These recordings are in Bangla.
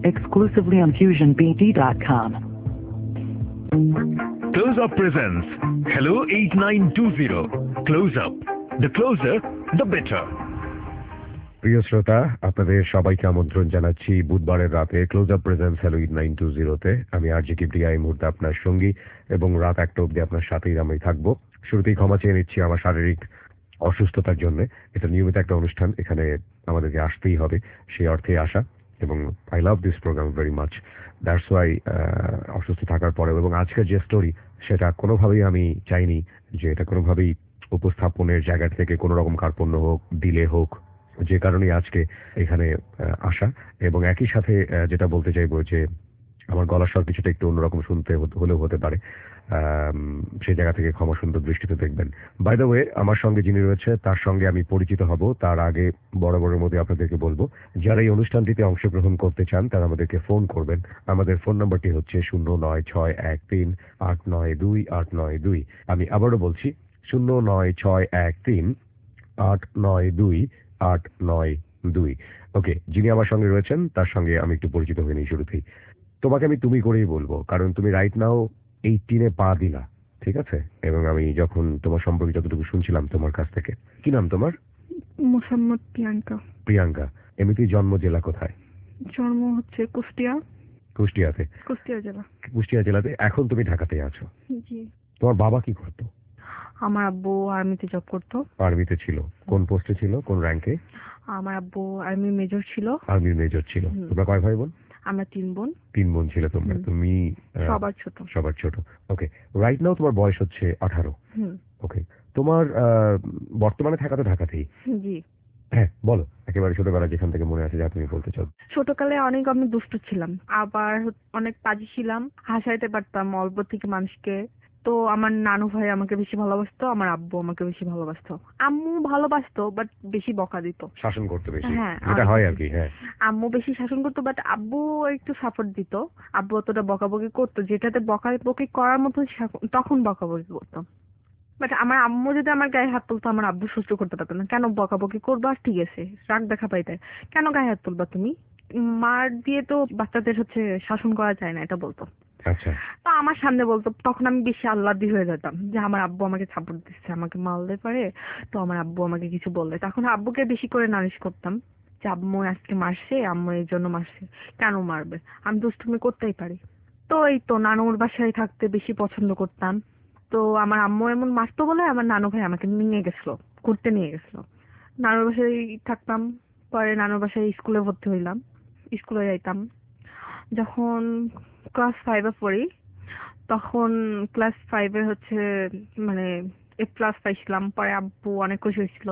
exclusively on FusionBD.com. Close Up presents Hello 8920. Close Up. The closer, the better. প্রিয় শ্রোতা, আপনাদের সবাইকে আমন্ত্রণ জানাচ্ছি বুধবারের রাতে ক্লোজ আপ প্রেজেন্স হ্যালো 8920 আমি আরজি কিবরিয়া এই মুহূর্তে আপনার সঙ্গী এবং রাত 1টা অবধি আপনার সাথেই আমি থাকবো। শুরুতেই ক্ষমা চেয়ে নিচ্ছি আমার শারীরিক অসুস্থতার জন্য। এটা নিয়মিত একটা অনুষ্ঠান, এখানে আমাদেরকে আসতেই হবে, সেই অর্থে আসা, এবং I love this program very much, that's why অসুস্থ থাকার পরেও। এবং আজকের যে স্টোরি সেটা কোনোভাবেই আমি চাইনি যে এটা কোনোভাবেই উপস্থাপনের জায়গা থেকে কোনো রকম কার্পণ্য হোক, ডিলে হোক, যে কারণে আজকে এখানে আসা। এবং একই সাথে যেটা বলতে চাইবো যে আমার গলার স্বর কিছুটা একটু অন্যরকম শুনতে হলেও হতে পারে, সেই জায়গা থেকে ক্ষমা সুন্দর দৃষ্টিতে দেখবেন। বাই দ্য ওয়ে, আমার সঙ্গে যিনি রয়েছে তার সঙ্গে আমি পরিচিত হব, তার আগে বরাবরের মধ্যে আপনাদেরকে বলবো যারা এই অনুষ্ঠানটিতে অংশগ্রহণ করতে চান তারা আমাদেরকে ফোন করবেন। আমাদের ফোন নাম্বারটি হচ্ছে 09613892 আমি আবারও বলছি 09613892 ওকে। যিনি আমার সঙ্গে রয়েছেন তার সঙ্গে আমি একটু পরিচিত হয়ে নিই শুরুতেই। তোমাকে আমি তুমি করেই বলবো, কারণ তুমি রাইট নাও 18-এ পা দিলা, ঠিক আছে? এবং আমি যখন তোমার সম্পর্কে যতটুকু শুনছিলাম তোমার কাছ থেকে, কি নাম তোমার? মোসাম্মদ প্রিয়াঙ্কা। প্রিয়াঙ্কা। এমনিতেই জন্ম জেলা কোথায়? জন্ম হচ্ছে কুষ্টিয়া। কুষ্টিয়াতে? কুষ্টিয়া জেলা। কুষ্টিয়া জেলাতে। এখন তুমি ঢাকাতে আছো? জি। তোমার বাবা কি করতো? আমার আব্বু আর্মিতে জব করতো। আর্মিতে ছিল? কোন পোস্টে ছিল, কোন র্যাঙ্কে? আমার আব্বু আর্মি মেজর ছিল। আর্মি মেজর ছিল। তোমরা কয় ভাই বোন? আমরা 3 বোন। 3 বোন ছিল তোমরা। তুমি সবার ছোট। সবার ছোট। ওকে। রাইট নাও তোমার বয়স হচ্ছে 18। ওকে। তোমার বর্তমানে থাকা তো ঢাকাতেই? জি। হ্যাঁ, বলো একেবারে ছোটবেলা যেখান থেকে মনে আছে যা তুমি বলতে চাও। ছোটকালে অনেক আমি দুষ্ট ছিলাম, আবার অনেক পাজি ছিলাম, হাসাইতে পারতাম অল্প থেকে মানুষকে। তো আমার নানু ভাই আমাকে বেশি ভালোবাসতো, আমার আব্বু আমাকে বেশি ভালোবাসতো। আম্মু ভালোবাসতো বাট বেশি বকা দিত, শাসন করতে বেশি। হ্যাঁ, এটা হয় আর কি। হ্যাঁ, আম্মু বেশি শাসন করতো বাট আব্বু একটু সাপোর্ট দিত। আব্বু অতটা বকাবকি করতো, যেটাতে বকাবকি করার মতো তখন বকাবকি করতো। বাট আমার আম্মু যদি আমার গায়ে হাত তুলতো, আমার আব্বু সহ্য করতে পারতো না। কেন বকাবকি করবা, ঠিক আছে রাগ দেখা পাইতে, কেন গায়ে হাত তুলবা তুমি, মার দিয়ে তো বাচ্চাদের হচ্ছে শাসন করা যায় না, এটা বলতো। আচ্ছা। তো আমার সামনে বলতো, তখন আমি বেশি আহ্লাদি হয়ে যেতাম যে আমার আব্বু আমাকে সাপোর্ট দিচ্ছে, আমাকে মারলে পারে, তো আমার আব্বু আমাকে কিছু বললে তখন আব্বুকে বেশি করে নালিশ করতাম যে আম্মু আজকে মারছে, আম্মু এই জন্য মারছে, কেন মারবে, আমি দুষ্টুমি করতেই পারি। তো এই তো নানুর বাসায় থাকতে বেশি পছন্দ করতাম। তো আমার আম্মু এমন মারতো বলে আমার নানু ভাই আমাকে নিয়ে গেছিল, ঘুরতে নিয়ে গেছিল। নানুর বাসায় থাকতাম, পরে নানুর বাসায় স্কুলে ভর্তি হইলাম, স্কুলে যাইতাম। যখন ক্লাস 5-এ পড়ি, তখন ক্লাস 5-এ হচ্ছে মানে A+ পাইছিলাম। পরে আব্বু অনেক খুশি হয়েছিল।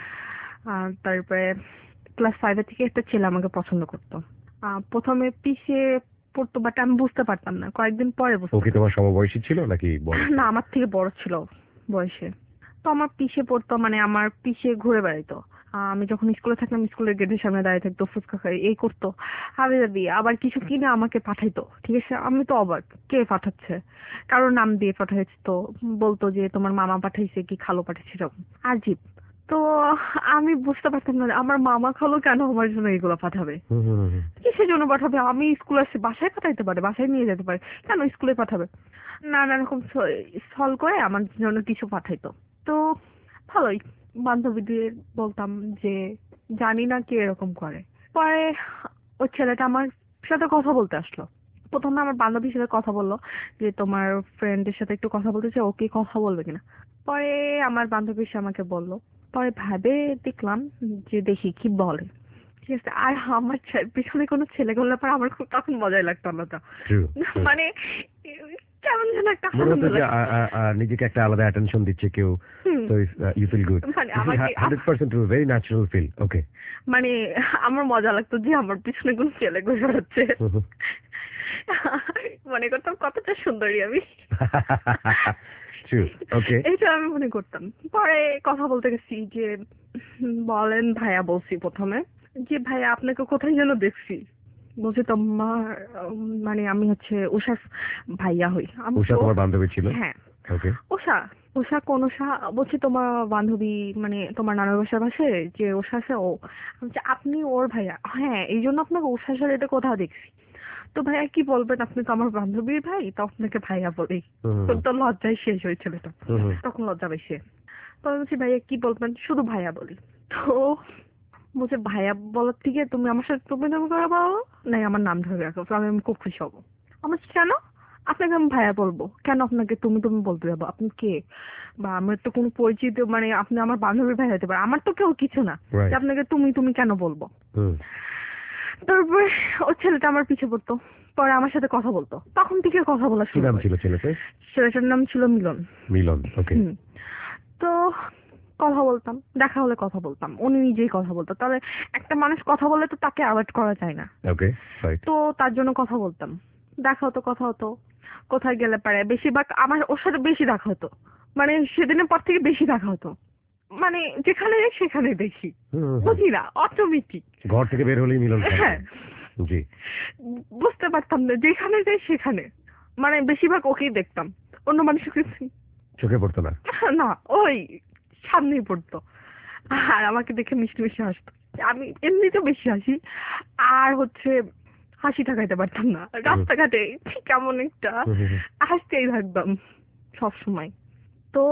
তারপরে ক্লাস 5-এর থেকে একটা ছেলে আমাকে পছন্দ করতো। প্রথমে পিছিয়ে পড়তো বাট আমি বুঝতে পারতাম না, কয়েকদিন পরে বুঝতে ওকে। তোমার সমবয়সী ছিল নাকি বড়? না, আমার থেকে বড় ছিল বয়সে। তো আমার পিছে পড়তো, মানে আমার পিছে ঘুরে বেড়াইতো। আমি যখন স্কুলে থাকতাম, স্কুলের গেটের সামনে দাঁড়িয়ে থাকতো, ফুচকা খাই এই করতো, হাবি যাবি, আবার কিছু কিনে আমাকে পাঠাইতো। ঠিক আছে, আমি তো অবাক, কে পাঠাচ্ছে, কারোর নাম দিয়ে পাঠাইছে, তো বলতো যে তোমার মামা পাঠাইছে কি খালো পাঠাইছে, এরকম আজীব। তো আমি বুঝতে পারতাম না আমার মামা খালো কেন আমার জন্য এগুলো পাঠাবে, কিসের জন্য পাঠাবে, আমি স্কুল আসছি, বাসায় পাঠাইতে পারে, বাসায় নিয়ে যেতে পারে, কেন স্কুলে পাঠাবে। নানা রকম সল করে আমার জন্য কিছু পাঠাইতো। তো ভালোই বান্ধবীদের বলতাম যে জানি না কে এরকম করে। পরে ওই ছেলেটা আমার সাথে কথা বলতে আসলো। প্রথমে আমার বান্ধবীর সাথে কথা বললো যে তোমার ফ্রেন্ডের সাথে একটু কথা বলতে চাই, ওকে কথা বলবে কিনা। পরে আমার বান্ধবী সে আমাকে বললো। পরে ভাবে দেখলাম যে দেখি কি বলে। ঠিক আছে, আর আমার পিছনে কোনো ছেলে করলে পরে আমার খুব তখন মজাই লাগতো আলাদা, মানে কেমন যেন একটা নিজেকে একটা আলাদা অ্যাটেনশন দিচ্ছে কেউ, তো ইউ ফিল গুড। মানে 100% ভেরি ন্যাচারাল ফিল। ওকে। মানে আমার মজা লাগতো যে আমার পিছনে কোন ছেলে ঘুরে বেড়াচ্ছে, মনে করতাম কতটা সুন্দরী আমি। এইটা আমি মনে করতাম। পরে কথা বলতে গেছি যে বলেন ভাইয়া, বলছি প্রথমে যে ভাইয়া আপনাকে কোথায় যেন দেখছি, বলছে তোমার মানে আমি হচ্ছে উষার ভাইয়া হই। উষা তোমার বান্ধবী ছিল? হ্যাঁ। ওকে। উষা, উষা কোন উষা? বলছি তোমার বান্ধবী, মানে তোমার নানার বাসার পাশে যে উষা আছে ও। আমি বলছি, আপনি ওর ভাইয়া? হ্যাঁ, এই জন্য আপনাকে উষার সাথে এটা কোথাও দেখছি। তো ভাইয়া কি বলবেন, আপনি তো আমার বান্ধবীর ভাই, তো আপনাকে ভাইয়া বলি। হুম তো হুম তো লজ্জায় শেষ হয়ে ছেলেটা, হুম হুম। তখন লজ্জা পাইছে। তো আমি বলছি ভাইয়া কি বলবেন, শুধু ভাইয়া বলি। তো বলছে ভাইয়া বলার থেকে তুমি আমার সাথে তুমি তুমি করে বলো, নাই আমার নাম ধরে রাখো, তো আমি খুব খুশি হবো। আমার কেন আপনাকে আমি ভাইয়া বলবো, কেন আপনাকে তুমি তুমি বলতে যাবো? আপনি কে? বা আমার তো কোনো পরিচিত, মানে আপনি আমার বান্ধবীর ভাই হতে পারে, আমার তো কেউ কিছু না যে রাইট। আপনাকে তুমি তুমি কেন বলবো। হুম। তারপরে ওই ছেলেটা আমার পিছে পড়তো, পরে আমার সাথে কথা বলতো, তখন থেকে কথা বলা কি শুরু নাম করে। ছিল ছেলেটার? ছেলেটার নাম ছিল মিলন। মিলন। ওকে। হুম। তো কথা বলতাম, দেখা হলে কথা বলতাম, উনি নিজেই কথা বলতো। তাহলে একটা মানুষ কথা বলে তো তাকে অ্যাভয়েড করা যায় না। ওকে। রাইট। তো তার জন্য কথা বলতাম, দেখা হতো, কথা হতো। কোথায় গেলে পারে বেশিরভাগ আমার ওর সাথে বেশি দেখা হতো, মানে সেদিনের পর থেকে বেশি দেখা হতো, মানে যেখানে যাই সেখানে দেখি, হুম হুম হুম। বুঝি না, অটোমেটিক। ঘর থেকে বের হলেই মিলন থাকবে। হ্যাঁ, জি। বুঝতে পারতাম না, যেখানে যাই সেখানে, মানে বেশিরভাগ ওকেই দেখতাম, অন্য মানুষকে চোখে পড়তো না? না, ওই সামনেই পড়তো। আর আমাকে দেখে মিষ্টি মিষ্টি হাসতো। আমি এমনিতেও বেশি হাসি, আর হচ্ছে হাসি ঠেকাইতে পারতাম না হুম রাস্তাঘাটে, কেমন একটা হুম হুম হুম। হাসতেই থাকতাম সব সময়। তো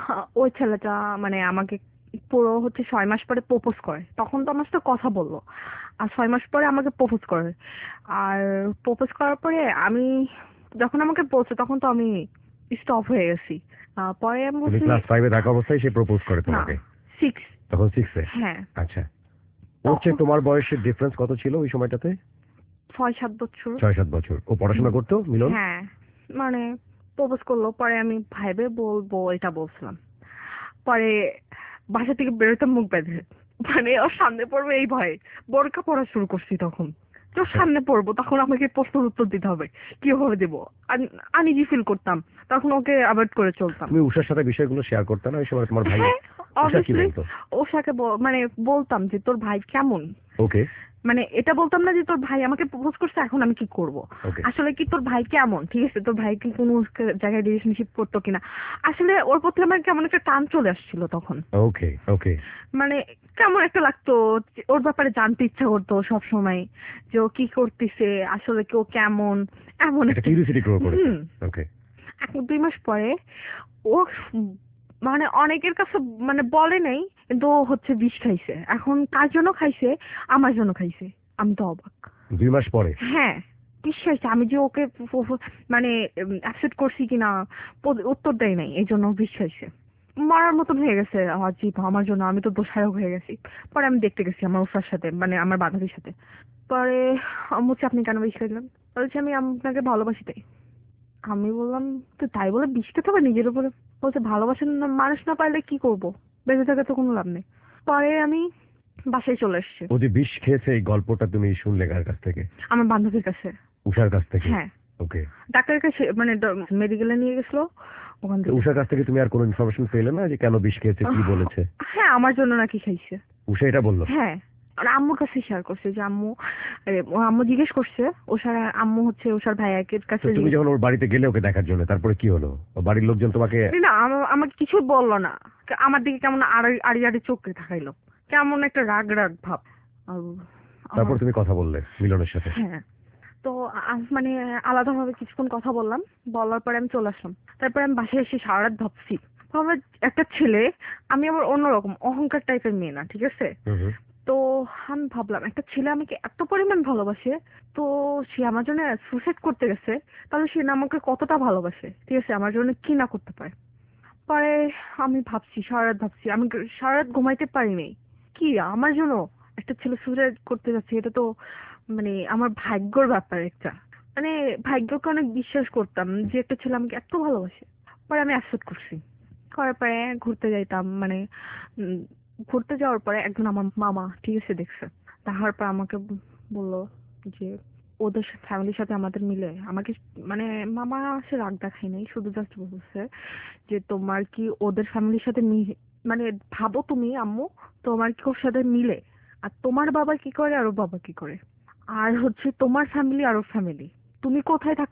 ওই ছেলেটা মানে আমাকে পুরো হচ্ছে 6 মাস পরে প্রপোজ করে, তখন তো আমার সাথে কথা বললো, আর 6 মাস পরে আমাকে প্রপোজ করে। আর প্রপোজ করার পরে আমি, যখন আমাকে বলছে তখন তো আমি স্টপ হয়ে গেছি। পরে আমি তুমি বলছি ক্লাস 5-এ থাকা অবস্থায় সে প্রপোজ করে না, তোমাকে? 6। তখন 6-এ? হ্যাঁ, আচ্ছা। ওর তখন চেয়ে তোমার বয়সের ডিফারেন্স কত ছিল ওই সময়টাতে? 6-7 বছর। 6-7 বছর। ও হুম। পড়াশোনা করতো মিলন? হ্যাঁ, মানে প্রপোজ করলো, পরে আমি ভাইবে বলবো এটা বলছিলাম। পরে বাসা থেকে বেরোতাম মুখ বেঁধে, মানে ওর সামনে পড়বে এই ভয়ে বোরকা পড়া শুরু করছি তখন। তো ওর আচ্ছা। সামনে পড়বো, তখন আমাকে প্রশ্নের উত্তর দিতে হবে, কিভাবে দেবো, আনইজি ফিল করতাম, তখন ওকে অ্যাভয়েড করে চলতাম। তুমি উষার সাথে বিষয়গুলো শেয়ার করতে না ওই সময় তোমার ভাই? হ্যাঁ, উষা কি অবভিয়াসলি বলতো? ওষাকে মানে বলতাম যে তোর ভাই কেমন, ওকে। মানে এটা বলতাম না যে তোর ভাই আমাকে প্রপোজ করছে এখন আমি কি করব। ওকে। আসলে কি তোর ভাই কেমন, ঠিক আছে, তোর ভাই কি কোনো জায়গায় রিলেশনশিপ করতো কিনা। আসলে ওর প্রতি আমার কেমন একটা টান চলে আসছিল তখন, ওকে। ওকে। মানে কেমন একটা লাগতো, ওর ব্যাপারে জানতে ইচ্ছা করতো সব সময়, যে ও কি করতেছে, আসলে কি ও কেমন, এমন একটা একটা। কিউরিওসিটি গ্রো করেছে। হুম। ওকে। এখন 2 মাস পরে ও মানে অনেকের কাছে মানে বলে নাই, কিন্তু ও হচ্ছে বিষ খাইছে। এখন কার জন্য খাইছে? আমার জন্য খাইছে। আমি তো অবাক। 2 মাস পরে? হ্যাঁ, বিশ্বাস আমি যে ওকে মানে অ্যাকসেপ্ট করছি কিনা উত্তর দেয় নাই, এই জন্য বিশ্বাসে মরার মতন হয়ে গেছে। জি আমার জন্য, আমি তো দোষারোপ হয়ে গেছি। পরে আমি দেখতে গেছি আমার উষার সাথে, মানে আমার বান্ধবীর সাথে। পরে আমি বলছি আপনি কেন বিষ খাইলেন? বলছে আমি আপনাকে ভালোবাসি তাই। আমি বললাম তো তাই বলে বিষ খেতে হবে নিজের উপরে? বলছে ভালোবাসার মানুষ না পাইলে কি করব, বেঁচে থাকা তো কোনো লাভ নেই। পরে আমি বাসায় চলে এসেছি, ও যে বিষ খেয়েছে এই গল্পটা তুমি শুনলে কার কাছ থেকে? আমার বান্ধবীর কাছে। উষার কাছ থেকে? হ্যাঁ, ওকে। ডাক্তারের কাছে, মানে মেডিকেলে নিয়ে গেছিল ওখান তো থেকে। উষার কাছ থেকে তুমি আর কোনো ইনফরমেশন পেলে না যে কেন বিষ খেয়েছে, কি বলেছে? হ্যাঁ, আমার জন্য নাকি খাইছে। উষা এটা বললো? হ্যাঁ, আর আম্মুর কাছে শেয়ার করছে যে আম্মু, ও আম্মু জিজ্ঞেস করছে ওষার আম্মু হচ্ছে ওষার ভাইয়াকের তো কাছে তুমি যখন ওর বাড়িতে গেলে ওকে দেখার জন্য, তারপরে কি হলো? ও বাড়ির লোকজন তোমাকে? না, আমাকে কিছু বললো না, আমার দিকে কেমন আড়ি আড়ি আড়ি চোখে তাকাইলো, কেমন একটা রাগ রাগ ভাব। আর তারপর আমার- তুমি কথা বললে মিলনের সাথে? হ্যাঁ, তো মানে আলাদাভাবে কিছুক্ষণ কথা বললাম, বলার পরে আমি চলে আসলাম। তারপরে আমি বাসায় এসে সারা রাত ভাবছি, ভাবলাম একটা ছেলে, আমি আবার অন্যরকম অহংকার টাইপের মেয়ে না, ঠিক আছে। হুম হুম। তো আমি ভাবলাম একটা ছেলে আমাকে এত পরিমাণ ভালোবাসে, তো সে আমার জন্য সুসাইড করতে গেছে, তাহলে সে না আমাকে কতটা ভালোবাসে, ঠিক আছে, আমার জন্য কি না করতে পারে। পরে আমি ভাবছি, সারা রাত ভাবছি, আমি সারা রাত ঘুমাইতে পারিনি। কি আমার জন্য একটা ছেলে সুসাইড করতে যাচ্ছে, এটা তো মানে আমার ভাগ্যর ব্যাপার একটা, মানে ভাগ্যকে অনেক বিশ্বাস করতাম যে একটা ছেলে আমাকে এত ভালোবাসে। পরে আমি অ্যাকসেপ্ট করছি। করার পরে ঘুরতে যাইতাম, মানে উম, ঘুরতে যাওয়ার পরে একজন আমার মামা, ঠিক আছে, দেখছে। তাহার পর আমাকে বললো যে ওদের ফ্যামিলির সাথে আমাদের মিলে আমাকে, মানে মামা সে রাগ দেখায় নাই, শুধু জাস্ট বলছে যে তোমার কি ওদের ফ্যামিলির সাথে মানে ভাবো তুমি আম্মু, তোমার কি ওর সাথে মিলে, আর তোমার বাবা কি করে আর ওর বাবা কি করে, আর হচ্ছে তোমার ফ্যামিলি আর ওর ফ্যামিলি, তুমি কোথায় থাকো,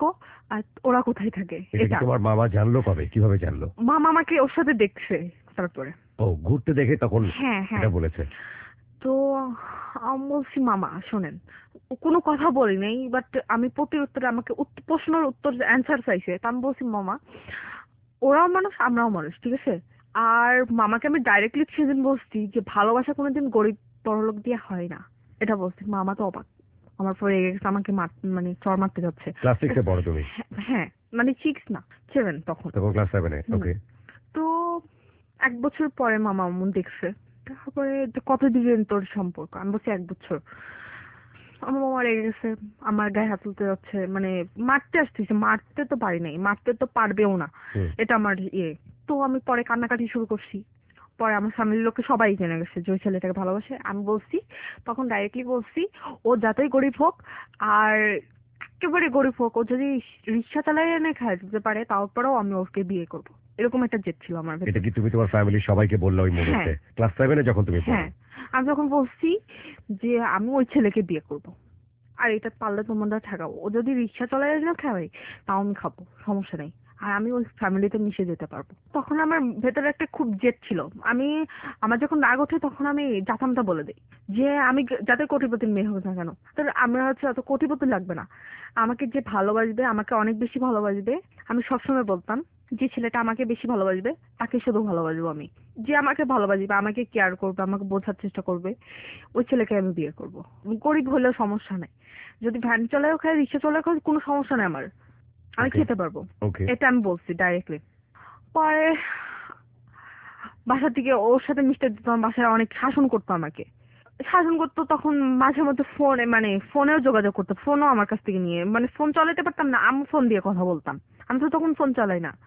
আর ওরা কোথায় থাকে এটা কি এটা। তোমার মামা জানলো কবে, কিভাবে জানলো? মামা আমাকে ওর সাথে দেখছে তারপরে। ও ঘুরতে দেখে তখন হ্যাঁ হ্যাঁ। এটা বলেছে? তো আমি বলছি মামা শোনেন, ও কোনো কথা বলি নাই, বাট আমি প্রতি উত্তরে আমাকে প্রশ্নের উত্তর অ্যান্সার চাইছে। তা আমি বলছি মামা ওরাও মানুষ আমরাও মানুষ, ঠিক আছে। আর মামাকে আমি ডাইরেক্টলি সেদিন বলছি যে ভালোবাসা কোনোদিন গরিব বড়লোক দিয়ে হয় না, এটা বলছি। মামা তো অবাক, আমার পরে রেগে গেছে, আমাকে মানে চড় মারতে যাচ্ছে। ক্লাস 6 এ পড়ো তুমি? হ্যাঁ মানে 6 না 7 তখন। তখন ক্লাস 7 এ। হুম। ওকে। তো 1 বছর পরে মামা এমন দেখছে, তারপরে তো কতদিন তোর সম্পর্ক, আমি বলছি 1 বছর। আমার মামা রেগে গেছে, আমার গায়ে হাত তুলতে যাচ্ছে, মানে মারতে আসতেছে, মারতে তো পারি নাই, মারতে তো পারবেও না, হুম। এটা আমার ইয়ে। তো আমি পরে কান্নাকাটি শুরু করছি। পরে আমার ফ্যামিলির লোককে সবাই জেনে গেছে যে ওই ছেলেটাকে ভালোবাসে। আমি বলছি তখন ডাইরেক্টলি বলছি ও যতই গরিব হোক, আর একেবারে গরিব হোক, ও যদি রিক্সা চালাই এনে খায় দিতে পারে তারপরেও আমি ওকে বিয়ে করব, এরকম একটা জেদ ছিল আমার এটা ভেতর। কি তুমি তোমার ফ্যামিলির সবাইকে বললে ওই মুহূর্তে, হ্যাঁ ক্লাস 7 এ যখন তুমি পড়ো? হ্যাঁ। আমি যখন বলছি যে আমি ওই ছেলেকে বিয়ে করব, আর এটা পারলে তোমরা ঠেকাও, ও যদি রিক্সা চলাই না খাওয়াই তাও আমি খাবো, সমস্যা নেই, আর আমি ওই ফ্যামিলিতে মিশে যেতে পারবো। তখন আমার ভেতরে একটা খুব জেদ ছিল। আমি, আমার যখন রাগ ওঠে তখন আমি জাতামটা বলে দিই যে আমি যাতে কোটিপতির মেয়ে হোক না কেন, তো আমরা হচ্ছে অত কোটিপতি লাগবে না, আমাকে যে ভালোবাসবে, আমাকে অনেক বেশি ভালোবাসবে। আমি সবসময় বলতাম যে ছেলেটা আমাকে বেশি ভালোবাসবে তাকে শুধু ভালোবাসবো আমি, যে আমাকে ভালোবাসবে, আমাকে কেয়ার করবে, আমাকে বোঝার চেষ্টা করবে, ওই ছেলেকে আমি বিয়ে করবো। গরিব হলেও সমস্যা নাই, যদি ভ্যান চালায়ও খায় রিক্সা চালায়ও খায় কোনো সমস্যা নেই আমার, আমি ওকে। খেতে পারবো। ওকে। এটা আমি বলছি ডাইরেক্টলি। পরে বাসা থেকে ওর সাথে মিশতে দিতাম, বাসায় অনেক শাসন করতো আমাকে, শাসন করতো। তখন মাঝে মধ্যে ফোনে, মানে ফোনেও যোগাযোগ করতো, ফোনও আমার কাছ থেকে নিয়ে, মানে ফোন চালাতে পারতাম না, আম্মু ফোন দিয়ে কথা বলতাম, আমি তো তখন ফোন চালাই না।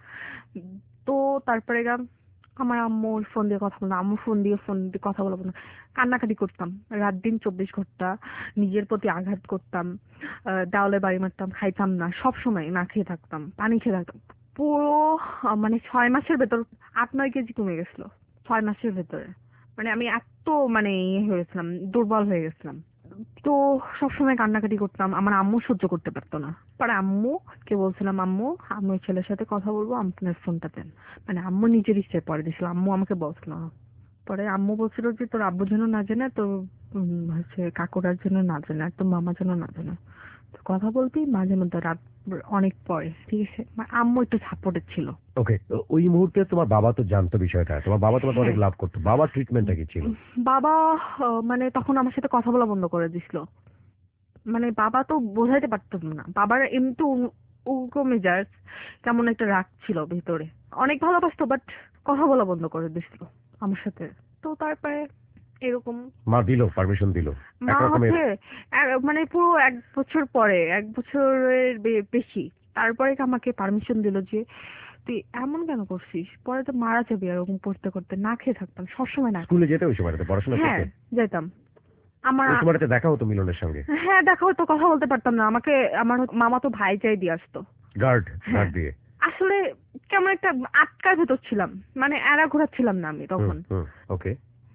তো তারপরে আমার আম্মু ফোন দিয়ে কথা বলতাম, আম্মু ফোন দিয়ে কথা বলবো না, কান্নাকাটি করতাম রাত দিন 24 ঘন্টা, নিজের প্রতি আঘাত করতাম, দেওয়ালে বাড়ি মারতাম, খাইতাম না, সব সময় না খেয়ে থাকতাম, পানি খেয়ে থাকতাম। পুরো মানে 6 মাসের ভেতর 8-9 কেজি কমে গেছিল, 6 মাসের ভেতরে। মানে আমি এত মানে ইয়ে হয়েছিলাম, দুর্বল হয়ে গেছিলাম। তো সবসময় কান্নাকাটি করতাম, আমার আম্মু সহ্য করতে পারতো না। পরে আম্মুকে বলছিলাম আম্মু আমি ওই ছেলের সাথে কথা বলবো, আপনার ফোনটা দেন। মানে আম্মু নিজের ইচ্ছায় পরে দিছিল, আম্মু আমাকে বলছিল না। পরে আম্মু বলছিল যে তোর আব্বু যেন না জানে, তোর হচ্ছে কাকুরার জন্য না জানে, আর তোর মামা যেন না জানে, তো কথা বলবি মাঝে মধ্যে রাত অনেক পরে, ঠিক আছে। আম্মু একটু সাপোর্টেড ছিল। ওকে। ওই মুহূর্তে তোমার বাবা তো জানতো বিষয়টা, তোমার বাবা তোমাকে অনেক হ্যাঁ। লাভ করতো, বাবার ট্রিটমেন্টটা কি ছিল? বাবা মানে তখন আমার সাথে কথা বলা বন্ধ করে দিছিল। মানে বাবা তো বোঝাইতে পারতাম না, বাবার এমনি উগ্র মেজাজ, কেমন একটা রাগ ছিল ভিতরে, অনেক ভালোবাসতো বাট কথা বলা বন্ধ করে দিছিল আমার সাথে। তো তারপরে এরকম মা দিল, পারমিশন দিল মা একরকমের? হচ্ছে মানে পুরো 1 বছর পরে, 1 বছরের বেশি, তারপরে আমাকে পারমিশন দিল যে তুই এমন কেন করছিস, পরে তো মারা যাবি। এরকম করতে করতে না খেয়ে থাকতাম সবসময়, না স্কুলে যেতে ওই সময়টাতে, পড়াশোনা হ্যাঁ করতে? যেতাম। আমার ওই সময়টাতে দেখা হতো মিলনের সঙ্গে? হ্যাঁ দেখা হতো, কথা বলতে পারতাম না, আমাকে আমার মামা তো ভাই চাই দিয়ে আসতো। গার্ড হ্যাঁ দিয়ে? আসলে কেমন একটা আটকার ভেতর ছিলাম, মানে এড়া ঘোরাচ্ছিলাম না আমি হুম তখন। হুম। ওকে।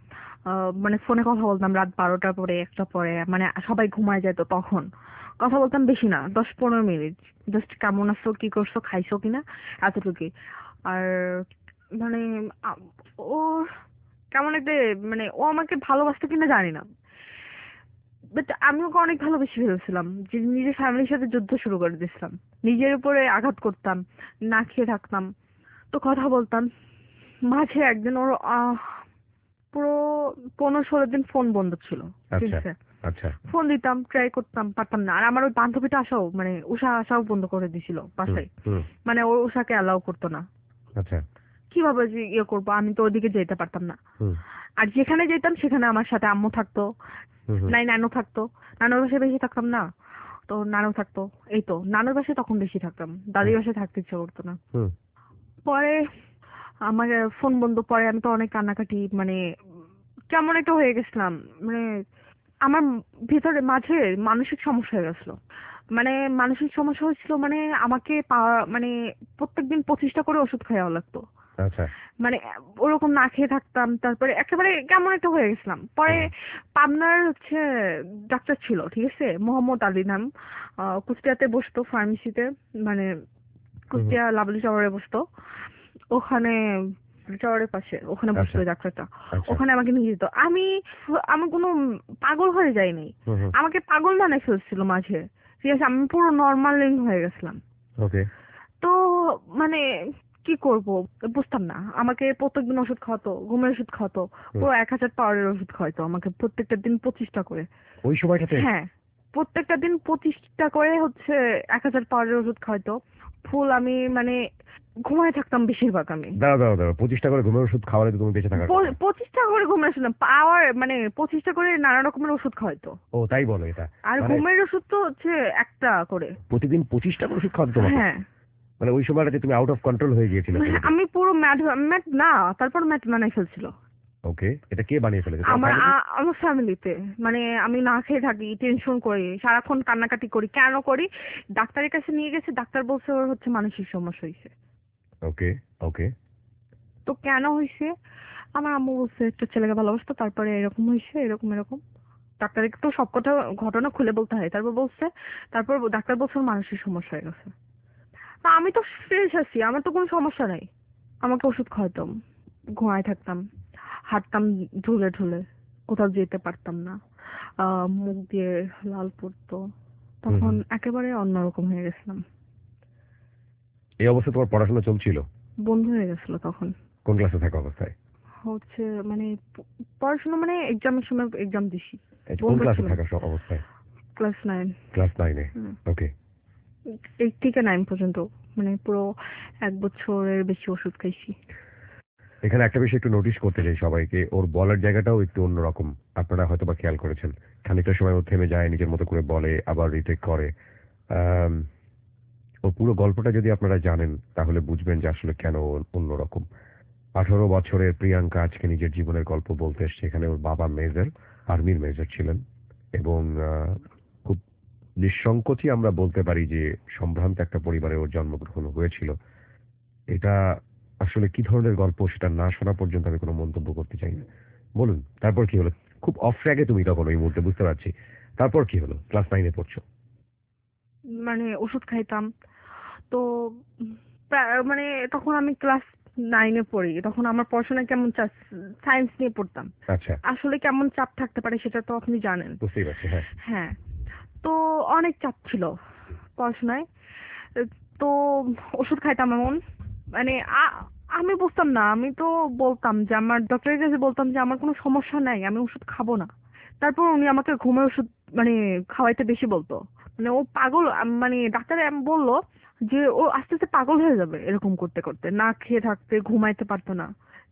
মানে ফোনে কথা বলতাম রাত 12টার পরে, 1টা পরে, মানে সবাই ঘুমায় যেত তখন। কথা বলতাম বেশি না, 10-15 মিনিট, জাস্ট কেমন আছো, কি করছো, খাইছো কিনা, এতটুকুই। আর মানে আ- ও কেমন একটা, মানে ও আমাকে ভালোবাসতো কিনা জানি না, বাট আমি ওকে অনেক ভালোবেসে ফেলছিলাম, যে নিজের ফ্যামিলির সাথে যুদ্ধ শুরু করে দিয়েছিলাম, নিজের উপরে আঘাত করতাম, না খেয়ে থাকতাম। তো কথা বলতাম। মাঝে একদিন ওর পুরো 15-16 দিন ফোন বন্ধ ছিল, ঠিক আচ্ছা আছে। আচ্ছা। ফোন দিতাম, ট্রাই করতাম, পারতাম না। আর আমার ওই বান্ধবীটা আসাও, মানে উষা আসাও বন্ধ করে দিছিল হুম বাসায়, হুম। মানে ও উষাকে অ্যালাউ করতো না। আচ্ছা। কিভাবে যে ইয়ে করবো, আমি তো ওদিকে যেতে পারতাম না। হুম আর যেখানে যেতাম সেখানে আমার সাথে আম্মু থাকতো, হুম হুম। নাই নানু থাকতো, নানুর বাসায় বেশি থাকতাম না, তো নানু থাকতো। এই তো নানুর বাসায় তখন বেশি থাকতাম, দাদির বাসায় থাকতে ইচ্ছে করতো না। হুম। পরে আমার ফোন বন্ধ, পরে আমি তো অনেক কান্নাকাটি, মানে কেমন একটা হয়ে গেছিলাম, মানে আমার ভিতরে মাঝে মানসিক সমস্যা হয়ে গেছিল। মানে মানসিক সমস্যা হয়েছিল, মানে আমাকে মানে প্রত্যেকদিন 25টা করে ওষুধ খাওয়া লাগতো। আচ্ছা। মানে ওরকম না খেয়ে থাকতাম, তারপরে একেবারে কেমন একটা হয়ে গেছিলাম। পরে পাবনার হচ্ছে ডাক্তার ছিল, ঠিক আছে, মোহাম্মদ আলী নাম, কুষ্টিয়াতে বসতো ফার্মেসিতে, মানে হুম, কুষ্টিয়া লাবলি শহরে বসতো, ওখানে শহরের পাশে ওখানে বসতো আচ্ছা ওই ডাক্তারটা। আচ্ছা। ওখানে আমাকে নিয়ে যেত। আমি কোনো পাগল হয়ে যাইনি, হুম হুম। আমাকে পাগল বানাই ফেলছিল মাঝে, ঠিক আছে, আমি পুরো নর্মাল হয়ে গেছিলাম। ওকে। তো মানে কি করব বুঝতাম না। আমাকে প্রত্যেকদিন ওষুধ খাওয়াতো, ঘুমের ওষুধ খাওয়াতো, পুরো 1000 পাওয়ারের ওষুধ খাওয়াতো আমাকে প্রত্যেকটা দিন 25টা করে। ওই সময়টাতে? হ্যাঁ, প্রত্যেকটা দিন 25টা করে হচ্ছে 1000 পাওয়ারের ওষুধ খাওয়াতো। ফুল আমি মানে ঘুমায় থাকতাম বেশিরভাগ আমি। দাঁড়াও দাঁড়াও দাঁড়াও, 25টা করে ঘুমের ওষুধ খাওয়ালে তো তুমি বেঁচে থাকার কথা। 25টা করে ঘুমের ওষুধ না, পাওয়ার মানে 25টা করে নানা রকমের ওষুধ খাওয়াতো। ও তাই বলো এটা? আর মানে ঘুমের ওষুধ তো হচ্ছে একটা করে। প্রতিদিন 25টা করে ওষুধ খাওয়াতো তোমাকে? হ্যাঁ, মানে ওই সময়টাতে তুমি আউট অফ কন্ট্রোল হয়ে গিয়েছিলে পুরোপুরি? আমি পুরো ম্যাট ম্যাট না, তারপর ম্যাট বানাই ফেলছিল ওকে, এটা কে বানিয়ে ফেলেছে, তোমার আমার ফ্যামিলি? আমার ফ্যামিলিতে। মানে আমি না খেয়ে থাকি, টেনশন করি, সারাক্ষণ কান্নাকাটি করি। কেন করি? ডাক্তারের কাছে নিয়ে গেছে, ডাক্তার বলছে ওর হচ্ছে মানসিক সমস্যা হয়েছে। ওকে ওকে। তো কেন হয়েছে? আমার আম্মু বলছে একটা ছেলেকে ভালোবাসতো, তারপরে এরকম হয়েছে, এরকম এরকম। ডাক্তারকে তো সব কথা ঘটনা খুলে বলতে হয়। তারপর বলছে, তারপর ডাক্তার বলছে ওর মানসিক সমস্যা হয়ে গেছে। তা আমি তো ফ্রেশ আছি, আমার তো কোনো সমস্যা নাই। আমাকে ওষুধ খাওয়াতাম, ঘুমায় থাকতাম, হাঁটতাম ঢুলে ঢুলে, কোথাও যেতে পারতাম না, মুখ দিয়ে লাল পড়তো। হুম তখন হুম। একেবারে অন্যরকম হয়ে গেছিলাম, এই অবস্থায় তোমার পড়াশোনা চলছিল? বন্ধু হয়ে গেছিল তখন। কোন ক্লাসে থাকা অবস্থায়? হচ্ছে মানে পড়াশোনা মানে এক্সামের সময় এক্সাম দিছি। কোন বন্ধু ক্লাসে ছিলাম, থাকা অবস্থায়? ক্লাস 9। ক্লাস 9-এ? ওকে। 8 থেকে 9 পর্যন্ত, মানে পুরো 1 বছরের বেশি ওষুধ খাইছি। এখানে একটা বিষয় একটু নোটিশ করতে চাই সবাইকে, ওর বলার জায়গাটাও একটু অন্যরকম। আপনারা হয়তো বা খেয়াল করেছেন, খানিকটা সময় ও থেমে যায়, নিজের মতো করে বলে, আবার রিটেক করে। আম, ওর পুরো গল্পটা যদি আপনারা জানেন তাহলে বুঝবেন যে আসলে কেন ও অন্যরকম। 18 বছরের প্রিয়াঙ্কা আজকে নিজের জীবনের গল্প বলতে এসছে। এখানে ওর বাবা মেজর, আর্মির মেজর ছিলেন, এবং খুব নিঃসংকোচই আমরা বলতে পারি যে সম্ভ্রান্ত একটা পরিবারে ওর জন্মগ্রহণ হয়েছিল। এটা আসলে কি ধরনের গল্প সেটা না শোনা পর্যন্ত আমি কোনো মন্তব্য করতে চাই না। বলুন, তারপর কি হলো? খুব অফ ট্র্যাকে তুমি তখন ওই মুহূর্তে, বুঝতে পারছি। তারপর কি হলো? ক্লাস 9-এ পড়ছো? মানে ওষুধ খাইতাম। তো মানে তখন আমি ক্লাস 9-এ পড়ি, তখন আমার পড়াশোনা কেমন সায়েন্স নিয়ে পড়তাম। আচ্ছা, আসলে কেমন চাপ থাকতে পারে সেটা তো আপনি জানেন। বুঝতেই পারছি, হ্যাঁ। হ্যাঁ, তো অনেক চাপ ছিল পড়াশোনায়। তো ওষুধ খাইতাম এমন, মানে আমি বুঝতাম না। আমি তো বলতাম যে আমার ডক্টরের কাছে বলতাম যে আমার কোনো সমস্যা নাই, আমি ওষুধ খাবো না। তারপর উনি আমাকে ঘুমের ওষুধ মানে খাওয়াইতে বেশি বলতো। মানে ও পাগল, মানে ডাক্তার বললো যে ও আস্তে আস্তে পাগল হয়ে যাবে এরকম করতে করতে, না খেয়ে থাকতে, ঘুমাইতে পারতো না।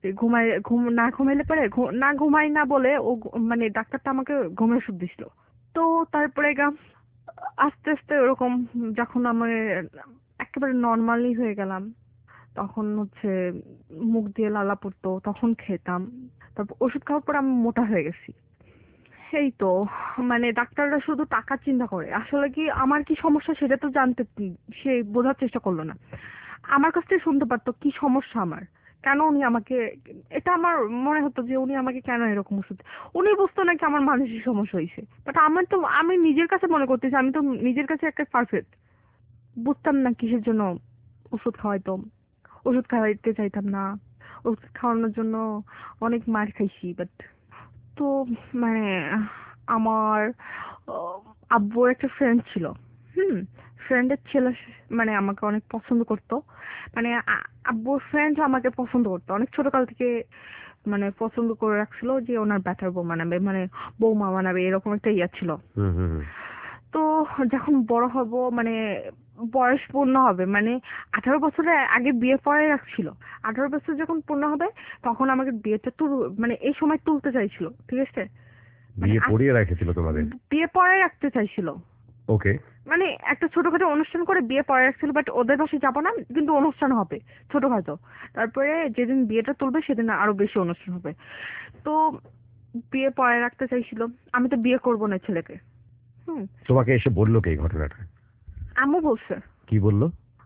না ঘুমাইলে পরে না ঘুমাই না বলে ও মানে ডাক্তারটা আমাকে ঘুমের ওষুধ দিছিল। তো তারপরে আস্তে আস্তে ওরকম যখন আমার একেবারে নর্মালি হয়ে গেলাম, তখন হচ্ছে মুখ দিয়ে লালা পড়তো, তখন খেতাম। তারপর ওষুধ খাওয়ার পর আমি মোটা হয়ে গেছি। এই তো, মানে ডাক্তাররা শুধু টাকা চিন্তা করে, আসলে কি আমার কি সমস্যা সেটা তো জানতে, সে বোঝার চেষ্টা করলো না। আমার কাছ থেকে শুনতে পারতো কি সমস্যা আমার, কেন উনি আমাকে, এটা আমার মনে হতো যে উনি আমাকে কেন এরকম ওষুধ, উনি বুঝতো নাকি আমার মানসিক সমস্যা হয়েছে। বাট আমার তো, আমি নিজের কাছে মনে করতেছি আমি তো নিজের কাছে একটা পারফেক্ট, বুঝতাম না কিসের জন্য ওষুধ খাওয়াইতো। ওষুধ খাওয়াইতে চাইতাম না, ওষুধ খাওয়ানোর জন্য অনেক মার খাইছি। বাট তো মানে আমার আহ, আব্বুর একটা ফ্রেন্ড ছিল। হুম, ফ্রেন্ডের ছেলে মানে আমাকে অনেক পছন্দ করতো। মানে আব্বুর ফ্রেন্ড আমাকে পছন্দ করতো অনেক ছোটকাল থেকে, মানে পছন্দ করে রাখছিল যে ওনার ব্যাটার বউ মানাবে, মানে বৌমা মানাবে, এরকম একটা ইয়া ছিল। হুম হুম হুম। তো যখন বড় হব, মানে বয়স পূর্ণ হবে, মানে 18 বছরের আগে বিয়ে পড়াই রাখছিল। 18 বছর যখন পূর্ণ হবে তখন আমাকে বিয়েটা মানে এই সময় তুলতে চাইছিল, ঠিক আছে। মানে বিয়ে পড়িয়ে রেখেছিল তোমাদের? বিয়ে পড়াই রাখতে চাইছিল। ওকে। মানে একটা ছোটখাটো অনুষ্ঠান করে বিয়ে পড়াই রাখছিল, বাট ওদের বাসায় যাবো না, কিন্তু অনুষ্ঠান হবে ছোটখাটো। তারপরে যেদিন বিয়েটা তুলবে সেদিন আরো বেশি অনুষ্ঠান হবে। তো বিয়ে পড়াই রাখতে চাইছিল। আমি তো বিয়ে করবো না ছেলেকে। হুম, তোমাকে এসে বললো কি এই ঘটনাটা? আম্মু বলছে। কি বললো?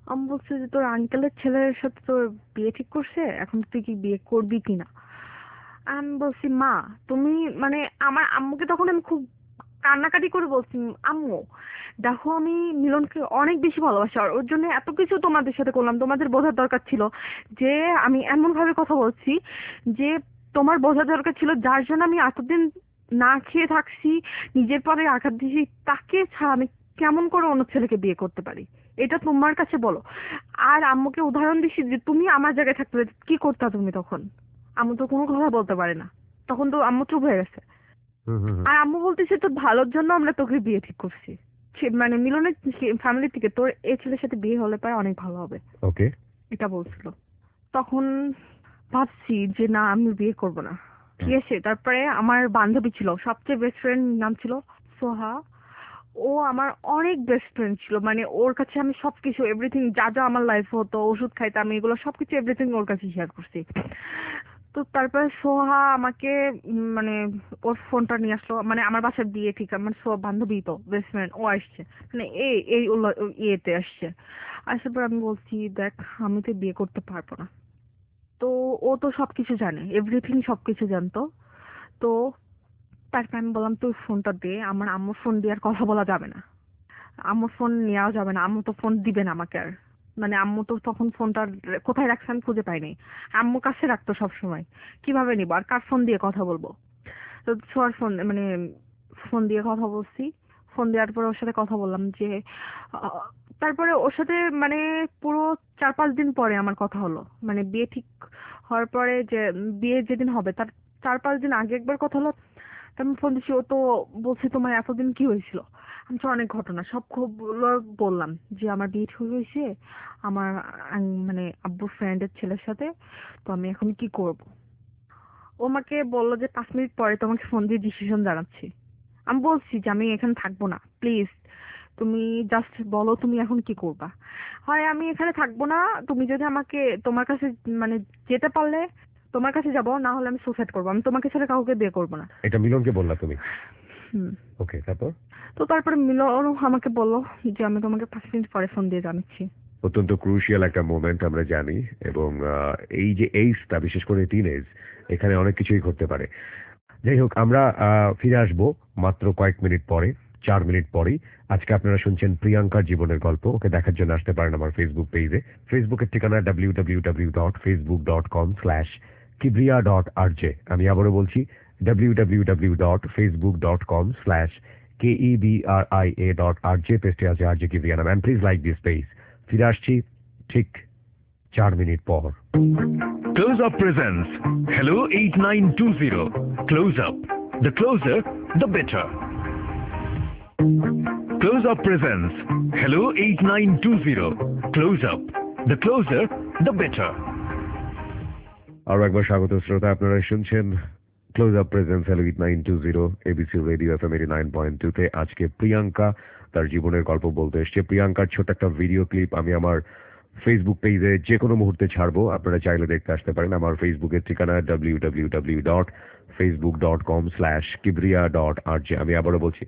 আমি বলছে যে তোর আঙ্কেলের ছেলের সাথে তোর বিয়ে ঠিক করছে, এখন তুই কি বিয়ে করবি কিনা। আমি বলছি মা তুমি মানে আমার আম্মুকে তখন আমি খুব কান্নাকাটি করে বলছি, আম্মু দেখো আমি মিলনকে অনেক বেশি ভালোবাসি, আর ওর জন্য এত কিছু তোমাদের সাথে করলাম, তোমাদের বোঝার দরকার ছিল যে আমি এমন ভাবে কথা বলছি যে তোমার বোঝার দরকার ছিল যার জন্য আমি এতদিন না খেয়ে থাকছি, নিজের পরে আঘাত দিয়েছি, তাকে ছাড়া আমি কেমন করে অন্য ছেলেকে বিয়ে করতে পারি, এটা তোমার কাছে বলো। আর আম্মুকে উদাহরণ দিছি যে তুমি আমার জায়গায় থাকতে কি করতা তুমি তখন। আম্মু তো কোনো কথা বলতে পারে না, তখন তো আম্মু চুপ হয়ে গেছে। হুম হুম হুম। আর আম্মু বলতেছে তোর ভালোর জন্য আমরা তোকে বিয়ে ঠিক করছি, মানে মিলনের ফ্যামিলি থেকে তোর এই ছেলের সাথে বিয়ে হলে পরে অনেক ভালো হবে, ওকে। এটা বলছিল। তখন ভাবছি যে না আমি বিয়ে করব না, ঠিক আছে। তারপরে আমার বান্ধবী ছিল, সবচেয়ে বেস্ট ফ্রেন্ড নাম ছিল সোহা। ও আমার অনেক বেস্ট ফ্রেন্ড ছিল, মানে ওর কাছে আমি সবকিছু এভরিথিং যা যা আমার লাইফে হতো, ওষুধ খাইতাম, এগুলো সবকিছু এভরিথিং ওর কাছে শেয়ার করছি। তো তারপরে সোহা আমাকে মানে ওর ফোনটা নিয়ে আসলো, মানে আমার বাসায় বিয়ে ঠিক, আমার সোহা বান্ধবী তো বেস্ট ফ্রেন্ড, ও আসছে, মানে এই এই ইয়েতে আসছে। আসার পর আমি বলছি দেখ আমি তো বিয়ে করতে পারবো না। তো ও তো সবকিছু জানে, এভরিথিং সবকিছু জানতো। তো তারপর আমি বললাম তুই ফোনটা দে, আমার আম্মুর ফোন দিয়ে আর কথা বলা যাবে না, আম্মুর ফোন নেওয়া যাবে না, আম্মু তো ফোন দিবে না আমাকে আর। মানে আম্মু তো তখন ফোনটা কোথায় রাখছে আমি খুঁজে পাইনি, আম্মু কাছে রাখতো সব সময়, কিভাবে নিবো আর কার ফোন দিয়ে কথা বলবো। তো ছোঁয়ার ফোন মানে ফোন দিয়ে কথা বলছি। ফোন দেওয়ার পরে ওর সাথে কথা বললাম যে আহ, তারপরে ওর সাথে মানে পুরো 4-5 দিন পরে আমার কথা হলো, মানে বিয়ে ঠিক হওয়ার পরে যে বিয়ে যেদিন হবে তার 4-5 দিন আগে একবার কথা হলো। আমি ফোন দিচ্ছি, ও তো বলছে তোমার এতদিন কি হয়েছিল। আমি তো অনেক ঘটনা সব খবর বললাম যে আমার বিয়ে ঠিক হয়েছে আমার মানে আব্বুর ফ্রেন্ডের ছেলের সাথে, তো আমি এখন কি করব। ও আমাকে বললো যে 5 মিনিট পরে তোমাকে ফোন দিয়ে ডিসিশন জানাচ্ছি। আমি বলছি যে আমি এখানে থাকবো না, প্লিজ তুমি জাস্ট বলো তুমি এখন কি করবা। হয় আমি এখানে থাকবো না, তুমি যদি আমাকে তোমার কাছে মানে যেতে পারলে তোমার কাছে যাবো, না হলে আমি সুসাইড করবো, আমি তোমাকে ছাড়া কাউকে বিয়ে করবো না। এটা মিলনকে বললা তুমি? হুম। ওকে, তারপর? তো তারপরে মিলন আমাকে বললো যে আমি তোমাকে 5 মিনিট পরে ফোন দিয়ে জানাচ্ছি। অত্যন্ত ক্রুশিয়াল একটা মোমেন্ট আমরা জানি, এবং এই যে এইজটা, বিশেষ করে টিনেজ, এখানে অনেক কিছুই ঘটতে পারে। যাই হোক, আমরা ফিরে আসবো মাত্র কয়েক মিনিট পরে, 4 মিনিট পরেই। আজকে আপনারা শুনছেন প্রিয়াঙ্কার জীবনের গল্প। ওকে দেখার জন্য আসতে পারেন আমার ফেসবুক পেজে। ফেসবুকের ঠিকানা www.facebook.com/kibriya.rj। আমি আবারও বলছি www.facebook.com/KEBRIA.RJ। পেজটি আছে RJ কিবরিয়া নাম। Please like this page. ফিরে আসছি ঠিক 4 মিনিট পর। Close Up presents Hello 8920. Close Up. The closer, the better. Close Up presents Hello 8920. Close Up. The closer, the better. আরো একবার স্বাগত শ্রোতা, আপনারা শুনছেন close up presence hello 8920 ABC radio FM 89.2 তে। আজকে প্রিয়াঙ্কা তার জীবনের গল্প বলতে এসছে। প্রিয়াঙ্কার ছোট একটা ভিডিও ক্লিপ আমি আমার ফেসবুক পেজে যে কোনো মুহূর্তে ছাড়বো, আপনারা চাইলে দেখতে আসতে পারেন। আমার ফেসবুকের ঠিকানা www.facebook.com/kibriya.rj। আমি আবারও বলছি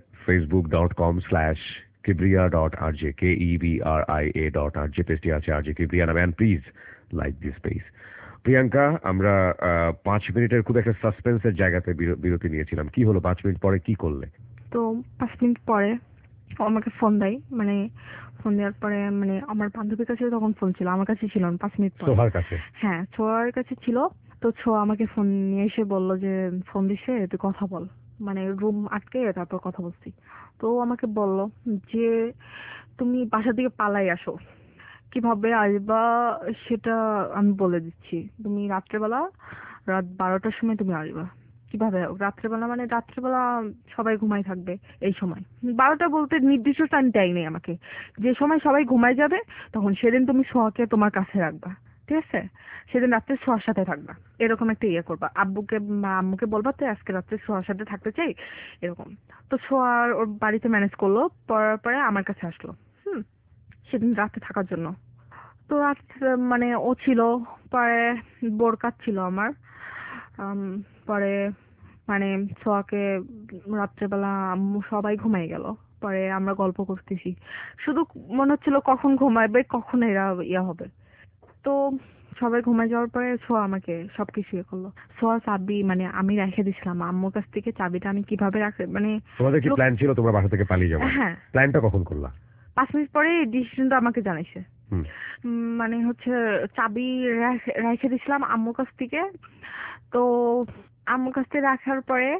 facebook.com/kibriya.rj, KEBRIA.RJ। পেজটি আছে RJ কিবরিয়া নামে। Please like this page. Priyanka, আমরা 5 মিনিটের খুব একটা সাসপেন্সের জায়গাতে বিরতি নিয়েছিলাম। কি হলো, 5 মিনিট পরে কি করলে? তো 5 মিনিট পরে ও আমাকে ফোন দেয়, মানে ফোন দেওয়ার পরে মানে আমার বান্ধবীর কাছে তখন ফোন ছিল, আমার কাছে ছিল না 5 মিনিট পরে। সোহার কাছে? হ্যাঁ ছোঁয়ার কাছে ছিল। তো ছোঁয়া আমাকে ফোন নিয়ে এসে বললো যে ফোন দিছে তুই কথা বল, মানে রুম আটকে তারপর কথা বলছি। তো ও আমাকে বললো যে তুমি বাসা থেকে পালাই আসো, কিভাবে আসবা সেটা আমি বলে দিচ্ছি। তুমি রাত্রেবেলা রাত 12টার সময় তুমি আসবা। কিভাবে রাত্রেবেলা, মানে রাত্রেবেলা সবাই ঘুমাই থাকবে এই সময়। 12টা বলতে নির্দিষ্ট টাইম দেয় নেই আমাকে, যে সময় সবাই ঘুমাই যাবে তখন সেদিন তুমি সোহাকে তোমার কাছে রাখবা, ঠিক আছে। সেদিন রাত্রে সোহার সাথে থাকবা, এরকম একটা ইয়ে করবা। আব্বুকে বা আম্মুকে বলবা তো আজকে রাত্রে সোহার সাথে থাকতে চাই, এরকম। তো সোহার ওর বাড়িতে ম্যানেজ করলো, পড়ার পরে আমার কাছে আসলো। হুম। সেদিন রাতে থাকার জন্য। তো রাত মানে ও ছিল, পরে বোরকাত ছিল আমার। আম, পরে মানে ছোঁয়াকে রাত্রেবেলা আম্মু সবাই ঘুমাই গেল, পরে আমরা গল্প করতেছি, শুধু মনে হচ্ছিল কখন ঘুমাবে, কখন এরা ইয়া হবে। তো সবাই ঘুমায় যাওয়ার পরে ছোঁয়া আমাকে সবকিছু ইয়ে করলো। ছোঁয়া চাবি মানে আমি রেখে দিছিলাম আম্মুর কাছ থেকে, চাবিটা আমি কিভাবে রাখতে মানে তোমাদের কি প্ল্যান ছিল তোমরা বাসা থেকে পালিয়ে যাবে? হ্যাঁ, প্ল্যানটা কখন করলা? 5 মিনিট পরে ডিসিশনটা আমাকে জানাইছে। হুম। মানে হচ্ছে চাবি রেখে দিছিলাম আম্মুর কাছ থেকে। তো আম্মুর কাছ থেকে রাখার পরে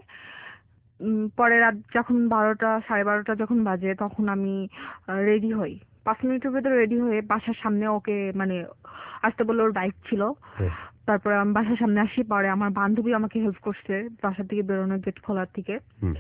পরে রাত যখন 12টা 12:30 যখন বাজে তখন আমি রেডি হই। 5 মিনিটের ভেতরে রেডি হয়ে বাসার সামনে ওকে মানে আসতে বললো, ওর বাইক ছিল। হুম। তারপরে আমি বাসার সামনে আসি, পরে আমার বান্ধবী আমাকে হেল্প করছে বাসা থেকে বেরোনোর, গেট খোলার থেকে। হুম।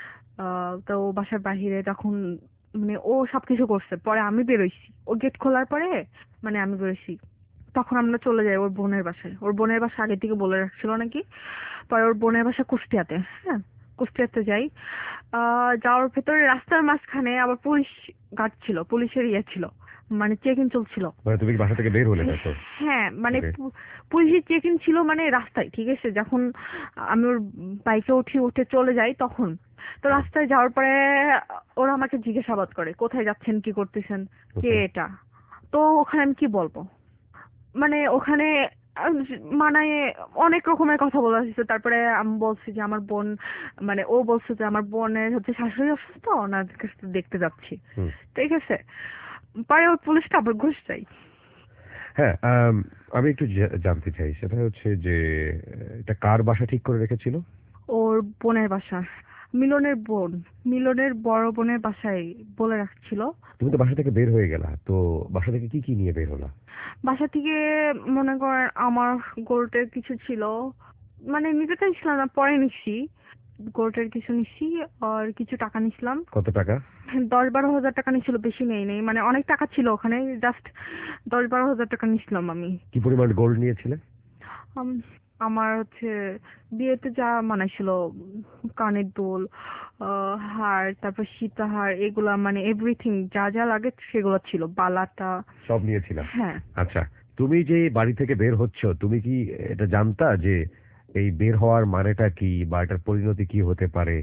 তো ও বাসার বাহিরে তখন মানে ও সবকিছু করছে, পরে আমি বেরোইছি। ও গেট খোলার পরে মানে আমি বেরোইছি, তখন আমরা চলে যাই ওর বোনের বাসায়। ওর বোনের বাসা আগে থেকে বলে রাখছিল নাকি। পরে ওর বোনের বাসা কুষ্টিয়াতে। হ্যাঁ, কুষ্টিয়াতে যাই। যাওয়ার ভেতরে রাস্তার মাঝখানে আবার পুলিশ গার্ড ছিল, পুলিশের ইয়ে ছিল, মানে চেক ইন চলছিল। মানে তুমি কি বাসা থেকে বের হলে না তো? হ্যাঁ, মানে Okay. পুলিশের চেক ইন ছিল মানে রাস্তায়, ঠিক আছে। যখন আমি ওর বাইকে উঠে চলে যাই তখন তো রাস্তায় যাওয়ার পরে ওরা আমাকে জিজ্ঞাসাবাদ করে কোথায় যাচ্ছেন, কি করতেছেন, কে Okay. এটা। তো ওখানে আমি কি বলবো, মানে ওখানে মানে অনেক রকমের কথা বলা হয়েছে। তারপরে আমি বলছি যে আমার বোন, মানে ও বলছে যে আমার বোনের হচ্ছে শাশুড়ি অসুস্থ, ওনার কাছে দেখতে যাচ্ছি, হুম। ঠিক আছে। পরে ওই পুলিশটা আবার ঘুষ চাই। হ্যাঁ, আমি একটু জানতে চাই, সেটা হচ্ছে যে এটা কার বাসা ঠিক করে রেখেছিল? ওর বোনের বাসা, মিলনের বোন, মিলনের বড় বোনের বাসায় বলে রাখছিল। তুমি তো বাসা থেকে বের হয়ে গেলা, তো বাসা থেকে কি কি নিয়ে বের হলা? বাসা থেকে মনে করেন আমার গোল্ডের কিছু ছিল, মানে নিতে চাইছিলাম না, পরে নিচ্ছি। গোল্ডের কিছু নিচ্ছি আর কিছু টাকা নিছিলাম। কত টাকা? 10-12 হাজার টাকা নিছিল, বেশি নেই মানে অনেক টাকা ছিল ওখানে, জাস্ট 10-12 হাজার টাকা নিছিলাম আমি। কি পরিমাণ গোল্ড নিয়েছিলে? আম- আমার হচ্ছে বিয়েতে যা মানাইছিল, কানের দুল, হার, তারপর সীতাহার, এগুলা মানে এভরিথিং যা যা লাগে সেগুলো ছিল, বালাটা। সব নিয়েছিলাম। হ্যাঁ। আচ্ছা, তুমি যে বাড়ি থেকে বের হচ্ছ, তুমি কি এটা জানতা যে এই বের হওয়ার মানেটা কি বা এটার পরিণতি কি হতে পারে?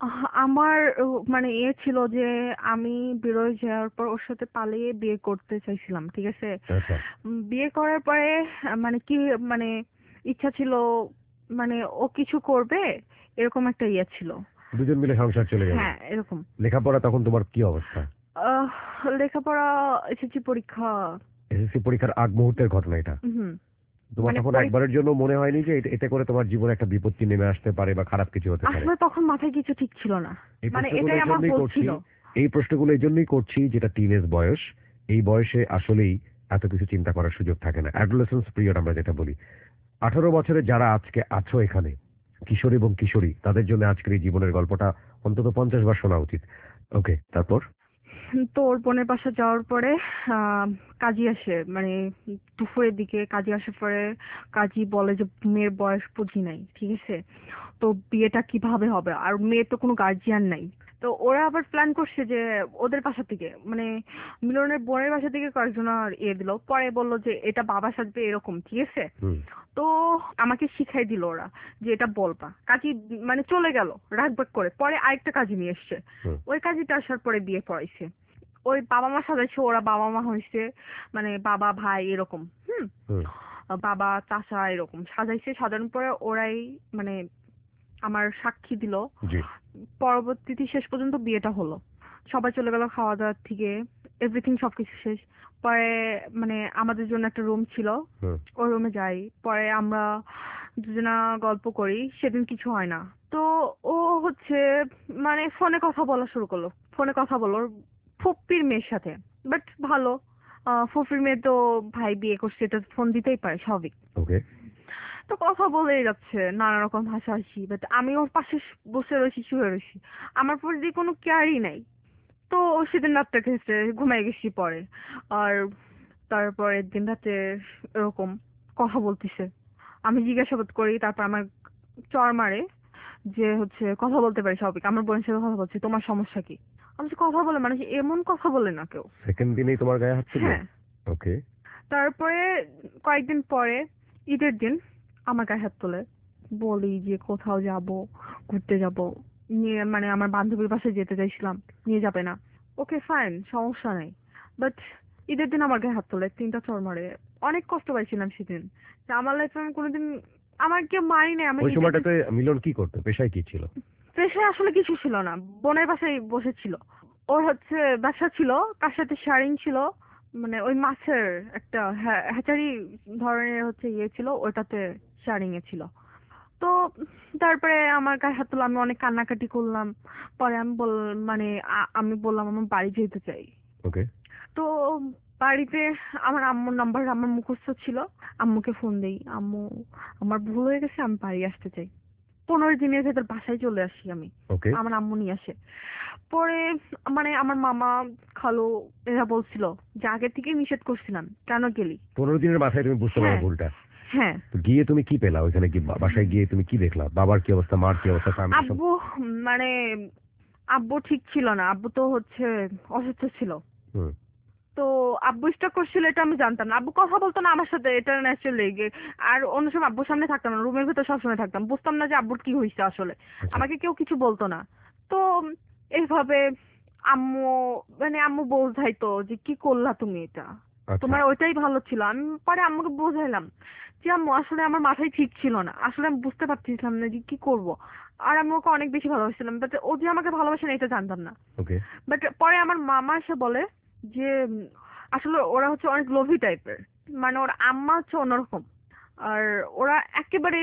আমার মানে এ ছিল যে আমি বেরোয় যাওয়ার পর ওর সাথে পালিয়ে বিয়ে করতে চাইছিলাম, ঠিক আছে। আচ্ছা। বিয়ে করার পরে মানে কি, মানে ইচ্ছা ছিল মানে ও কিছু করবে, এরকম একটা ইয়ে ছিল। দুজন মিলে সংসার চলে যাবে। হ্যাঁ, এরকম। লেখাপড়া তখন তোমার কি অবস্থা? আহ, লেখাপড়া, এসএসসি পরীক্ষা। এসএসসি পরীক্ষার আগ মুহূর্তের ঘটনা এটা। হুম। তোমার মানে তখন একবারের জন্য মনে হয়নি যে এতে করে তোমার জীবনে একটা বিপত্তি নেমে আসতে পারে বা খারাপ কিছু হতে পারে? আসলে তখন মাথায় কিছু ঠিক ছিল না, এই মানে প্রশ্নগুলো এটাই এই আমার জন্যই ভুল করছি, ছিল। এই প্রশ্নগুলো এই জন্যই করছি যেটা টিনেজ বয়স। এই বয়সে আসলেই এত কিছু চিন্তা করার সুযোগ থাকে না, অ্যাডোলেসেন্স পিরিয়ড আমরা যেটা বলি। 18 বছরে যারা আজকে আছো এখানে, কিশোর এবং কিশোরী, তাদের জন্য আজকের এই জীবনের গল্পটা অন্তত 50 বার শোনা উচিত। ওকে, তারপর? তো ওর বোনের বাসা যাওয়ার পরে কাজী আসে, মানে দুপুরের দিকে কাজী আসার পরে কাজী বলে যে মেয়ের বয়স বুঝি নাই, ঠিক আছে, তো বিয়েটা কিভাবে হবে, আর মেয়ের তো কোনো গার্জিয়ান নাই। তো ওরা আবার প্ল্যান করছে যে ওদের বাসা থেকে মানে মিলনের বোনের বাসা থেকে কয়েকজন আর দিল, পরে বললো যে এটা বাবা সাজবে এরকম, ঠিক আছে। হুম। তো আমাকে শিখাই দিল ওরা যে এটা বলবা। কাজী মানে চলে গেল রাগবাগ করে, পরে আরেকটা কাজী নিয়ে এসছে। হুম। ওই কাজীটা আসার পরে বিয়ে পড়াইছে। ওই বাবা মা সাজাইছে, ওরা বাবা মা হয়েছে, মানে বাবা ভাই এরকম। হুম। হুম। বাবা চাচা এরকম সাজাইছে, সাজানোর পরে ওরাই মানে আমার সাক্ষী দিল। জি। পরবর্তীতে শেষ পর্যন্ত বিয়েটা হলো, সবাই চলে গেল খাওয়া দাওয়ার থেকে, এভরিথিং সবকিছু শেষ। পরে মানে আমাদের জন্য একটা রুম ছিল, হুম। ওই রুমে যাই, পরে আমরা দুজনা গল্প করি, সেদিন কিছু হয় না। তো ও হচ্ছে মানে ফোনে কথা বলা শুরু করলো, ফোনে কথা বললো ওর ফুপ্পির মেয়ের সাথে, বাট ভালো। ফুপির মেয়ে তো ভাই বিয়ে করছে, এটা ফোন দিতেই পারে, স্বাভাবিক। ওকে। তো কথা বলেই যাচ্ছে নানা রকম হাসাহাসি, বাট আমি ওর পাশে বসে রয়েছি, শুয়ে রয়েছি, আমার প্রতি কোনো কেয়ারই নাই। তো ও সেদিন রাতটা গেছে, ঘুমাই গেছি পরে। আর তারপরের দিন রাতে এরকম কথা বলতেছে, আমি জিজ্ঞাসাবাদ করি, তারপর আমার চর মারে যে হচ্ছে কথা বলতে পারি স্বাভাবিক, আমার বোনের সাথে কথা বলছি, তোমার সমস্যা কি। আমি বলছি, কথা বলে মানুষ এমন কথা বলে না কেউ। সেকেন্ড দিনেই তোমার গায়ে হাত তুললো? হ্যাঁ। ওকে। তারপরে কয়েকদিন পরে ঈদের দিন আমার গায়ে হাত তোলে, বলি যে কোথাও যাব, ঘুরতে যাব, নিয়ে মানে আমার বান্ধবীর বাসায় যেতে চাইছিলাম, নিয়ে যাবে না। ওকে ফাইন, সমস্যা নাই। বাট ঈদের দিন আমার গায়ে হাত তোলে, 3টা চড় মারে। অনেক কষ্ট পাইছিলাম সেদিন, যে আমার লাইফে আমি কোনোদিন আমার কেউ মারি নাই। আমি ওই নিজে সময়টাতে মিলন কি করতো, পেশায় কি ছিল? পেশায় আসলে কিছু ছিল না, বোনের বাসায় বসেছিল। ওর হচ্ছে ব্যবসা ছিল, তার সাথে শারিং ছিল, মানে ওই মাছের একটা হ্যাচারি ধরনের হচ্ছে ইয়ে ছিল, ওটাতে শারিং এ ছিল। তো তারপরে আমার গায়ে হাত তুললো, আমি অনেক কান্নাকাটি করলাম। পরে মানে আমি বললাম আমার বাড়ি যেতে চাই। ওকে। তো বাড়িতে আমার আম্মুর নাম্বার আমার মুখস্থ ছিল। আম্মুকে ফোন দেই, আম্মু আমার ভুল হয়ে গেছে, আমি বাড়ি আসতে চাই। 15 দিনের ভেতর বাসায় চলে আসি আমি। ওকে। আমার আম্মু নিয়ে আসে। পরে মানে আমার মামা, খালু এরা বলছিল যে আগে থেকে নিষেধ করছিলাম, কেন গেলি? 15 দিনের মাথায় তুমি বুঝতে পারো হ্যাঁ ভুলটা। হ্যাঁ। তো গিয়ে তুমি কি পেলা ওইখানে, কি বাসায় গিয়ে তুমি কি দেখলা? বাবার কি অবস্থা, মার কি অবস্থা, ফ্যামিলি সব? আব্বু মানে আব্বু ঠিক ছিল না, আব্বু তো হচ্ছে অসুস্থ ছিল। হুম। তো আব্বু স্টক করছিল এটা আমি জানতাম না। আব্বু কথা বলতো না আমার সাথে, এটা ন্যাচারালি। আর অন্য সময় আব্বুর সামনে থাকতাম না, রুমের ভিতর সবসময় থাকতাম, বুঝতাম না যে আব্বুর কি হয়েছে আসলে। আচ্ছা। আমাকে কেউ কিছু বলতো না। তো এইভাবে আম্মু মানে আম্মু বোঝাইতো যে কি করলা তুমি এটা, আচ্ছা। তোমার ওইটাই ভালো ছিল। আমি পরে আম্মুকে বোঝাইলাম যে আম্মু আসলে আমার মাথায় ঠিক ছিল না, আসলে আমি বুঝতে পারছিলাম না যে কি করব। আর আমি ওকে অনেক বেশি ভালোবাসছিলাম, বাট ও যে আমাকে ভালোবাসে না এটা জানতাম না। ওকে। বাট পরে আমার মামা এসে বলে যে আসলে ওরা হচ্ছে অনেক লোভী টাইপের, মানে ওর আম্মা হচ্ছে অন্যরকম। আর ওরা একেবারে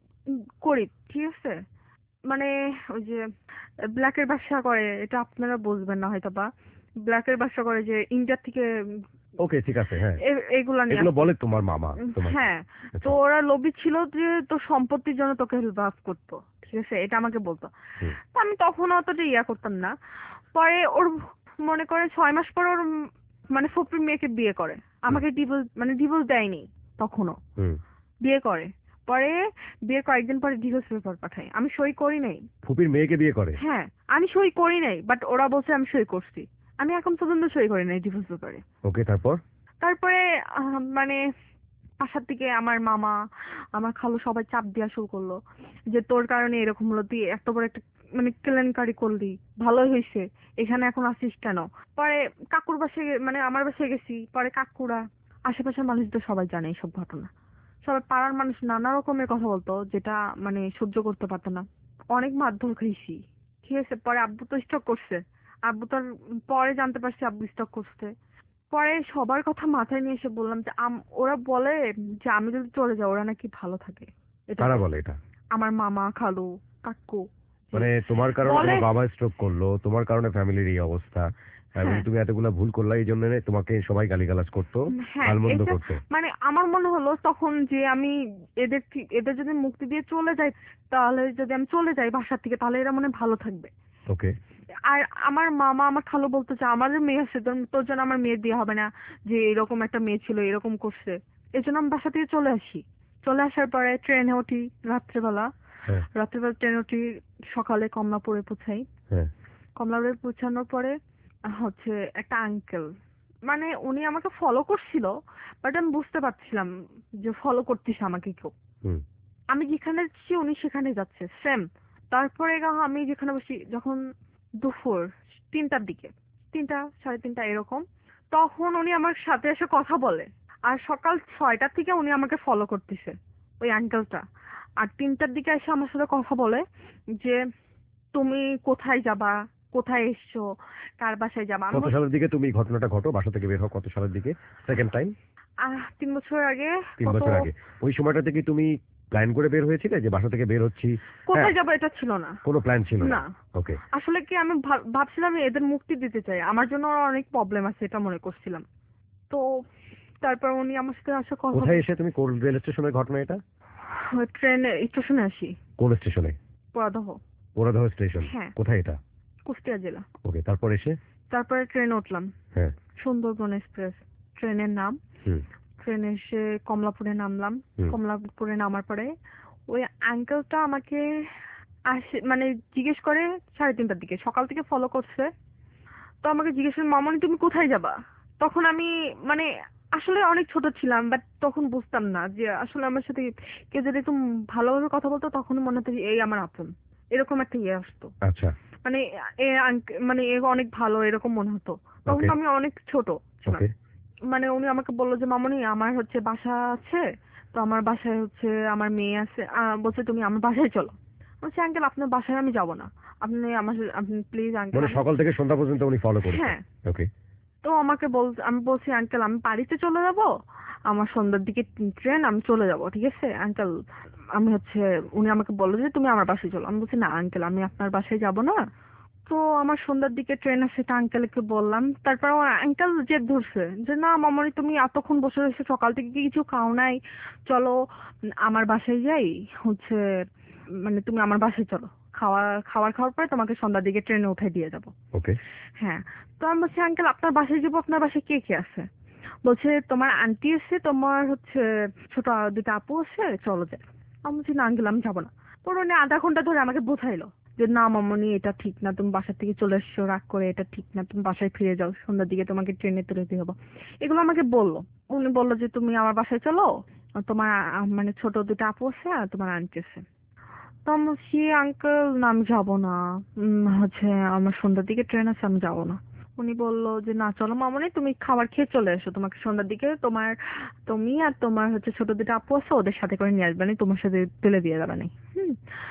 গরিব, ঠিক আছে? মানে ওই যে ব্ল্যাকের ব্যবসা করে, এটা আপনারা বুঝবেন না হয়তো বা। ব্ল্যাকের ব্যবসা করে যে ইন্ডিয়া থেকে ওকে, ঠিক আছে, হ্যাঁ। এগুলা নিয়ে এগুলো আসতো। বলে তোমার মামা তোমাকে? হ্যাঁ। তো আচ্ছা। ওরা লোভী ছিল যে তোর সম্পত্তির জন্য তোকে হেল্প করতো, ঠিক আছে, এটা আমাকে বলতো। হুম। তো আমি তখন অতটা ইয়া করতাম না। পরে ওর মনে করে 6 মাস পর ওর মানে ফুপির মেয়েকে বিয়ে করে। আমাকে ডিভোর্স দেয়নি তখনও, হুম। বিয়ে করে। পরে বিয়ের কয়েকদিন পরে ডিভোর্স পেপার পাঠায়, আমি সই করি নাই। ফুপির মেয়েকে বিয়ে করে? হ্যাঁ, আমি সই করি নাই, বাট ওরা বলছে আমি সই করছি। আমি এখন পর্যন্ত সই করি নাই ডিভোর্স পেপারে। ওকে, তারপর? তারপরে মানে বাসার থেকে আমার মামা, আমার খালু সবাই চাপ দেওয়া শুরু করলো যে তোর কারণে এরকম হলো, তুই এত বড় একটা মানে কেলেঙ্কারি করলি, ভালোই হয়েছে, এখানে এখন আসিস কেন? পরে কাকুর বাসায় মানে আমার বাসায় গেছি, পরে কাকুরা, আশেপাশের মানুষদের সবাই জানে এইসব ঘটনা। সবাই পাড়ার মানুষ নানা রকমের কথা বলতো, যেটা মানে সহ্য করতে পারতো না। অনেক মারধর খাইছি, ঠিক আছে। পরে আব্বু তো স্টক করছে, আব্বু তো আর পরে জানতে পারছি আব্বু স্টক করছে। পরে সবার কথা মাথায় নিয়ে এসে বললাম যে ওরা বলে যে আমি যদি চলে যাই ওরা নাকি ভালো থাকে। এটা কারা বলে বলে এটা? আমার মামা, খালু, কাকু। মানে তোমার কারণে বলে তোমার বাবা স্ট্রোক করলো, তোমার কারণে ফ্যামিলির এই অবস্থা, এবং হ্যাঁ তুমি এতগুলা ভুল করলা, এই জন্য তোমাকে সবাই গালিগালাজ করতো, হ্যাঁ, গালমন্দ এটা করতো। মানে আমার মনে হলো তখন যে আমি এদের যদি মুক্তি দিয়ে চলে যাই, তাহলে যদি আমি চলে যাই বাসার থেকে, তাহলে এরা মনে হয় ভালো থাকবে। ওকে। আর আমার মামা আমার খালু বলতো যে আমাদের মেয়ে আছে, তোর জন্য আমার মেয়ে বিয়ে হবে না, যে এরকম একটা মেয়ে ছিল এরকম করছে। এই জন্য আমি বাসা থেকে চলে আসি। চলে আসার পরে ট্রেনে উঠি রাত্রেবেলা। হ্যাঁ। রাত্রেবেলা ট্রেনে উঠি, সকালে কমলাপুরে পৌঁছাই। হ্যাঁ। কমলাপুরে পৌঁছানোর পরে হচ্ছে একটা আঙ্কেল, মানে উনি আমাকে ফলো করছিল, বাট আমি বুঝতে পারছিলাম যে ফলো করতেছে আমাকে কেউ। হুম। আমি যেখানে যাচ্ছি উনি সেখানে যাচ্ছে, সেম। তারপরে আমি যেখানে বসি, যখন দুপুর 3টার দিকে, 3টা 3:30 এরকম, তখন উনি আমার সাথে এসে কথা বলে। আর সকাল 6টার থেকে উনি আমাকে ফলো করতেছে, ওই আঙ্কেলটা। আর 3টার দিকে এসে আমার সাথে কথা বলে যে তুমি কোথায় যাবা, কোথায় এসছো, কার বাসায় যাবা। আমি কত সালের দিকে তুমি এই ঘটনাটা ঘটো, বাসা থেকে বের হও কত সালের দিকে সেকেন্ড টাইম? 3 বছর আগে। 3 বছর আগে। ওই সময়টা থেকে তুমি প্ল্যান করে বের হয়েছিলে যে বাসা থেকে বের হচ্ছি? হ্যাঁ। কোথায় যাবো এটা ছিল না। কোনো প্ল্যান ছিল না? না, ওকে। আসলে কি আমি ভাবছিলাম এদের মুক্তি দিতে চাই, আমার জন্য ওর অনেক প্রবলেম আছে এটা মনে করছিলাম। তো তারপর উনি আমার সাথে আসে কথা কোথায় এসে তুমি, কোন রেল স্টেশনের ঘটনা এটা? ট্রেনে স্টেশনে আসি, কোন স্টেশনে? পরাদহ। ওরাদহ স্টেশন? হ্যাঁ, কোথায় এটা? কুষ্টিয়া জেলা। ওকে, তারপর এসে? তারপরে ট্রেনে উঠলাম, হ্যাঁ। সুন্দরবন এক্সপ্রেস ট্রেনের নাম। হুম। ট্রেনে এসে কমলাপুরে নামলাম। হুম। কমলাপুরে নামার পরে ওই আঙ্কেলটা আমাকে মানে জিজ্ঞেস করে 3:30টার দিকে, সকাল থেকে ফলো করছে। তো আমাকে জিজ্ঞেস করে মামনি তুমি কোথায় যাবা। তখন আমি মানে আসলে অনেক ছোট ছিলাম, বাট তখন বুঝতাম না যে আসলে আমার সাথে কেউ যদি একটু ভালোভাবে কথা বলতো তখন মনে হতো যে এই আমার আপন, এরকম একটা ইয়ে আসতো। আচ্ছা। মানে মানে এ অনেক ভালো এরকম মনে হতো। তখন ওকে। তো আমি অনেক ছোট ছিলাম। ওকে। মানে উনি আমাকে বললো যে মামনি আমার হচ্ছে বাসা আছে, তো আমার বাসায় হচ্ছে আমার মেয়ে আছে, বলছে তুমি আমার বাসায় চলো। বলছি আঙ্কেল আপনার বাসায় আমি যাব না, আপনি প্লিজ আঙ্কেল মানে আমি। সকাল থেকে সন্ধ্যা পর্যন্ত উনি ফলো করেছেন। হ্যাঁ। ওকে। তো আমি বলছি আঙ্কেল আমি বাড়িতে চলে যাব, আমার সন্ধ্যার দিকে ট্রেন, আমি চলে যাব, ঠিক আছে আঙ্কেল। আমি হচ্ছে উনি আমাকে বললো যে তুমি আমার বাসায় চলো। আমি বলছি না আঙ্কেল আমি আপনার বাসায় যাব না। তো আমার সন্ধ্যার দিকে ট্রেন আছে, সেটা আঙ্কেলকে বললাম। তারপর আঙ্কেল জেদ ধরছে যে না মামনি তুমি এতক্ষণ বসে রয়েছো, সকাল থেকে কি কিছু খাও নাই, চলো আমার বাসায় যাই হচ্ছে, মানে তুমি আমার বাসায় চলো, খাওয়ার পরে তোমাকে সন্ধ্যার দিকে ট্রেনে উঠাই দিয়ে যাবো। ওকে। হ্যাঁ। তো আমি বলছি আঙ্কেল আপনার বাসায় যাবো, আপনার বাসায় কে কে আছে? বলছে তোমার আন্টি আছে, তোমার হচ্ছে ছোট দুটো আপু আছে, চলো যাই। আমি বলছি না আঙ্কেল আমি যাবো না। পরে উনি আধা ঘন্টা ধরে আমাকে বোঝাইলো যে না মামনি এটা ঠিক না, তুমি বাসা থেকে চলে এসছো রাগ করে, এটা ঠিক না, তুমি বাসায় ফিরে যাও, সন্ধ্যার দিকে তোমাকে ট্রেনে তুলে দিয়ে হবো। এগুলো আমাকে বললো। উনি বললো যে তুমি আমার বাসায় চলো, তোমার মানে ছোট দুটো আপু আছে আর তোমার আন্টি আছে। তো আমি বলছি আঙ্কেল না আমি যাবো না, হচ্ছে আমার সন্ধ্যার দিকে ট্রেন আছে, আমি যাবো না। উনি বললো যে না চলো মামনি তুমি খাবার খেয়ে চলে এসো, তোমাকে সন্ধ্যার দিকে তুমি আর তোমার হচ্ছে ছোট দুটো আপু আছে ওদের সাথে করে নিয়ে আসবে না, তোমার সাথে তুলে দিয়ে যাবে না। হুম।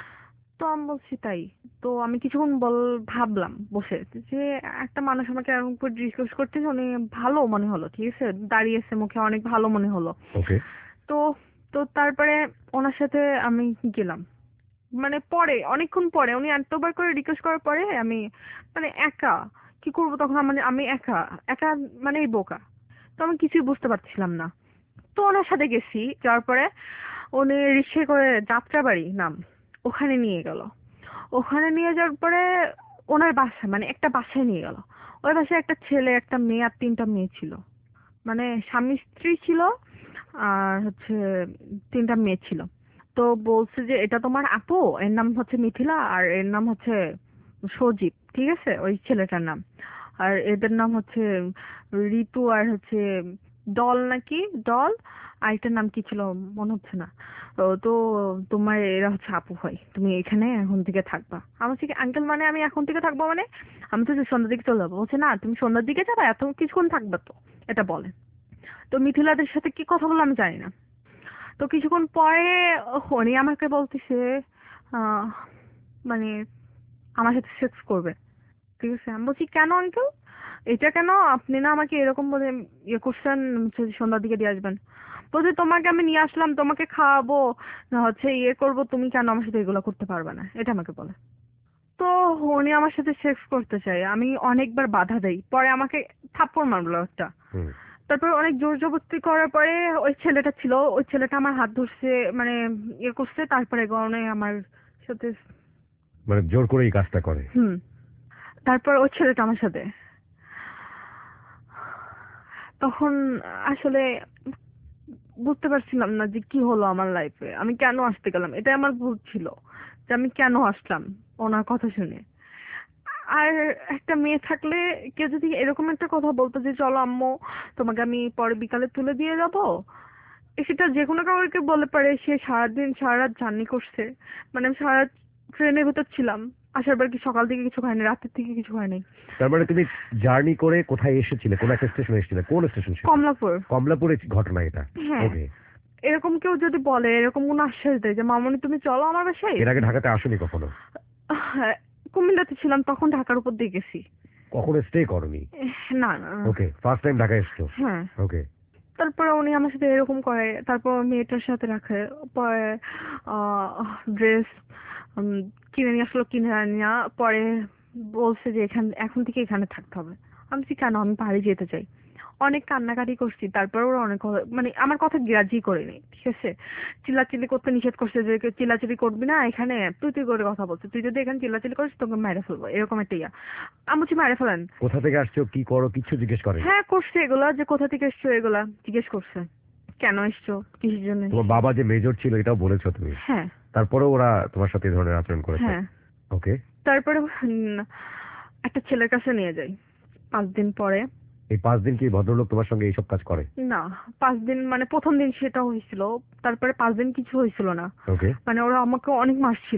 তো আমি বলছি তাই। তো আমি কিছুক্ষণ ভাবলাম বসে যে একটা মানুষ আমাকে এরকম করে জিজ্ঞেস করতেছে, উনি ভালো মনে হলো, ঠিক আছে দাঁড়িয়েছে মুখে অনেক ভালো মনে হলো। ওকে। তো তো তারপরে ওনার সাথে আমি গেলাম। মানে পরে অনেকক্ষণ পরে উনি এতবার করে রিকোয়েস্ট করার পরে আমি মানে একা কি করবো তখন, মানে আমি একা একা মানে এই বোকা, তো আমি কিছুই বুঝতে পারছিলাম না। তো ওনার সাথে গেছি, যাওয়ার পরে উনি রিক্সায় করে যাত্রাবাড়ি নাম ওখানে নিয়ে গেল। ওখানে নিয়ে যাওয়ার পরে ওনার বাসা মানে একটা বাসায় নিয়ে গেল। ওই বাসায় একটা ছেলে একটা মেয়ে আর তিনটা মেয়ে ছিল, মানে স্বামী স্ত্রী ছিল আর হচ্ছে তিনটা মেয়ে ছিল। তো বলছে যে এটা তোমার আপু, এর নাম হচ্ছে মিথিলা আর এর নাম হচ্ছে সজীব, ঠিক আছে ওই ছেলেটার নাম। আর এদের নাম হচ্ছে ঋতু আর হচ্ছে ডল নাকি ডল, আরেকটার নাম কি ছিল মনে হচ্ছে না। তো তোমার এরা হচ্ছে আপু হয়, তুমি এখানে এখন থেকে থাকবা। আমি বলছি আঙ্কেল মানে আমি এখন থেকে থাকবো মানে? আমি তো সন্ধ্যার দিকে চলে যাবো। বলছে না তুমি সন্ধ্যার দিকে যাবা, এত কিছুক্ষণ থাকবা তো, এটা বলে। তো মিথিলাদের সাথে কি কথা বললো আমি জানি না। তো কিছুক্ষণ পরে উনি আমাকে বলতেছে আহ মানে আমার সাথে সেক্স করবে, ঠিক আছে। আমি বলছি কেন আঙ্কেল, এটা কেন? আপনি না আমাকে এরকম বলে ইয়ে করছেন হচ্ছে সন্ধ্যার দিকে দিয়ে আসবেন। বলছে তোমাকে আমি নিয়ে আসলাম, তোমাকে খাওয়াবো, না হচ্ছে ইয়ে করবো, তুমি কেন আমার সাথে এগুলো করতে পারবে না, এটা আমাকে বলে। তো উনি আমার সাথে সেক্স করতে চাই, আমি অনেকবার বাধা দেই, পরে আমাকে থাপ্পড় মারলো একটা। হুম। তারপর অনেক জোর জবরদস্তি করার পরে ওই ছেলেটা ছিল, ওই ছেলেটা আমার হাত ধরছে, মানে ইয়ে করছে, তারপরে গনে আমার সাথে। মানে জোর করে এই কাজটা করে। হুম। তারপর ওই ছেলেটা আমার সাথে তখন আসলে বুঝতে পারছিলাম না যে কি হলো আমার লাইফে, আমি কেন আসতে গেলাম, এটা আমার ভুল ছিল যে আমি কেন আসলাম ওনার কথা শুনে। আর একটা মেয়ে থাকলে কেউ যদি এরকম একটা কথা বলতো যে চলো আম্মু তোমাকে আমি পরে বিকালে তুলে দিয়ে যাবো, সেটা যে কোনো কাউকে বলে পারে। সে সারাদিন সারা রাত জার্নি করছে, মানে আমি সারা রাত ট্রেনের ভিতর ছিলাম, আসার পর কি সকাল থেকে কিছু খাইনি, রাতের থেকে কিছু খাইনি। তার মানে তুমি জার্নি করে কোথায় এসেছিলে, কোন একটা স্টেশনে এসেছিলে, কোন স্টেশন সেটা? কমলাপুর। কমলাপুরে ঘটনা এটা। হ্যাঁ। ওকে। এরকম কেউ যদি বলে, এরকম কোনো আশ্বাস দেয় যে মামনি তুমি চলো আমার বাসায়। এর আগে ঢাকাতে আসোনি কখনো? হ্যাঁ, কুমিল্লাতে ছিলাম তখন ঢাকার উপর দিয়ে গেছি। কখনো স্টে করনি? না না। ওকে, ফার্স্ট টাইম ঢাকায় এসছো। হ্যাঁ। ওকে। তারপরে উনি আমার সাথে এরকম করে, তারপর মেয়েটার সাথে রাখে, পরে ড্রেস কিনে নিয়ে আসলো, কিনে আনিয়া পরে বলছে যে এখন থেকে এখানে থাকতে হবে। আমি বলছি কেন, আমি বাড়ি যেতে চাই। অনেক কান্নাকাটি করছি, তারপর ওরা অনেক মানে আমার কথা গ্রাহ্যই করেনি, ঠিক আছে। চিল্লাচিল্লি করতে নিষেধ করছে যে চিল্লাচিল্লি করবি না এখানে, তুই তুই করে কথা বলছে, তুই যদি এখানে চিল্লাচিল্লি করিস তোকে মেরে ফেলবো, এরকম একটা ইয়া। আমি বলছি মেরে ফেলেন। কোথা থেকে আসছো, কি করো, কিচ্ছু জিজ্ঞেস করেনি? হ্যাঁ করছে এগুলা, যে কোথা থেকে এসছো এগুলা জিজ্ঞেস করছে, কেন এসছো কিসের জন্য তোমার এসছো। বাবা যে মেজর ছিল এটাও বলেছো তুমি? হ্যাঁ। তারপরেও ওরা তোমার সাথে এই ধরনের আচরণ করেছে? হ্যাঁ। ওকে। তারপরে একটা ছেলের কাছে নিয়ে যাই 5 দিন পরে। এই 5 দিন কি ভদ্রলোক তোমার সঙ্গে এইসব কাজ করে? না, 5 দিন মানে প্রথম দিন সেটা হয়েছিল, তারপরে 5 দিন কিছু হয়েছিল না। ওকে। মানে ওরা আমাকে অনেক মারছিল,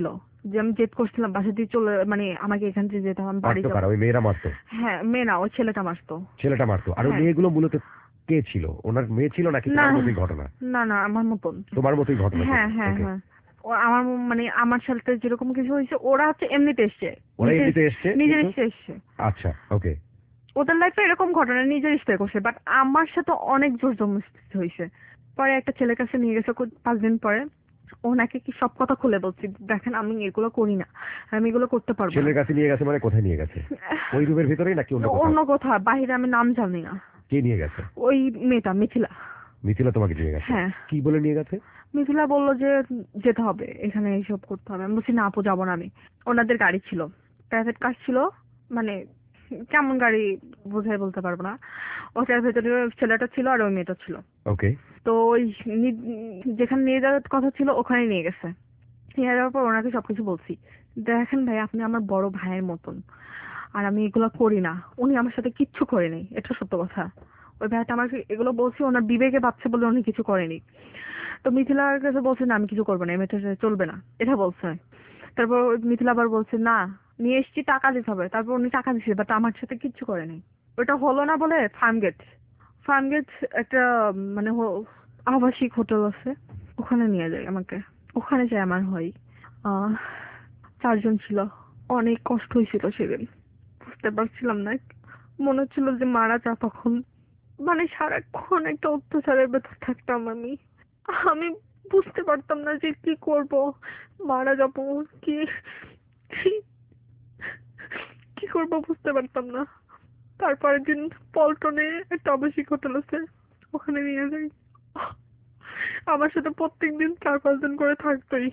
যে আমি জেদ করছিলাম বাসা দিয়ে চলে, মানে আমাকে এখান থেকে যেতে হবে, আমি বাড়ি মারতো যাবো। কারা? ওই মেয়েরা মারতো? হ্যাঁ, মেয়ে না, ওই ছেলেটা মারতো। ছেলেটা মারতো। আর ওই হ্যাঁ। মেয়েগুলো মূলত কে ছিল? ওনার মেয়ে ছিল নাকি না তোমার মতোই ঘটনা? না না, আমার মতন। তোমার মতোই ঘটনা ছিল? হ্যাঁ হ্যাঁ ওকে। হ্যাঁ। ও আমার মানে আমার সাথে যেরকম কিছু হয়েছে, ওরা হচ্ছে এমনিতে এসছে, ওরা এমনিতে এসছে নিজের কিন্তু? ইচ্ছে এসছে। আচ্ছা, ওকে। ওদের লাইফে এরকম ঘটনা নিজের ইচ্ছে করছে, বাট আমার সাথে অনেক জোর জবরদস্তি হয়েছে। পরে একটা ছেলের কাছে নিয়ে গেছে 5 দিন পরে, ও নাকি কি সব কথা খুলে বলছি, দেখেন আমি এগুলো করি না, আমি এগুলো করতে পারবো না। ছেলের কাছে নিয়ে গেছে মানে কোথায় নিয়ে গেছে? ওই রুমের ভিতরেই নাকি অন্য কোথাও? অন্য কোথাও বাইরে, আমি নাম জানি না। কে নিয়ে গেছে? ওই মেয়েটা মিথিলা। মিথিলা তোমাকে নিয়ে গেছে? হ্যাঁ। কি বলে নিয়ে গেছে? মিথিলা বললো যে যেতে হবে, এখানে এইসব করতে হবে। আমি বলছি না আপু, যাবো না আমি। ওনাদের গাড়ি ছিল, প্রাইভেট কার ছিল, মানে কেমন গাড়ি বোঝাই বলতে পারবো না। ওটার ভেতরে ওই ছেলেটা ছিল আর ওই মেয়েটা ছিল। ওকে। তো ওই যেখানে নিয়ে যাওয়ার কথা ছিল ওখানে নিয়ে গেছে। নিয়ে যাওয়ার পর ওনাকে সবকিছু বলছি, দেখেন ভাই আপনি আমার বড় ভাইয়ের মতন, আর আমি এগুলো করি না। উনি আমার সাথে কিচ্ছু করেনি, এটা সত্য কথা। ওই ভাইটা আমাকে এগুলো বলছে, ওনার বিবেকে বাচ্চা বলে উনি কিছু করেনি। তো মিথিলার কাছে বলছে না আমি কিছু করবো না, এই মেয়েটার সাথে চলবে না, এটা বলছে। তারপর ওই মিথিলা আবার বলছে না নিয়ে এসছি, টাকা দিতে হবে। তারপর উনি টাকা দিচ্ছে, বাট আমার সাথে কিচ্ছু করেনি। ওটা হলো না বলে ফার্মগেট, ফার্মগেট একটা মানে আবাসিক হোটেল আছে, ওখানে নিয়ে যায় আমাকে। ওখানে যায় আমার হয়। 4 জন ছিল। অনেক কষ্ট হয়েছিল সেদিন, বুঝতে পারছিলাম না, মনে হচ্ছিল যে মারা যা তখন। মানে সারাক্ষণ একটা অত্যাচারের ভেতর থাকতাম আমি। আমি বুঝতে পারতাম না যে কি করব, মারা যাবো কি কি কি করব বুঝতে পারতাম না। তারপরের দিন পল্টনে একটা আবাসিক হোটেল আছে, ওখানে নিয়ে যাই। আমার সাথে প্রত্যেকদিন 4-5 জন করে থাকতোই।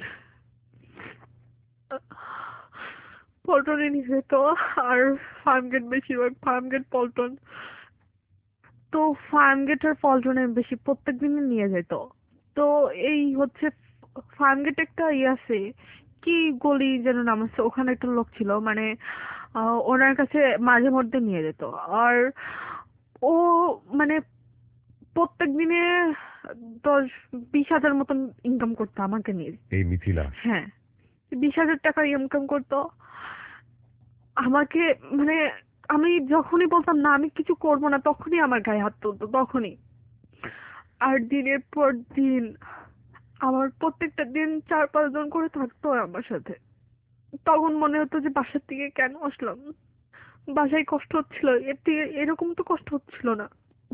পল্টনে নিয়ে যেত, আর ফার্মগেট, বেশিরভাগ ফার্মগেট পল্টন। তো ফার্মগেট আর পল্টনে বেশি প্রত্যেকদিনই নিয়ে যেত। তো এই হচ্ছে ফার্মগেট একটা আছে, কি গলি যেন নাম আছে, ওখানে একটা লোক ছিল, মানে ওনার কাছে মাঝে মধ্যে নিয়ে যেত। আর ও মানে প্রত্যেক দিনে 10-20 হাজার মতন ইনকাম করতো আমাকে নিয়ে। এই মিথিলা? হ্যাঁ, 20 হাজার টাকা ইনকাম করতো আমাকে, মানে আমি যখনই বলতাম না আমি কিছু করবো না, তখনই আমার গায়ে হাত তুলতো, তখনই। আর দিনের পর দিন আমার প্রত্যেকটা দিন 4-5 জন করে থাকতো আমার সাথে। তখন মনে হতো যে বাসার থেকে কেন আসলাম, বাসায় কষ্ট হচ্ছিল, এর থেকে এরকম তো কষ্ট হচ্ছিল না।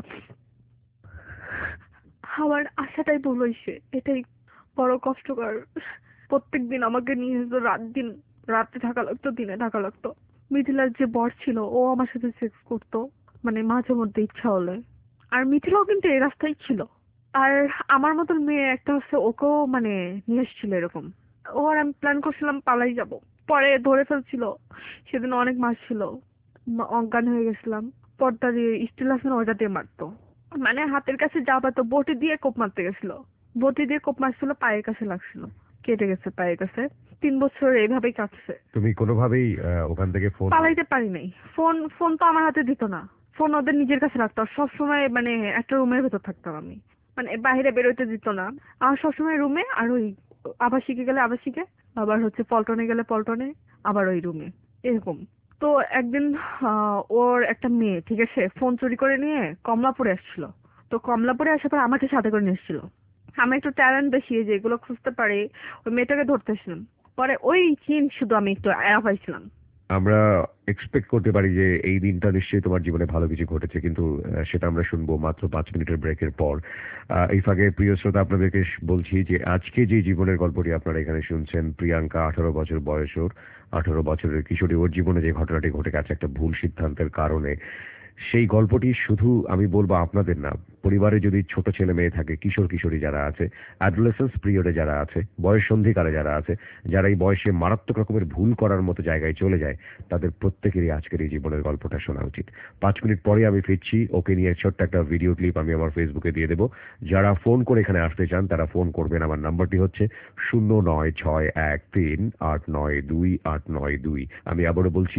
আমার আশাটাই ভুল হয়েছে, এটাই বড় কষ্টকর। প্রত্যেকদিন আমাকে নিয়ে যেত, রাত দিন, রাতে থাকা লাগতো, দিনে থাকা লাগতো। মিথিলার যে বর ছিল ও আমার সাথে সেক্স করতো, মানে মাঝে মধ্যে ইচ্ছা হলে। আর মিথিলাও কিন্তু এই রাস্তায় ছিল। আর আমার মতন মেয়ে একটা হচ্ছে, ওকেও মানে নিয়ে এসেছিল এরকম। ও আর আমি প্ল্যান করছিলাম পালাই যাব, পরে ধরে ফেলছিল। সেদিন অনেক মারছিল, অজ্ঞান হয়ে গেছিলাম। পর্দা দিয়ে স্টিল আছে না, ওইটা দিয়ে মারতো, মানে হাতের কাছে যা পাতো বটি দিয়ে কোপ মারতে গেছিল। বটি দিয়ে কোপ মারছিল, পায়ের কাছে লাগছিল, কেটে গেছে পায়ের কাছে। 3 বছর এইভাবেই কাটছে। তুমি কোনোভাবেই ওখান থেকে ফোন? পালাইতে পারি নাই। ফোন ফোন তো আমার হাতে দিত না, ফোন ওদের নিজের কাছে রাখতো। সবসময় মানে একটা রুমের ভেতর থাকতাম আমি, মানে বাইরে বেরোতে দিত না। আর সবসময় রুমে, আর ওই আবাসিকে গেলে আবাসিকে, আবার হচ্ছে পল্টনে গেলে পল্টনে, আবার ওই রুমে, এরকম। তো একদিন ওর একটা মেয়ে, ঠিক আছে, ফোন চুরি করে নিয়ে কমলাপুরে আসছিল। তো কমলাপুরে আসার পর আমাকে সাথে করে নিয়ে এসেছিল। আমি একটু ট্যালেন্ট বেশি, যে এগুলো খুঁজতে পারি, ওই মেয়েটাকে ধরতেছিলাম। পরে ওই চিন শুধু আমি একটু এড়া পাইছিলাম। আমরা এক্সপেক্ট করতে পারি যে এই দিনটা নিশ্চয়ই তোমার জীবনে ভালো কিছু ঘটেছে, কিন্তু সেটা আমরা শুনবো মাত্র 5 মিনিটের ব্রেকের পর। এই ফাঁকে প্রিয় শ্রোতা, আপনাদেরকে বলছি যে আজকে যে জীবনের গল্পটি আপনারা এখানে শুনছেন, প্রিয়াঙ্কা, 18 বছর বয়স ওর, 18 বছরের কিশোরী, ওর জীবনে যে ঘটনাটি ঘটে গেছে একটা ভুল সিদ্ধান্তের কারণে, সেই গল্পটি শুধু আমি বলবো আপনাদের না, পরিবারে যদি ছোট ছেলে মেয়ে থাকে, কিশোর কিশোরী যারা আছে, অ্যাডোলেসেন্স পিরিয়ডে যারা আছে, বয়স সন্ধিকালে যারা আছে, যারা এই বয়সে মারাত্মক রকমের ভুল করার মতো জায়গায় চলে যায়, তাদের প্রত্যেকেরই আজকের এই জীবনের গল্পটা শোনা উচিত। 5 মিনিট পরে আমি ফিরছি, ওকে নিয়ে ছোট্ট একটা ভিডিও ক্লিপ আমি আমার ফেসবুকে দিয়ে দেবো। যারা ফোন করে এখানে আসতে চান তারা ফোন করবেন। আমার নাম্বারটি হচ্ছে 0961389282। আমি আবারও বলছি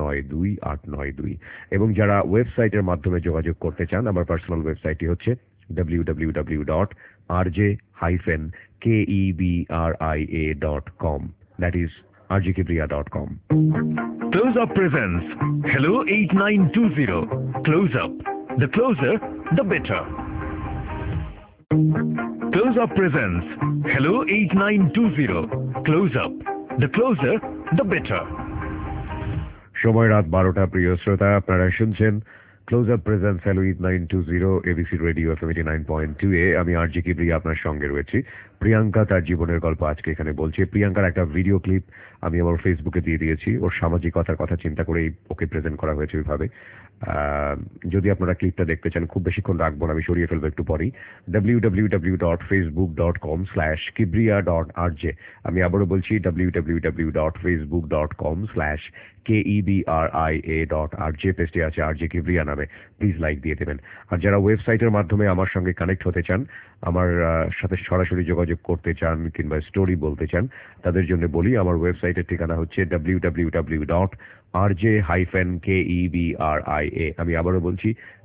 0961389282। এবং যারা ওয়েবসাইটের মাধ্যমে যোগাযোগ করতে চান, আমার পার্সোনাল ওয়েবসাইটটি হচ্ছে www.rj-kebria.com. That is rjkebria.com. Close Up presents Hello 8920. Close Up. The closer, the better. Close Up presents Hello 8920. Close Up. The closer, the better. সময় রাত 12টা। প্রিয় শ্রোতা, আপনারা শুনছেন close up presence hello 8920 ABC radio FM 89.2 এ। আমি আরজি কিবরিয়া আপনার সঙ্গে রয়েছি। প্রিয়াঙ্কা তার জীবনের গল্প আজকে এখানে বলছে। প্রিয়াঙ্কার একটা ভিডিও ক্লিপ আমি আমার ফেসবুকে দিয়ে দিয়েছি। ওর সামাজিকতার কথা চিন্তা করেই ওকে প্রেজেন্ট করা হয়েছে ওইভাবে। যদি আপনারা ক্লিপটা দেখতে চান, খুব বেশিক্ষণ রাখবো না, আমি সরিয়ে ফেলবো একটু পরেই। www.facebook.com/kibria.rj। আমি আবারও বলছি www.facebook.com/kebria.rj। পেজটি আছে আরজে কিবরিয়া নামে। প্লিজ লাইক দিয়ে দেবেন। আর যারা ওয়েবসাইটের মাধ্যমে আমার সঙ্গে কানেক্ট হতে চান, আমার সাথে সরাসরি যোগাযোগ করতে চান কিংবা স্টোরি বলতে চান, তাদের জন্য বলি আমার ওয়েবসাইটের ঠিকানা হচ্ছে www.rj-kebria। আমি আবারও বলছি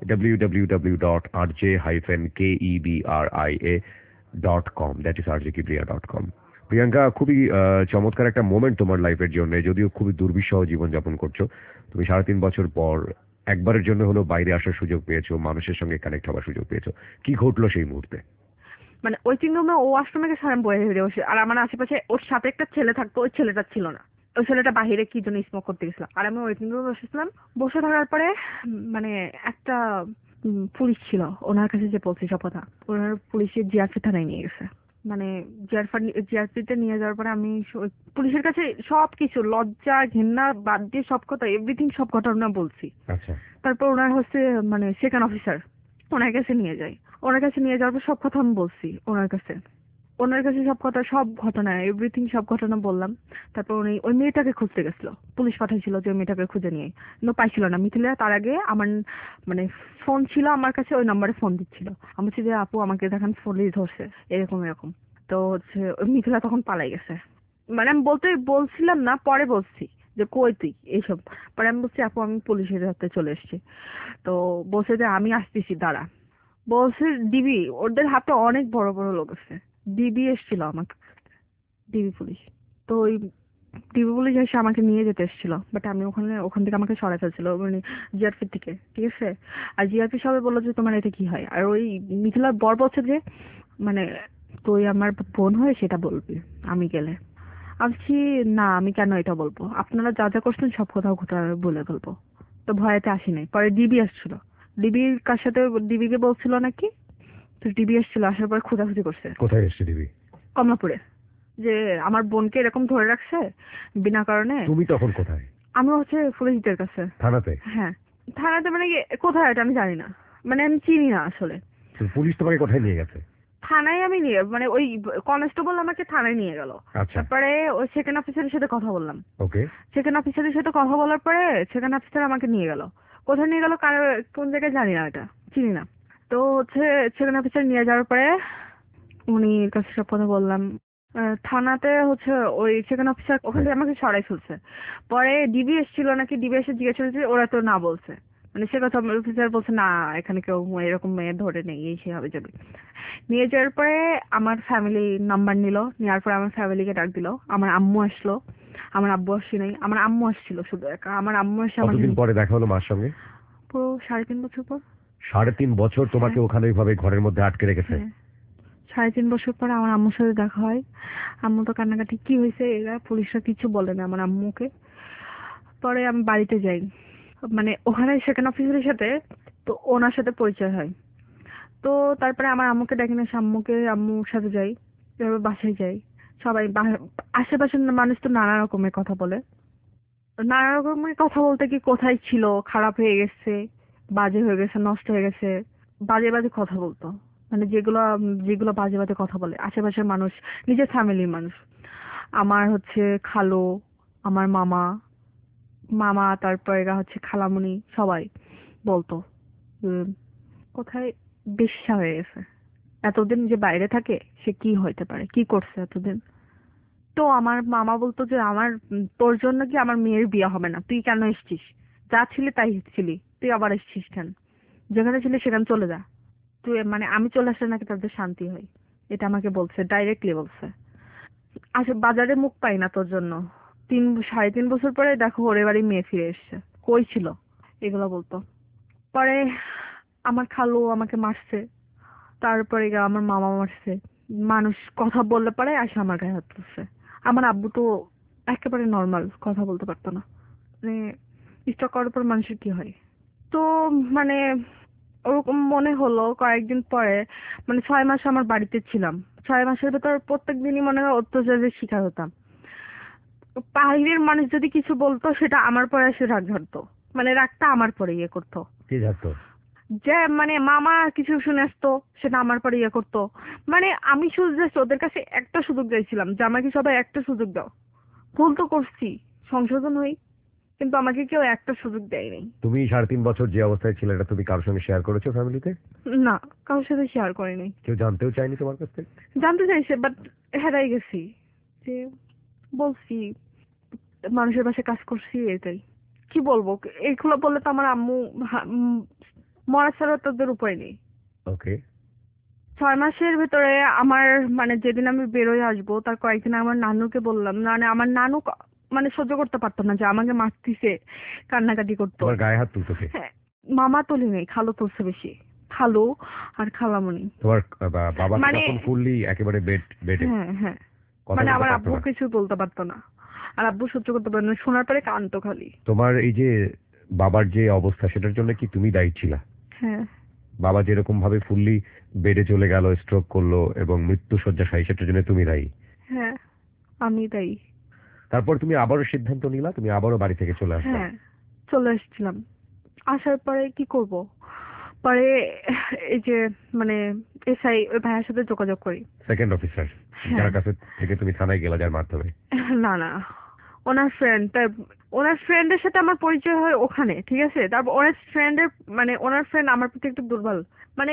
www.rj-kebria.com। That is rjkebria.com। Priyanka, খুবই চমৎকার একটা মোমেন্ট তোমার লাইফের জন্য, যদিও খুবই দুর্বিষহ জীবনযাপন করছো। তুমি 3.5 বছর পর একবারের জন্য হলো বাইরে আসার সুযোগ পেয়েছো, মানুষের সঙ্গে কানেক্ট হওয়ার সুযোগ পেয়েছো। কি ঘটলো সেই মুহূর্তে? মানে ওয়েটিং রুমে ও আশ্রমে গেছে, আমি বয়ে হেরে বসে, আর আমার আশেপাশে ওর সাথে একটা ছেলে থাকতো, ওই ছেলেটা ছিল না। ওই ছেলেটা বাহিরে কি জন্য স্মোক করতে গেছিল, আর আমি ওয়েটিং রুমে বসেছিলাম। বসে থাকার পরে মানে একটা পুলিশ ছিল, ওনার কাছে যে বলছি সব কথা, ওনার পুলিশের জিআরপি থানায় নিয়ে গেছে। মানে জিআরপিতে নিয়ে যাওয়ার পরে আমি পুলিশের কাছে সবকিছু লজ্জা ঘৃণা বাদ দিয়ে সব কথা এভরিথিং সব ঘটনা বলছি। আচ্ছা। তারপর ওনার হচ্ছে মানে সেকেন্ড অফিসার, ওনার কাছে নিয়ে যাই। ওনার কাছে নিয়ে যাওয়ার পর সব কথা আমি বলছি ওনার কাছে সব কথা, সব ঘটনা এভরিথিং সব ঘটনা বললাম। তারপর উনি ওই মেয়েটাকে খুঁজতে গেছিল, পুলিশ পাঠাইছিল যে ওই মেয়েটাকে খুঁজে নিয়ে, কিন্তু পাইছিল না। মিথিলা তার আগে আমার মানে ফোন ছিল আমার কাছে, ওই নাম্বারে ফোন দিচ্ছিল। আমি বলছি যে আপু আমাকে দেখেন পুলিশ ধরছে, এরকম এরকম। তো হচ্ছে ওই মিথিলা তখন পালাই গেছে। মানে আমি বলছিলাম না, পরে বলছি যে কই তুই এইসব। পরে আমি বলছি আপু আমি পুলিশের হাতে চলে এসেছি। তো বলছে যে আমি আসতেছি দাঁড়া। বলছে ডিবি, ওদের হাতে অনেক বড় বড় লোক আছে। ডিবি এসেছিল আমাকে, ডিবি পুলিশ। তো ওই ডিবি পুলিশ এসে আমাকে নিয়ে যেতে এসেছিল, বাট আমি ওখান থেকে আমাকে সরাই ফেলছিল, মানে জিআরপি থেকে, ঠিক আছে। আর জিআরপি সবাই বললো যে তোমার এটা কি হয়। আর ওই মিথিলার বর বলছে যে মানে তুই আমার বোন হয়ে সেটা বলবি আমি গেলে। আমি বলছি না, আমি কেন এটা বলবো, আপনারা যা যা করছেন সব কথা বলে ফেলবো। তো ভয়েতে আসি নাই। পরে ডিবি আসছিল, ডিবির কার সাথে ডিবিকে বলছিল নাকি, তো ডিবি এসেছিল, আসার পর খোঁজাখুঁজি করছে। কোথায় এসছে দিবি? কমলাপুরে, যে আমার বোনকে এরকম ধরে রাখছে বিনা কারণে। তুমি তখন কোথায়? আমি হচ্ছে পুলিশদের কাছে। থানাতে? হ্যাঁ থানাতে, মানে কোথায় এটা আমি জানি না, মানে আমি চিনি না আসলে। তো পুলিশ তোমাকে কোথায় নিয়ে গেছে? থানায় আমি নিয়ে, মানে ওই কনস্টেবল আমাকে থানায় নিয়ে গেল। আচ্ছা। তারপরে ওই সেকেন্ড অফিসারের সাথে কথা বললাম। ওকে। সেকেন্ড অফিসারের সাথে কথা বলার পরে সেকেন্ড অফিসার আমাকে নিয়ে গেল। কোথায় নিয়ে গেল, কোন জায়গায় জানি না, এটা চিনি না। তো হচ্ছে সেকেন্ড অফিসার নিয়ে যাওয়ার পরে উনির কাছে সব কথা বললাম। থানাতে হচ্ছে ওই সেকেন্ড অফিসার ওখান থেকে আমাকে সরাই ফেলছে। পরে ডিবি এসেছিল নাকি, ডিবি এসে জিজ্ঞাসা করেছে, ওরা তো না বলছে, মানে সে কথা অফিসার বলছে না এখানে কেউ এরকম মেয়ে ধরে নেই, এই সে হবে যাবে। নিয়ে যাওয়ার পরে আমার ফ্যামিলি নাম্বার নিল, নেওয়ার পরে আমার ফ্যামিলিকে ডাক দিল। আমার আম্মু আসলো, আমার আব্বু আসছে নাই, আমার আম্মু আসছিল শুধু একা। আমার আম্মু এসে আমাকে কতদিন পরে দেখা হলো মার সঙ্গে? পুরো 3.5 বছর পর। 3.5 বছর তোমাকে ওখানে ওইভাবে ঘরের মধ্যে আটকে রেখেছে? হ্যাঁ, 3.5 বছর পরে আমার আম্মুর সাথে দেখা হয়। আম্মু তো কান্নাকাটি, কি হয়েছে, এরা পুলিশরা কিছু বলে না আমার আম্মুকে। পরে আমি বাড়িতে যাই, মানে ওখানে সেকেন্ড অফিসারের সাথে, তো ওনার সাথে পরিচয় হয়। তো তারপরে আমার আম্মুকে ডাকি না, আম্মুর সাথে যাই, এভাবে বাসায় যাই। সবাই আশেপাশের মানুষ তো নানা রকমের কথা বলে, নানা রকমের কথা বলতে কি কোথায় ছিল, খারাপ হয়ে গেছে, বাজে হয়ে গেছে, নষ্ট হয়ে গেছে, বাজে বাজে কথা বলতো। মানে যেগুলো যেগুলো বাজে বাজে কথা বলে আশেপাশের মানুষ, নিজের ফ্যামিলির মানুষ, আমার হচ্ছে খালু, আমার মামা মামা তারপর এরা হচ্ছে খালামণি, সবাই বলতো কোথায় বেশ্যা হয়ে গেছে, এতদিন যে বাইরে থাকে সে কি হইতে পারে, কি করছে এতদিন। তো আমার মামা বলতো যে আমার তোর জন্য কি আমার মেয়ের বিয়ে হবে না, তুই কেন এসছিস, যা ছিলি তাই ছিলি, তুই আবার এসছিস কেন, যেখানে ছিলি সেখানে চলে যা, তুই মানে আমি চলে আসলে নাকি তাদের শান্তি হয়, এটা আমাকে বলছে, ডাইরেক্টলি বলছে। বাজারে মুখ পাই না তোর জন্য, 3.5 বছর পরে দেখো ওরে বাড়ি মেয়ে ফিরে এসছে, কই ছিল, এগুলো বলতো। পরে আমার খালু আমাকে মারছে, তারপরে আমার মামা মারছে, মানুষ কথা বললে পরে আসে আমার গায়ে হাত তুলছে। আমার আব্বু তো একেবারে নর্মাল, কথা বলতে পারতো না, মানে স্ট্রোক করার পর মানুষের কি হয়। তো মানে ওরকম মনে হলো কয়েকদিন পরে, মানে 6 মাস আমার বাড়িতে ছিলাম, 6 মাসের ভেতর প্রত্যেক দিনই মনে হয় অত্যাচারের শিকার হতাম। বাইরের মানুষ যদি কিছু বলতো সেটা আমার পরে এসে রাগ ধরতো, মানে রাগটা আমার পরে ইয়ে করতো। কি থাকতো? যে মানে মামা কিছু শুনে আসতো সেটা আমার পরে ইয়ে করতো। মানে আমি শুধু জাস্ট ওদের কাছে একটা সুযোগ চাইছিলাম যে আমাকে সবাই একটা সুযোগ দাও, ভুল তো করছি, সংশোধন হই, কিন্তু আমাকে কেউ একটা সুযোগ দেয়নি। তুমি 3.5 বছর যে অবস্থায় ছিলে এটা তুমি কারোর সঙ্গে শেয়ার করেছো ফ্যামিলিতে? না, কারোর সাথে শেয়ার করিনি। কেউ জানতেও চায়নি তোমার কাছ থেকে? জানতে চাইছে বাট হেরাই গেছি, যে বলছি মানুষের পাশে কাজ করছি, এটাই। কি বলবো, এগুলো বললে তো আমার আম্মু মরা ছাড়া তাদের উপায় নেই। ওকে। 6 মাসের ভেতরে আমার মানে যেদিন আমি বেরোয় আসবো তার কয়েকদিন আমার নানুকে বললাম, মানে আমার নানু মানে সহ্য করতে পারতো না যে আমাকে মারতিছে, কান্নাকাটি করতো। তোমার গায়ে হাত তুলতো কে? হ্যাঁ, মামা তুলি নেই, খালু তুলছে বেশি, খালু আর খালামণি। তোমার বাবা মানে তখন ফুললি একেবারে বেডে? হ্যাঁ হ্যাঁ, কথা মানে বলতে আমার পারতো আব্বু না? কিছু বলতে পারতো না, আর আব্বু সহ্য করতে পারতো না, শোনার পরে কানতো খালি। তোমার এই যে বাবার যে অবস্থা সেটার জন্য কি তুমি দায়ী ছিলা? হ্যাঁ বাবা যেরকম ভাবে ফুললি বেডে চলে গেল, স্ট্রোক করলো এবং মৃত্যু শয্যাশায়ী, সেটার জন্য তুমি দায়ী? হ্যাঁ, আমি তাই। তারপর তুমি আবারও সিদ্ধান্ত নিলা, তুমি আবারও বাড়ি থেকে চলে আসলা? হ্যাঁ, চলে এসেছিলাম। আসার পরে কি করব, পরে এই যে মানে এসআই ওই ভাইয়ের সাথে যোগাযোগ করি। সেকেন্ড অফিসার হ্যাঁ। যার কাছে থেকে তুমি থানায় গেলা, যার মাধ্যমে? না না, ওনার ফ্রেন্ড, ওনার ফ্রেন্ডের সাথে আমার পরিচয় হয় ওখানে, ঠিক আছে। তারপর ওনার ফ্রেন্ডের মানে ওনার ফ্রেন্ড আমার প্রতি একটু দুর্বল, মানে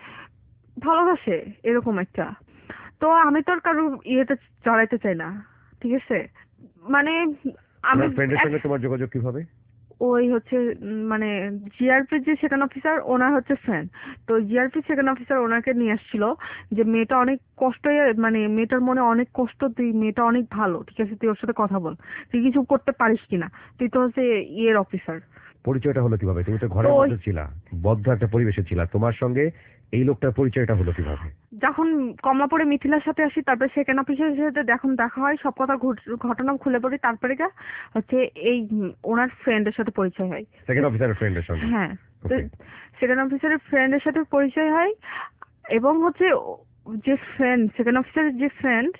ভালোবাসে এরকম একটা। তো আমি তো আর কারো ইয়েতে জড়াইতে চাই না, ঠিক আছে। মানে আমি তোমার ফ্রেন্ডের সঙ্গে তোমার যোগাযোগ কিভাবে? ওই হচ্ছে মানে জিআরপি যে সেকেন্ড অফিসার ওনার হচ্ছে ফ্রেন্ড, তো জিআরপি সেকেন্ড অফিসার ওনাকে নিয়ে আসছিল যে মেয়েটা অনেক কষ্ট, মানে মেয়েটার মনে অনেক কষ্ট, তুই মেয়েটা অনেক ভালো, ঠিক আছে, তুই ওর সাথে কথা বল, তুই কিছু করতে পারিস কিনা, তুই তো হচ্ছে ইয়ের অফিসার। পরিচয়টা হলো কিভাবে? তুমি তো ঘরের মধ্যে ছিলা, বদ্ধ একটা পরিবেশে ছিলা, তোমার সঙ্গে এই লোকটার পরিচয়টা হলো কিভাবে? যখন কমলাপুরে মিথিলার সাথে আসি, তারপরে সেকেন্ড অফিসারের সাথে যখন দেখা হয়, সব কথা ঘটনা খুলে পড়ি, তারপরে হচ্ছে এই ওনার ফ্রেন্ডের সাথে পরিচয় হয়। সেকেন্ড অফিসারের ফ্রেন্ডের সঙ্গে? হ্যাঁ, তো Okay. সেকেন্ড অফিসারের ফ্রেন্ডের সাথে পরিচয় হয়, এবং হচ্ছে যে ফ্রেন্ড সেকেন্ড অফিসারের যে ফ্রেন্ড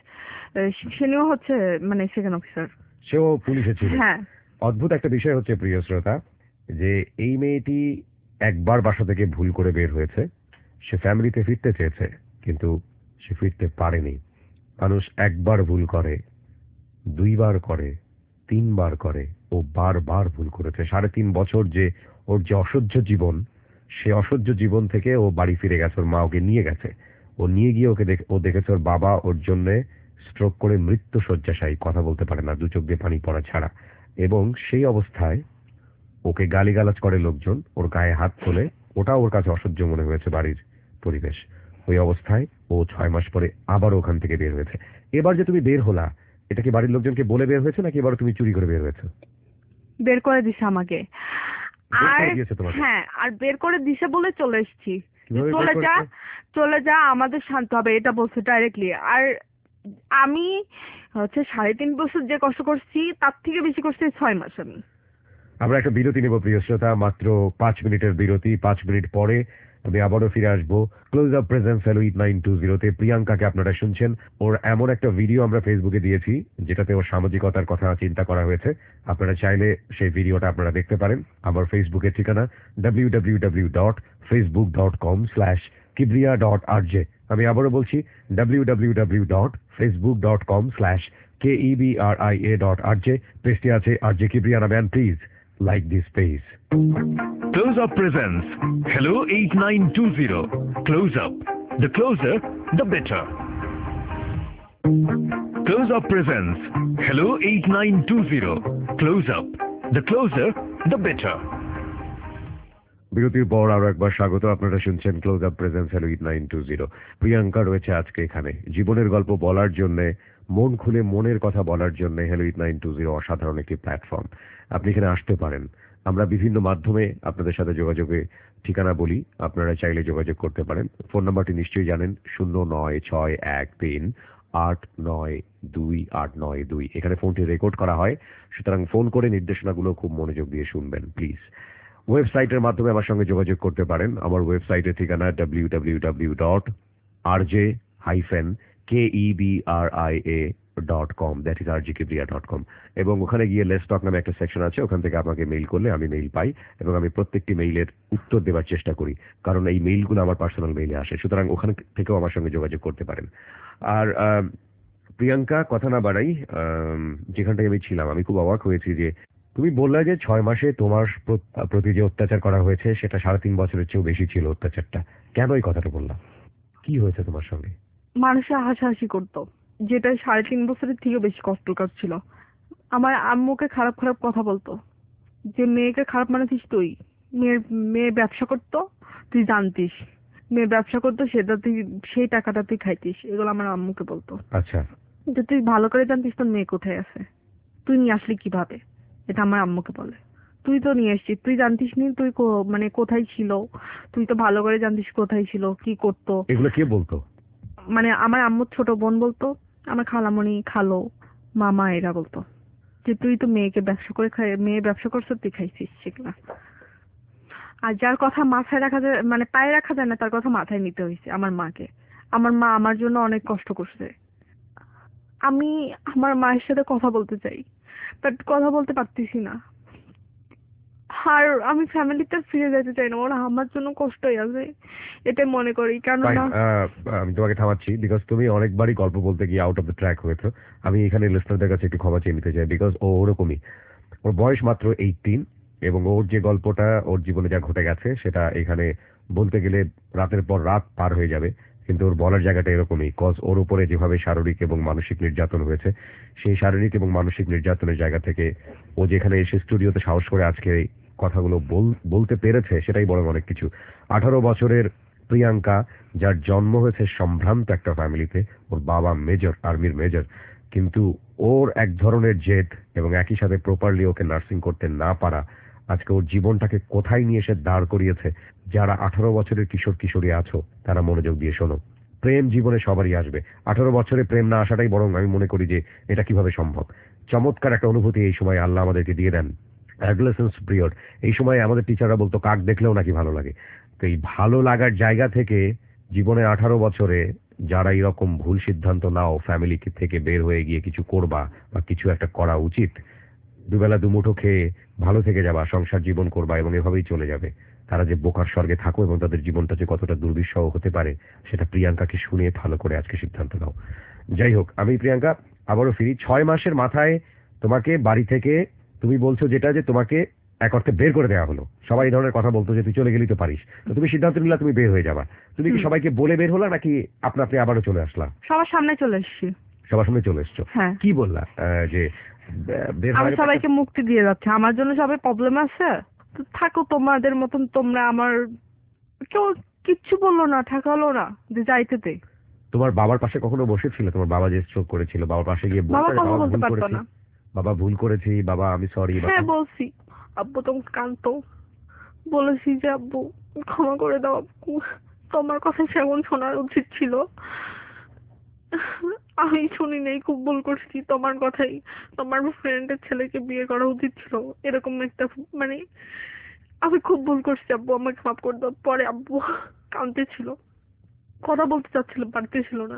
সেও হচ্ছে মানে সেকেন্ড অফিসার। সেও পুলিশে ছিল? হ্যাঁ। অদ্ভুত একটা বিষয় হচ্ছে প্রিয় শ্রোতা, যে এই মেয়েটি একবার বাসা থেকে ভুল করে বের হয়েছে, সে ফ্যামিলিতে ফিরতে চেয়েছে কিন্তু সে ফিরতে পারেনি। মানুষ একবার ভুল করে, 2বার করে, 3বার করে, ও বারবার ভুল করেছে। 3.5 বছর যে ওর যে অসহ্য জীবন, সে অসহ্য জীবন থেকে ও বাড়ি ফিরে গেছে, ওর মা ওকে নিয়ে গেছে, ও নিয়ে গিয়ে ও দেখেছে ওর বাবা ওর জন্য স্ট্রোক করে মৃত্যু শয্যাশায়ী, কথা বলতে পারে না, 2 চোখ দিয়ে পানি পড়া ছাড়া। এবং সেই অবস্থায় ওকে গালিগালাজ করে লোকজন, ওর গায়ে হাত তোলে, ওটা ওর কাছে অসহ্য মনে হয়েছে বাড়ির পরিবেশ। ওই অবস্থায় ও 6 মাস পরে আবার ওখান থেকে বের হয়েছে। এবার যে তুমি বের হলা, এটা কি বাড়ির লোকজনকে বলে বের হয়েছে নাকি এবার তুমি চুরি করে বের হয়েছো? বের করে দিছে আমাকে। বের আর করে দিয়েছে তোমাকে? হ্যাঁ, আর বের করে দিছে বলে চলে এসেছি, কিভাবে বের চলে যা, করেছে? চলে যা, আমাদের শান্ত হবে, এটা বলছে ডাইরেক্টলি। আর আমি হচ্ছে 3.5 বছর যে কষ্ট করছি তার থেকে বেশি করছি 6 মাস আমি। আমরা একটা বিরতি নেব প্রিয় শ্রোতা, মাত্র 5 মিনিটের বিরতি। 5 মিনিট পরে আমি আবারও ফিরে আসবো ক্লোজ আপ প্রেজেন্স হ্যালো 8920-তে। প্রিয়াঙ্কাকে আপনারা শুনছেন। ওর এমন একটা ভিডিও আমরা ফেসবুকে দিয়েছি যেটাতে ওর সামাজিকতার কথা চিন্তা করা হয়েছে। আপনারা চাইলে সেই ভিডিওটা আপনারা দেখতে পারেন। আমার ফেসবুকের ঠিকানা www.facebook.com/kibriya.rj। আমি আবারও বলছি www.facebook.com/KEBRIA.RJ। পেজটি আছে RJ Kibriya নামে। Please like this page. Close Up presents Hello 8920. Close Up. The closer, the better. Close Up presents Hello 8920. Close Up. The closer, the better. বিরতির পর আরো একবার স্বাগত। আপনারা শুনছেন close up presence hello 8920। Priyanka রয়েছে আজকে এখানে জীবনের গল্প বলার জন্য, মন খুলে মনের কথা বলার জন্য হ্যালো 8920 অসাধারণ একটি প্ল্যাটফর্ম। আপনি এখানে আসতে পারেন। আমরা বিভিন্ন মাধ্যমে আপনাদের সাথে যোগাযোগে ঠিকানা বলি, আপনারা চাইলে যোগাযোগ করতে পারেন। ফোন নাম্বারটি নিশ্চয়ই জানেন, 09613892 এখানে ফোনটি রেকর্ড করা হয়, সুতরাং ফোন করে নির্দেশনাগুলো খুব মনোযোগ দিয়ে শুনবেন প্লিজ। ওয়েবসাইটের মাধ্যমে আমার সঙ্গে যোগাযোগ করতে পারেন। আমার ওয়েবসাইটের ঠিকানা www.rj-kebria.com, দ্যাট ইজ rjkebria.com, এবং ওখানে গিয়ে লেটস টক নামে একটা সেকশন আছে, ওখান থেকে আমাকে মেইল করলে আমি মেইল পাই এবং আমি প্রত্যেকটি মেইলের উত্তর দেওয়ার চেষ্টা করি, কারণ এই মেইলগুলো আমার পার্সোনাল মেইলে আসে, সুতরাং ওখানে থেকেও আমার সঙ্গে যোগাযোগ করতে পারেন। আর প্রিয়াঙ্কা, কথা না বাড়াই, যেখানটায় আমি ছিলাম, আমি খুব অবাক হয়েছি যে তুমি বললে যে 6 মাসে তোমার প্রতি যে অত্যাচার করা হয়েছে সেটা 3.5 বছরের চেয়েও বেশি ছিল অত্যাচারটা। কেন এই কথাটা বললাম? কি হয়েছে তোমার সঙ্গে? মানুষে হাসাহাসি করতো, যেটা 3.5 বছরের থেকেও বেশি কষ্টকর ছিল। আমার আম্মুকে খারাপ খারাপ কথা বলতো, যে মেয়েকে খারাপ মানেছিস তুই, মেয়ে ব্যবসা করতো তুই জানতিস, মেয়ে ব্যবসা করতো সেটা তুই, সেই টাকাটা তুই খাইতিস, এগুলো আমার আম্মুকে বলতো। আচ্ছা, যে তুই ভালো করে জানতিস তোর মেয়ে কোথায় আছে, তুই নিয়ে আসলি কিভাবে, এটা আমার আম্মুকে বলে। তুই তো নিয়ে এসছিস, তুই জানতিস নি তুই মানে কোথায় ছিল, তুই তো ভালো করে জানতিস কোথায় ছিল, কি করতো। এগুলো কে বলতো? মানে আমার আম্মুর ছোট বোন বলতো, আমার খালামণি, খালো, মামা এরা বলতো যে তুই তো মেয়েকে ব্যবসা করে মেয়ে ব্যবসা করছো, তুই খাইছিস সেগুলা। আর যার কথা মাথায় রাখা যায়, মানে পায়ে রাখা যায় না, তার কথা মাথায় নিতে হয়েছে আমার মাকে। আমার মা আমার জন্য অনেক কষ্ট করছে। আমি আমার মায়ের সাথে কথা বলতে চাই, বাট কথা বলতে পারতেছি না। আর আমি ফ্যামিলিতে ফিরে যেতে চাই না, ওরা আমার জন্য কষ্টই আছে, এটা মনে করি। ফাইন, কেননা আমি তোমাকে থামাচ্ছি বিকজ তুমি অনেকবারই গল্প বলতে গিয়ে আউট অফ দ্য ট্র্যাক হয়েছো। আমি এখানে লিসনারদের কাছে একটু ক্ষমা চেয়ে নিতে চাই, বিকজ ও ওরকমই, ওর বয়স মাত্র 18 এবং ওর যে গল্পটা ওর জীবনে যা ঘটে গেছে সেটা এখানে বলতে গেলে রাতের পর রাত পার হয়ে যাবে, কিন্তু ওর বলার জায়গাটা এরকমই, কজ ওর উপরে যেভাবে শারীরিক এবং মানসিক নির্যাতন হয়েছে, সেই শারীরিক এবং মানসিক নির্যাতনের জায়গা থেকে ও যেখানে এসে স্টুডিওতে সাহস করে আজকে এই কথাগুলো বলতে পেরেছে, সেটাই বড় অনেক কিছু। 18 বছরের প্রিয়াঙ্কা, যার জন্ম হয়েছে সম্ভ্রান্ত একটা ফ্যামিলিতে, ওর বাবা মেজর, আর্মির মেজর, কিন্তু ওর এক ধরনের জেদ এবং একই সাথে প্রপারলি ওকে নার্সিং করতে না পারা আজকে ওর জীবনটাকে কোথায় নিয়ে এসে দাঁড় করিয়েছে। যারা 18 বছরের কিশোর কিশোরী আছো তারা মনোযোগ দিয়ে শোনো, প্রেম জীবনে সবারই আসবে। 18 বছরে প্রেম না আসাটাই বরং আমি মনে করি যে এটা কিভাবে সম্ভব। চমৎকার একটা অনুভূতি এই সময় আল্লাহ আমাদেরকে দিয়ে দেন, অ্যাডোলেসেন্স পিরিয়ড। এই সময় আমাদের টিচাররা বলতো কাক দেখলেও নাকি ভালো লাগে। তো এই ভালো লাগার জায়গা থেকে জীবনে 18 বছরে যারা এরকম ভুল সিদ্ধান্ত নাও ফ্যামিলি থেকে বের হয়ে গিয়ে কিছু করবা বা কিছু একটা করা উচিত, দুবেলা দুমুঠো খেয়ে ভালো থেকে যাবা, সংসার জীবন করবা এবং এভাবেই চলে যাবে, তারা যে বোকার স্বর্গে থাকো এবং তাদের জীবনটা যে কতটা দুর্বিষহ হতে পারে সেটা প্রিয়াঙ্কাকে শুনে ভালো করে আজকে সিদ্ধান্ত নাও। যাই হোক, আমি প্রিয়াঙ্কা আবারও ফিরি। 6 মাসের মাথায় তোমাকে বাড়ি থেকে, তুমি বলছো যেটা, যে তোমাকে এক অর্থে বের করে দেওয়া হলো। সবাই এই ধরনের কথা বলতো যে তুই চলে গেলি তো পারিস, তো তুমি সিদ্ধান্ত নিলা তুমি বের হয়ে যাবা। তুমি কি সবাইকে বলে বের হলা নাকি আপনা আপনি আবারও চলে আসলা? সবার সামনে চলে এসেছি। সবার সামনে চলে এসছো? হ্যাঁ। কি বললা যে বের আমি হওয়ার সবাইকে মুক্তি দিয়ে যাচ্ছে, আমার জন্য সবাই প্রবলেম আছে, তো থাকো তোমাদের মতন তোমরা। আমার কেউ কিচ্ছু বললো না, ঠেকালো না, যে যাইতে দে। তোমার বাবার পাশে কখনো বসেছিল? তোমার বাবা যে স্ট্রোক করেছিল, বাবার পাশে গিয়ে বাবা বলতে কথা বাবা বলতে ভুল পারতো করেছি, না। বাবা ভুল করেছি, বাবা আমি সরি? হ্যাঁ বলছি, আব্বু তখন কাঁদতো, বলেছি যে আব্বু ক্ষমা করে দাও আব্বু, তোমার কথা সেমন শোনার উচিত ছিল, আমি শুনি নাই, খুব ভুল করছি, তোমার কথাই, তোমার ফ্রেন্ডের ছেলেকে বিয়ে করা উচিত ছিল, এরকম একটা, মানে আমি খুব ভুল করছি আব্বু, আমাকে মাফ করে দাও। পরে আব্বু কাঁদতেছিল, কথা বলতে চাচ্ছিল, পারতেছিল না।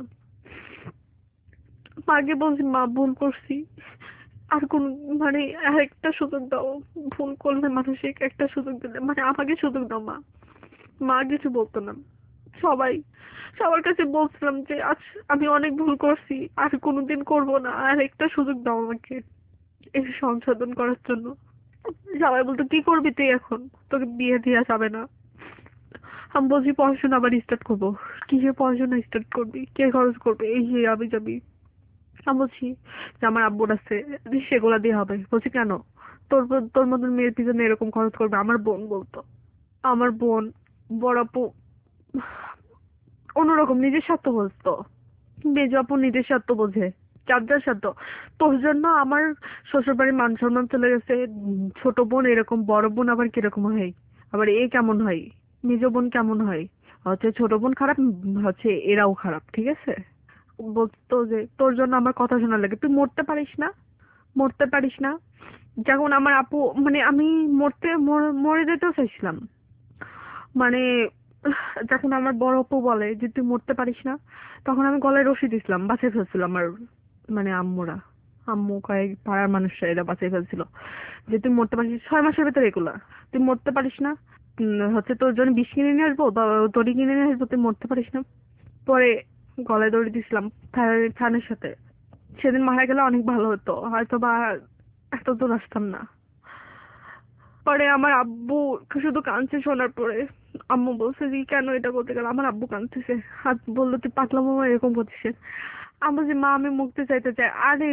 মাকে বলছি মা ভুল করছি, আর কোন, মানে একটা সুযোগ দাও, ভুল করলে মানসিক একটা সুযোগ দিলে, মানে আমাকে সুযোগ দাও মা। মা কিছু বলতো না। সবাই, সবার কাছে বলছিলাম যে আজ আমি অনেক ভুল করছি, আর কোনোদিন করব না, আর একটা সুযোগ দাও আমাকে এই সংশোধন করার জন্য। সবাই বলতো কি করবি তুই এখন, তোকে বিয়ে দেওয়া যাবে না। আমি বলছি পড়াশোনা আবার স্টার্ট করবো। কিসে পড়াশোনা স্টার্ট করবি, কে খরচ করবে, এই যে আমি যাবি। আমি বলছি যে আমার আব্বুর আছে, সেগুলা দিয়ে হবে। বলছি কেন, তোর তোর মতন মেয়ের পিছনে এরকম খরচ করবে? আমার বোন বলতো, আমার বোন, বড় আপু অন্যরকম নিজের স্বার্থ বুঝতো, মেজো আপু নিজের স্বার্থ বোঝে, যার স্বার্থ। তোর জন্য আমার শ্বশুর বাড়ির মান সম্মান চলে গেছে। ছোট বোন এরকম, বড় বোন আবার কিরকম হয়, আবার এ কেমন হয়, মেজো বোন কেমন হয়, হচ্ছে ছোট বোন খারাপ, হচ্ছে এরাও খারাপ, ঠিক আছে। বলতো যে তোর জন্য আমার কথা শোনা লাগে, তুই মরতে পারিস না, মরতে পারিস না। যখন আমার আপু, মানে আমি মরে যেতেও চাইছিলাম, মানে যখন আমার বড় আপু বলে যে তুই মরতে পারিস না, তখন আমি গলায় রশি দিছিলাম, বাঁচিয়ে ফেলছিল আমার, মানে আম্মুরা, আম্মু কয়েক পাড়ার মানুষরা এরা বাঁচিয়ে ফেলছিল, যে তুই মরতে পারিস 6 মাসের ভিতরে এগুলা, তুই মরতে পারিস না। হচ্ছে তোর জন্য বিষ কিনে নিয়ে আসবো, দড়ি কিনে নিয়ে আসবো, তুই মরতে পারিস না। পরে গলায় দড়ি দিছিলাম ফ্যানের সাথে। সেদিন মারা গেলে অনেক ভালো হতো, হয়তো বা এত দূর আসতাম না। পরে আমার আব্বু শুধু কাঁদছে শোনার পরে। আম্মু বলছে যে কেন এটা করতে গেল, আমার আব্বু কাঁদতেছে, আর বললো তুই পাতলা মামা এরকম করছিস। আমি বলছি মা আমি মুক্তি চাইতে চাই,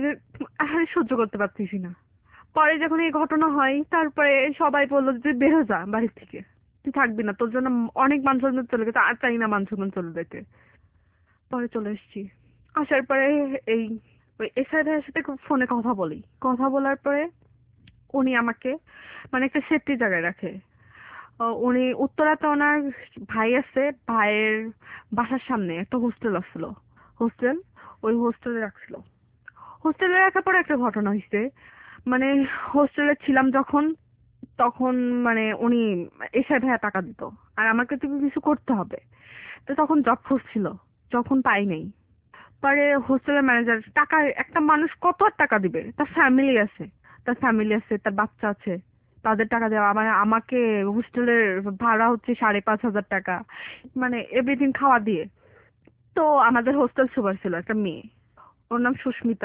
আর সহ্য করতে পারতেছি না। পরে যখন এই ঘটনা হয়, তারপরে সবাই বললো যে তুই বের হয়ে যা বাড়ির থেকে, তুই থাকবি না, তোর জন্য অনেক মান সম্মান চলে গেছে, আর চাই না মান সম্মান চলে যেতে। পরে চলে এসেছি। আসার পরে এই ওই এসআই ভাইয়ের সাথে ফোনে কথা বলি, কথা বলার পরে উনি আমাকে মানে একটা সেফটি জায়গায় রাখে। উনি উত্তরাতে ওনার ভাই আছে, ভাইয়ের বাসার সামনে একটা হোস্টেল আসছিল, হোস্টেল, ওই হোস্টেলে রাখছিল। হোস্টেলে রাখার পরে একটা ঘটনা হয়েছে, মানে হোস্টেলে ছিলাম যখন, তখন মানে উনি এসে ভাইয়া টাকা দিত, আর আমাকে তো কিছু করতে হবে। তো তখন জব খুঁজছিল, যখন পাই নাই। পরে হোস্টেলের ম্যানেজার, টাকা একটা মানুষ কত আর টাকা দিবে, তার ফ্যামিলি আছে, তার ফ্যামিলি আছে, তার বাচ্চা আছে, তাদের টাকা দেওয়া, আবার আমাকে হোস্টেলের ভাড়া হচ্ছে 5,500 টাকা, মানে এভরিথিং খাওয়া দিয়ে। তো আমাদের হোস্টেল সুপার ছিল একটা মেয়ে, ওর নাম সুস্মিতা।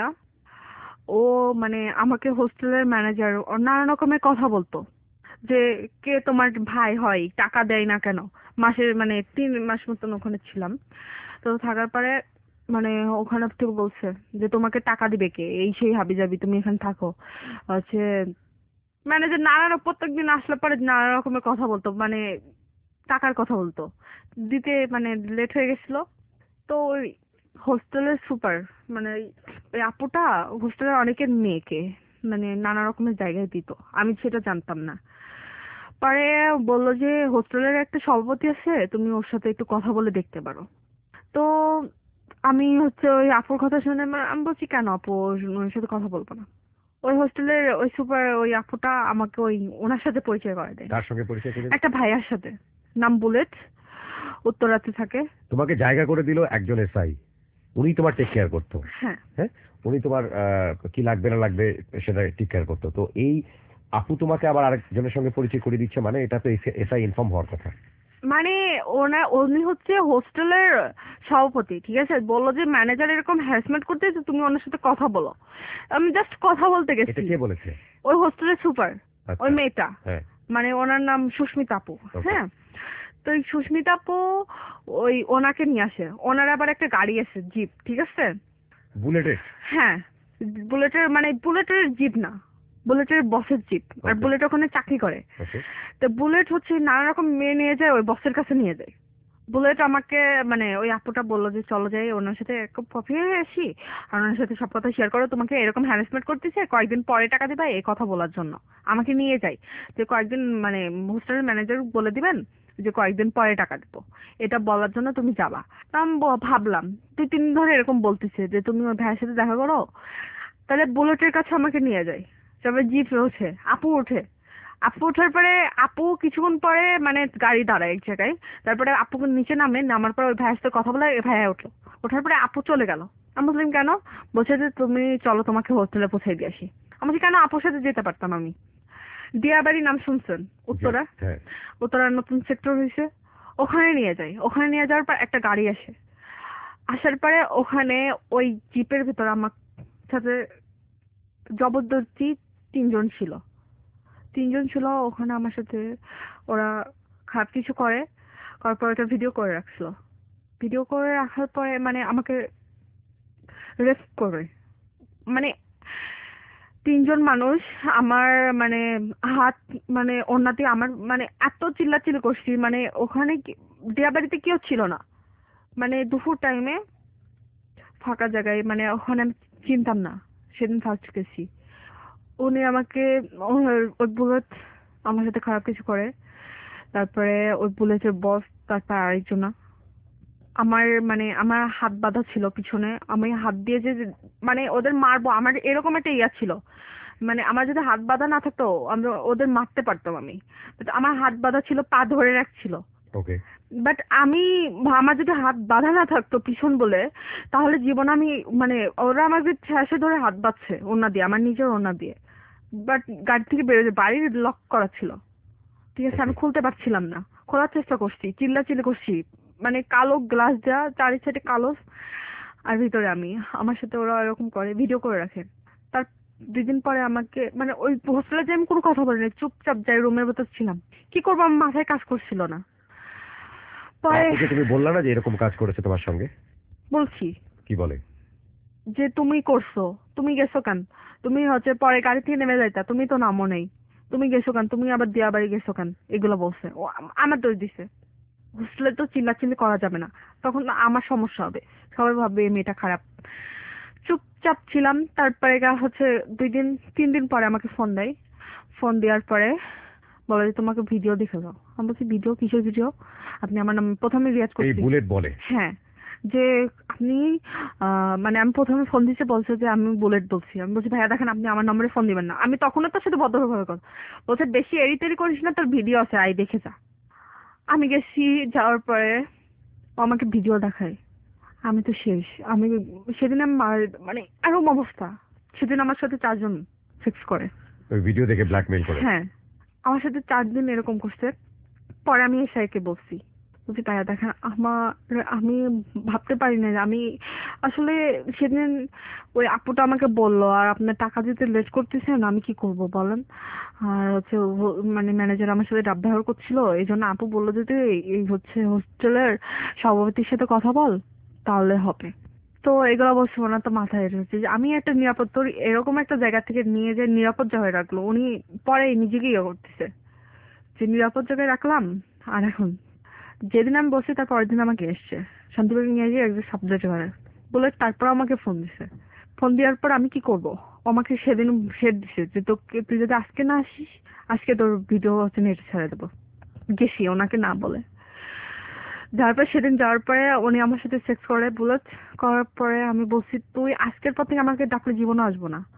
ও মানে আমাকে হোস্টেলের ম্যানেজার নানা রকমের কথা বলতো, যে কে তোমার ভাই হয়, টাকা দেয় না কেন। মাসের মানে 3 মাস মতন ওখানে ছিলাম। তো থাকার পরে মানে ওখানে থেকে বলছে যে তোমাকে টাকা দিবে কে, এই সেই হাবি জাবি, তুমি এখানে থাকো। হচ্ছে ম্যানেজার প্রত্যেকদিন আসলে পরে নানা রকমের কথা বলতো, মানে টাকার কথা বলতো, দিতে মানে লেট হয়ে গেছিল। তো ওই হোস্টেলের সুপার, মানে ওই আপুটা হোস্টেলের অনেকের মেয়েকে মানে নানা রকমের জায়গায় দিত, আমি সেটা জানতাম না। পরে বললো যে হোস্টেলের একটা সভাপতি আছে, তুমি ওর সাথে একটু কথা বলে দেখতে পারো। তো আমি হচ্ছে ওই আপুর কথা শুনে আমি বলছি কেন আপু, ওর সাথে কথা বলবো না। ওই হোস্টেলের ওই সুপার, ওই আপুটা আমাকে ওই ওনার সাথে পরিচয় করে দেয়, তার সঙ্গে পরিচয় করে একটা ভাইয়ার সাথে, নাম বুলেট, উত্তরাতে থাকে। তোমাকে জায়গা করে দিল একজন এসআই, উনি তোমার টেক কেয়ার করতো। হ্যাঁ, হ্যাঁ, উনি তোমার কি লাগবে না লাগবে সেটা টেক কেয়ার করতো। তো এই আপু তোমাকে আবার আরেকজনের সঙ্গে পরিচয় করে দিচ্ছে, মানে এটা তো এসআই ইনফর্ম হওয়ার কথা। মানে উনি হচ্ছে হোস্টেলের সভাপতি, ঠিক আছে। বললো যে ম্যানেজার এরকম হ্যারাসমেন্ট করতেছে, তুমি ওনার সাথে কথা বলো। আমি জাস্ট কথা বলতে এটা গেছি। কে বলেছে? ওই হোস্টেলের সুপার, ওই আচ্ছা। মেয়েটা, হ্যাঁ। মানে ওনার নাম সুস্মিতা আপু। ওকে। হ্যাঁ, তো এই সুস্মিতা আপু ওই ওনাকে নিয়ে আসে, ওনার আবার একটা গাড়ি আছে, জিপ, ঠিক আছে। বুলেটের। হ্যাঁ, বুলেটের, মানে বুলেটের জিপ না, বুলেটের বসের জিপ, আর Okay. বুলেট ওখানে চাকরি করে। ওকে। তো বুলেট হচ্ছে নানা রকম মেয়ে নিয়ে যায়, ওই বসের কাছে নিয়ে যায়। বুলেট আমাকে মানে ওই আপুটা বললো যে চলো যাই ওনার সাথে এক কাপ কফি হয়ে আসি, আর ওনার সাথে সব কথা শেয়ার করো, তোমাকে এরকম হ্যারাসমেন্ট করতেছে, কয়েকদিন পরে টাকা দিবা, এই কথা বলার জন্য আমাকে নিয়ে যাই। যে কয়েকদিন মানে হোস্টেলের ম্যানেজার বলে দিবেন যে কয়েকদিন পরে টাকা দেবো, এটা বলার জন্য তুমি যাবা। তা আমি ভাবলাম 2-3 দিন ধরে এরকম বলতেছে যে তুমি ওই ভাইয়ের সাথে দেখা করো, তাহলে বুলেটের কাছে আমাকে নিয়ে যায়। তারপরে জিপ ওঠে, আপু ওঠে। আপু ওঠার পরে আপু কিছুক্ষণ পরে মানে গাড়ি দাঁড়ায় এক জায়গায়। তারপরে আপু নিচে নামে, নামার পর ওই ভাইয়ের সাথে কথা বলে ভাইয়া উঠলো। ওঠার পরে আপু চলে গেল। আমি বললাম কেন? বলছে যে তুমি চলো তোমাকে হোস্টেলে পৌঁছে দিয়ে আসি। আমি বলছি কেন, আপুর সাথে যেতে পারতাম আমি। দিয়াবাড়ি নাম শুনছেন? উত্তরা, হ্যাঁ। উত্তরার নতুন সেক্টর হয়েছে, ওখানে নিয়ে যাই। ওখানে নিয়ে যাওয়ার পর একটা গাড়ি আসে, আসার পরে ওখানে ওই জিপের ভিতর আমার সাথে জবরদস্তি 3 জন ছিল, 3 জন ছিল ওখানে আমার সাথে। ওরা খারাপ কিছু করে, করার পর একটা ভিডিও করে রাখছিল। ভিডিও করে রাখার পরে মানে আমাকে রেপ করে, মানে তিনজন মানুষ আমার মানে হাত মানে ওড়নাতে আমার মানে এত চিল্লাচিল্লি করছি, মানে ওখানে দিয়া বাড়িতে কেউ ছিল না, মানে দুপুর টাইমে ফাঁকা জায়গায়, মানে ওখানে আমি চিনতাম না, সেদিন ফার্স্ট গেছি। উনি আমাকে ওই বুলেট আমার সাথে খারাপ কিছু করে, তারপরে ওই বুলেটের বস, তারপর আরেকজন আমার মানে আমার হাত বাঁধা ছিল পিছনে, আমি হাত দিয়ে যে মানে ওদের মারবো আমার এরকম একটা ইয়া ছিল, মানে আমার যদি হাত বাঁধা না থাকতো আমরা ওদের মারতে পারতাম আমি, But আমার হাত বাঁধা ছিল, পা ধরে রাখছিল। ওকে। বাট আমি আমার যদি হাত বাঁধা না থাকতো পিছন বলে, তাহলে জীবন আমি মানে ওরা আমাকে ঠেসে ধরে হাত বাঁধছে ওড়না দিয়ে, আমার নিজের ওড়না দিয়ে। বাট গাড়ি থেকে বেরোতে বাড়ির লক করা ছিল, ঠিক আছে, আমি খুলতে পারছিলাম না, খোলার চেষ্টা করছি, চিল্লাচিল্লি করছি, মানে কালো গ্লাস দেওয়া, চারি সাইডে কালো, আর ভিতরে আমি, আমার সাথে ওরা এরকম করে, ভিডিও করে রাখে। তার 2 দিন পরে আমাকে মানে ওই হোস্টেলে যে আমি কোনো কথা বলিনি, চুপচাপ যাই রুমের ভেতর ছিলাম, কি করবো আমার মাথায় কাজ করছিল না। পরে আপুকে তুমি বললা না যে এরকম কাজ করেছে তোমার সঙ্গে? বলছি কি বলে? যে তুমি করছো, তুমি গেছো কেন, তুমি হচ্ছে পরে গাড়ি থেকে নেমে যাইতা, তুমি তো নামো নেই, তুমি গেছো কেন, তুমি আবার দিয়া বাড়ি গেছো কেন, এগুলো বলছে ও, আমার দোষ দিছে। হোস্টেলে তো চিল্লাচিল্লি করা যাবে না, তখন না আমার সমস্যা হবে, সবাই ভাববে এই মেয়েটা খারাপ। চুপচাপ ছিলাম। তারপরে হচ্ছে 2 দিন 3 দিন পরে আমাকে ফোন দেয়, ফোন দেওয়ার পরে বলে যে তোমাকে ভিডিও দেখে যাও। আমি বলছি ভিডিও, কিসের ভিডিও? আপনি আমার নাম প্রথমে রিয়াজ এই করছি, বুলেট বলে? হ্যাঁ, যে আপনি মানে আমি প্রথমে ফোন দিতে বলছে যে আমি বুলেট বলছি। আমি বলছি ভাইয়া দেখেন আপনি আমার নম্বরে ফোন দিবেন না। আমি তখনও তার সাথে ভদ্রভাবে কথা বলছে, বেশি এড়িতেড়ি করিস না, তোর ভিডিও আছে, আই দেখে যা। আমি গেছি, যাওয়ার পরে ও আমাকে ভিডিও দেখায়, আমি তো শেষ। আমি সেদিন আমি মানে এরকম অবস্থা, সেদিন আমার সাথে 4 জন ফিক্স করে। ওই ভিডিও দেখে ব্ল্যাকমেইল করে? হ্যাঁ, আমার সাথে 4 দিন এরকম করছে। পরে আমি এসআইকে বলছি, বলছি ভাইয়া দেখেন আমি ভাবতে পারি না যে আমি আসলে সেদিন ওই আপুটা আমাকে বললো, আর আপনার টাকা দিতে লেট করতেছেন, আমি কি করব বলেন। আর হচ্ছে মানে ম্যানেজার আমার সাথে ডাব ব্যবহার করছিল, এই জন্য আপু বললো যে তুই এই হচ্ছে হোস্টেলের সভাপতির সাথে কথা বল, তাহলে হবে। তো এগুলো বলছি, ওনার তো মাথায় এসেছে যে আমি একটা নিরাপদ, তোর এরকম একটা জায়গা থেকে নিয়ে যে নিরাপদ জায়গায় রাখলো, উনি পরে নিজেকে ইয়ে করতেছে যে নিরাপদ জায়গায় রাখলাম। আর এখন যেদিন আমি বসি তার পরের দিন আমাকে এসছে শান্তিবাগ নিয়ে গিয়ে একজন সাবজেক্ট ঘরে বলে, তারপর আমাকে ফোন দিছে। ফোন দেওয়ার পর আমি কি করব, ও আমাকে সেদিন শেড দিছে যে তোকে, তুই যদি আজকে না আসিস, আজকে তোর ভিডিও হচ্ছে নেটে ছেড়ে দেবো। গেছি ওনাকে না বলে, যাওয়ার পর সেদিন যাওয়ার পরে উনি আমার সাথে সেক্স করে, বুলেট করার পরে আমি বলছি তুই আজকের পর থেকে আমাকে ডাকলে জীবনে আসবো না।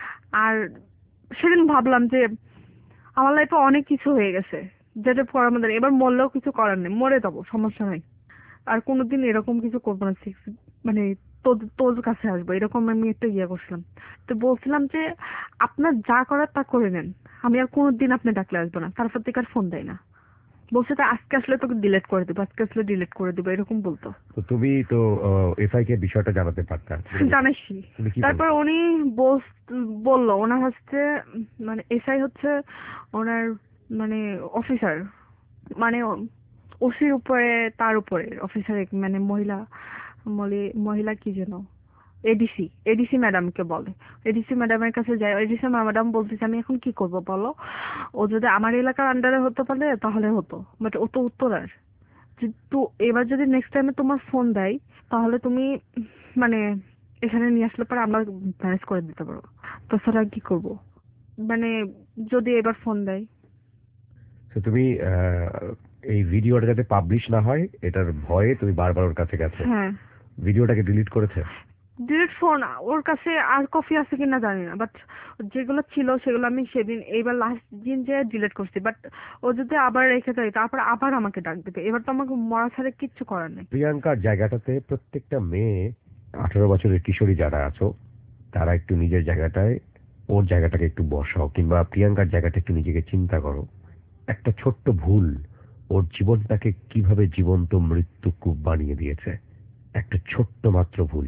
আর সেদিন ভাবলাম যে আমার লাইফে অনেক কিছু হয়ে গেছে, যেটা করার মধ্যে নেই। এবার মরলেও কিছু করার নেই, মরে যাবো, সমস্যা নাই। আর কোনোদিন এরকম কিছু করবো না, মানে তোর তোর কাছে আসবো, এরকম আমি একটা ইয়ে করছিলাম। তো বলছিলাম যে আপনার যা করার তা করে নেন, আমি আর কোনোদিন আপনি ডাকলে আসবো না। তারপর থেকে আর ফোন দেয় না, বলছে তো আজকে আসলে তোকে ডিলিট করে দেবো, আজকে আসলে ডিলিট করে দেবো, এরকম বলতো। তো তুমি তো এসআই কে বিষয়টা জানাতে পারতা। জানাইছি। উনি কি তারপর উনি বললো ওনার হচ্ছে মানে এসআই হচ্ছে ওনার মানে অফিসার, মানে ওসির উপরে, তার উপরে অফিসার, মানে মহিলা মহিলা কি যেন, এডিসি, এডিসি ম্যাডামকে বলে। এডিসি ম্যাডামের কাছে যায়, এডিসি ম্যাডাম বলতেছে আমি এখন কি করব বলো, ও যদি আমার এলাকার আন্ডারে হতে পারে তাহলে হতো, বাট ও তো উত্তরার। তো এবার যদি নেক্সট টাইমে তোমার ফোন দেয়, তাহলে তুমি মানে এখানে নিয়ে আসলে পরে আমরা ম্যানেজ করে দিতে পারবো, তাছাড়া কি করব, মানে যদি এবার ফোন দেয়। তো তুমি এই ভিডিওটা যাতে পাবলিশ না হয় এটার ভয়ে তুমি বারবার ওর কাছে গেছো? হ্যাঁ, ভিডিওটাকে ডিলিট করেছে? ডিরেক্ট ফোন, ওর কাছে আর কপি আছে কিনা জানি না, বাট যেগুলো ছিল সেগুলো আমি সেদিন এইবার লাস্ট দিন যে ডিলিট করছি। বাট ও যদি আবার রেখে দেয় তারপর আবার আমাকে ডাক দেবে, এবার তো আমাকে মরা ছাড়া কিচ্ছু করার নেই। প্রিয়াঙ্কার জায়গাটাতে প্রত্যেকটা মেয়ে, 18 বছরের কিশোরী যারা আছো, তারা একটু নিজের জায়গাটায়, ওর জায়গাটাকে একটু বসাও, কিংবা প্রিয়াঙ্কার জায়গাটা একটু নিজেকে চিন্তা করো। একটা ছোট্ট ভুল ওর জীবনটাকে কিভাবে জীবন্ত মৃত্যুকূপ বানিয়ে দিয়েছে। একটা ছোট্ট মাত্র ভুল।